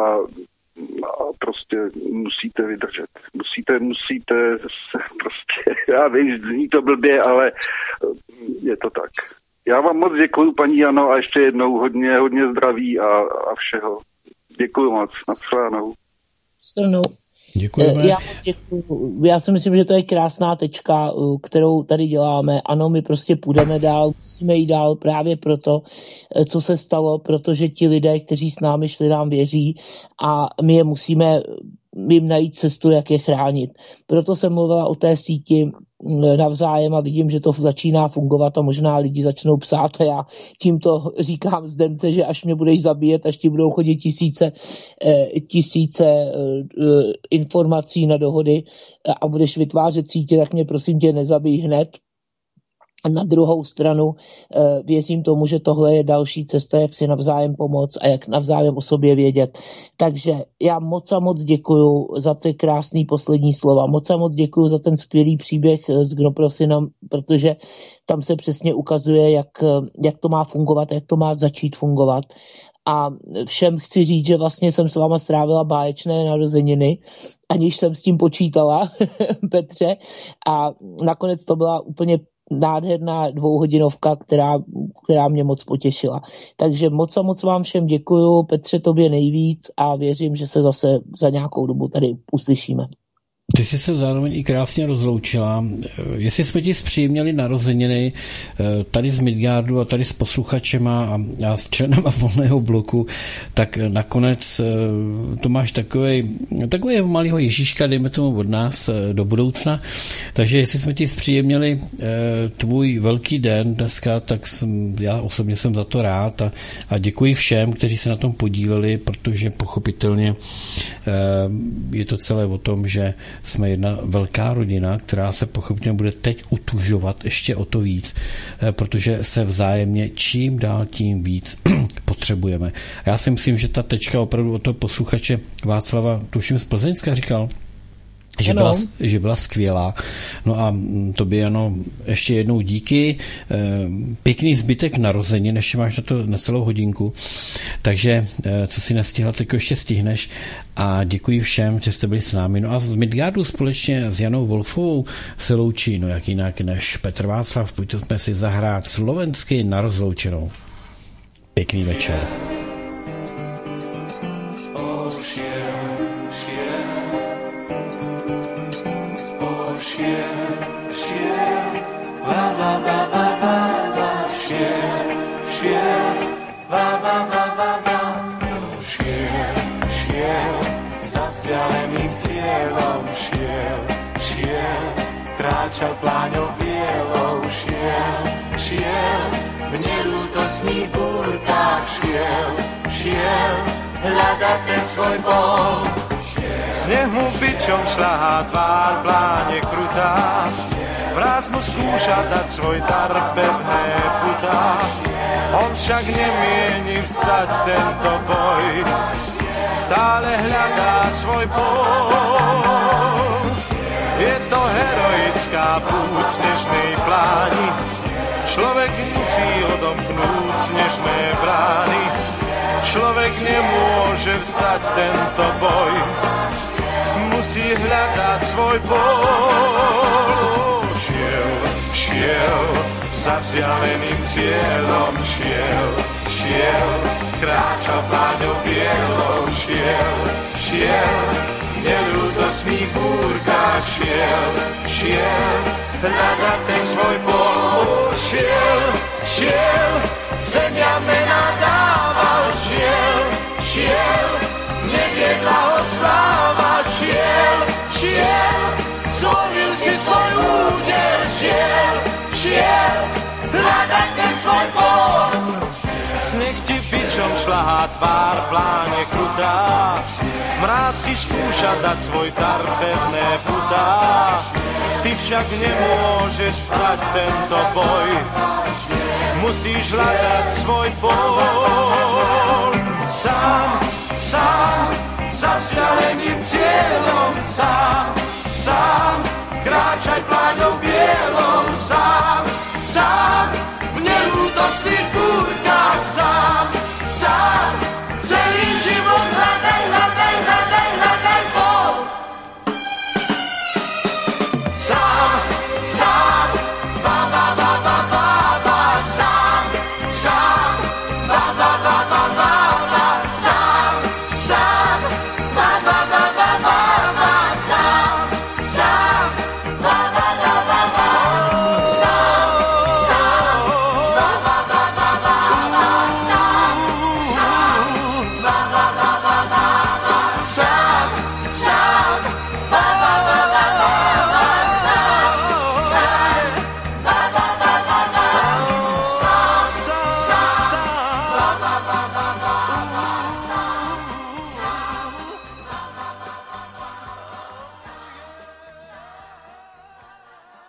a prostě musíte vydržet. Musíte, musíte se prostě, já vím, zní to blbě, ale je to tak. Já vám moc děkuju, paní Jano, a ještě jednou hodně, hodně zdraví a, a všeho. Děkuju moc, nashledanou. Stranou. Děkujeme. Já, děkuju. Já si myslím, že to je krásná tečka, kterou tady děláme. Ano, my prostě půjdeme dál, musíme jít dál právě proto, co se stalo, protože ti lidé, kteří s námi šli, nám věří a my je musíme jim najít cestu, jak je chránit. Proto jsem mluvila o té síti navzájem a vidím, že to začíná fungovat a možná lidi začnou psát a já tímto říkám Zdence, že až mě budeš zabíjet, až ti budou chodit tisíce, tisíce informací na dohody a budeš vytvářet sítě, tak mě prosím tě nezabij hned. A na druhou stranu věřím tomu, že tohle je další cesta, jak si navzájem pomoct a jak navzájem o sobě vědět. Takže já moc a moc děkuju za ty krásný poslední slova. Moc a moc děkuju za ten skvělý příběh s Gnoprosinem, protože tam se přesně ukazuje, jak, jak to má fungovat, jak to má začít fungovat. A všem chci říct, že vlastně jsem s váma strávila báječné narozeniny, aniž jsem s tím počítala, Petře. A nakonec to byla úplně nádherná dvouhodinovka, která, která mě moc potěšila. Takže moc a moc vám všem děkuju, Petře, tobě nejvíc a věřím, že se zase za nějakou dobu tady uslyšíme. Ty jsi se zároveň i krásně rozloučila. Jestli jsme ti zpříjemnili narozeniny tady z Midgardu a tady s posluchačema a, a s členama Volného bloku, tak nakonec to máš takový, takový malýho Ježíška, dejme tomu od nás do budoucna. Takže jestli jsme ti zpříjemnili tvůj velký den dneska, tak jsem, já osobně jsem za to rád a, a děkuji všem, kteří se na tom podíleli, protože pochopitelně je to celé o tom, že jsme jedna velká rodina, která se pochopně bude teď utužovat ještě o to víc, protože se vzájemně čím dál tím víc potřebujeme. A já si myslím, že ta tečka opravdu od toho posluchače Václava, tuším z Plzeňska říkal, že byla, že byla skvělá. No a tobě, ano, ještě jednou díky. Pěkný zbytek narození, než máš na to necelou hodinku. Takže, co si nestihla, tak ještě stihneš. A děkuji všem, že jste byli s námi. No a z Midgardu společně s Janou Wolfovou se loučí, no jak jinak než Petr Václav. Pojďme si zahrát slovensky na rozloučenou. Pěkný večer. Kráčal pláňou bielou, šiel, šiel, v nelútostných búrkách šiel, šiel, hľadať ten svoj bol. Sneh mu bičom šľahá tvár, pláne krutá, vraz mu skúša dať svoj dar, pevné putá. On však nemieni vstať tento boj, stále hľadá svoj bol. Je to heroická púť snežnej pláni, človek musí odomknúť snežné brány. Človek nemôže vzdať tento boj, musí hľadať svoj bol. Šiel, šiel, za vzdialeným cieľom šiel, šiel, kráčal pláňou bielou, šiel, šiel, nelútostných búrkách šiel, šiel, hľadať ten svoj bol. Šiel, šiel, zemia mena dával, šiel, šiel, neviedla ho sláva, šiel, šiel, zvolil si svoj úder, šiel, šiel, hľadať ten svoj bol. Sneh ti bičom šľahá tvár, pláne krutá, mráz ti skúša dať svoj dar, pevné putá. Ty však nemôžeš vzdať tento boj, musíš hľadať svoj bol. Sám, sám, za vzdialeným cieľom sám, sám, kráčaj pláňou bielou sám, sám.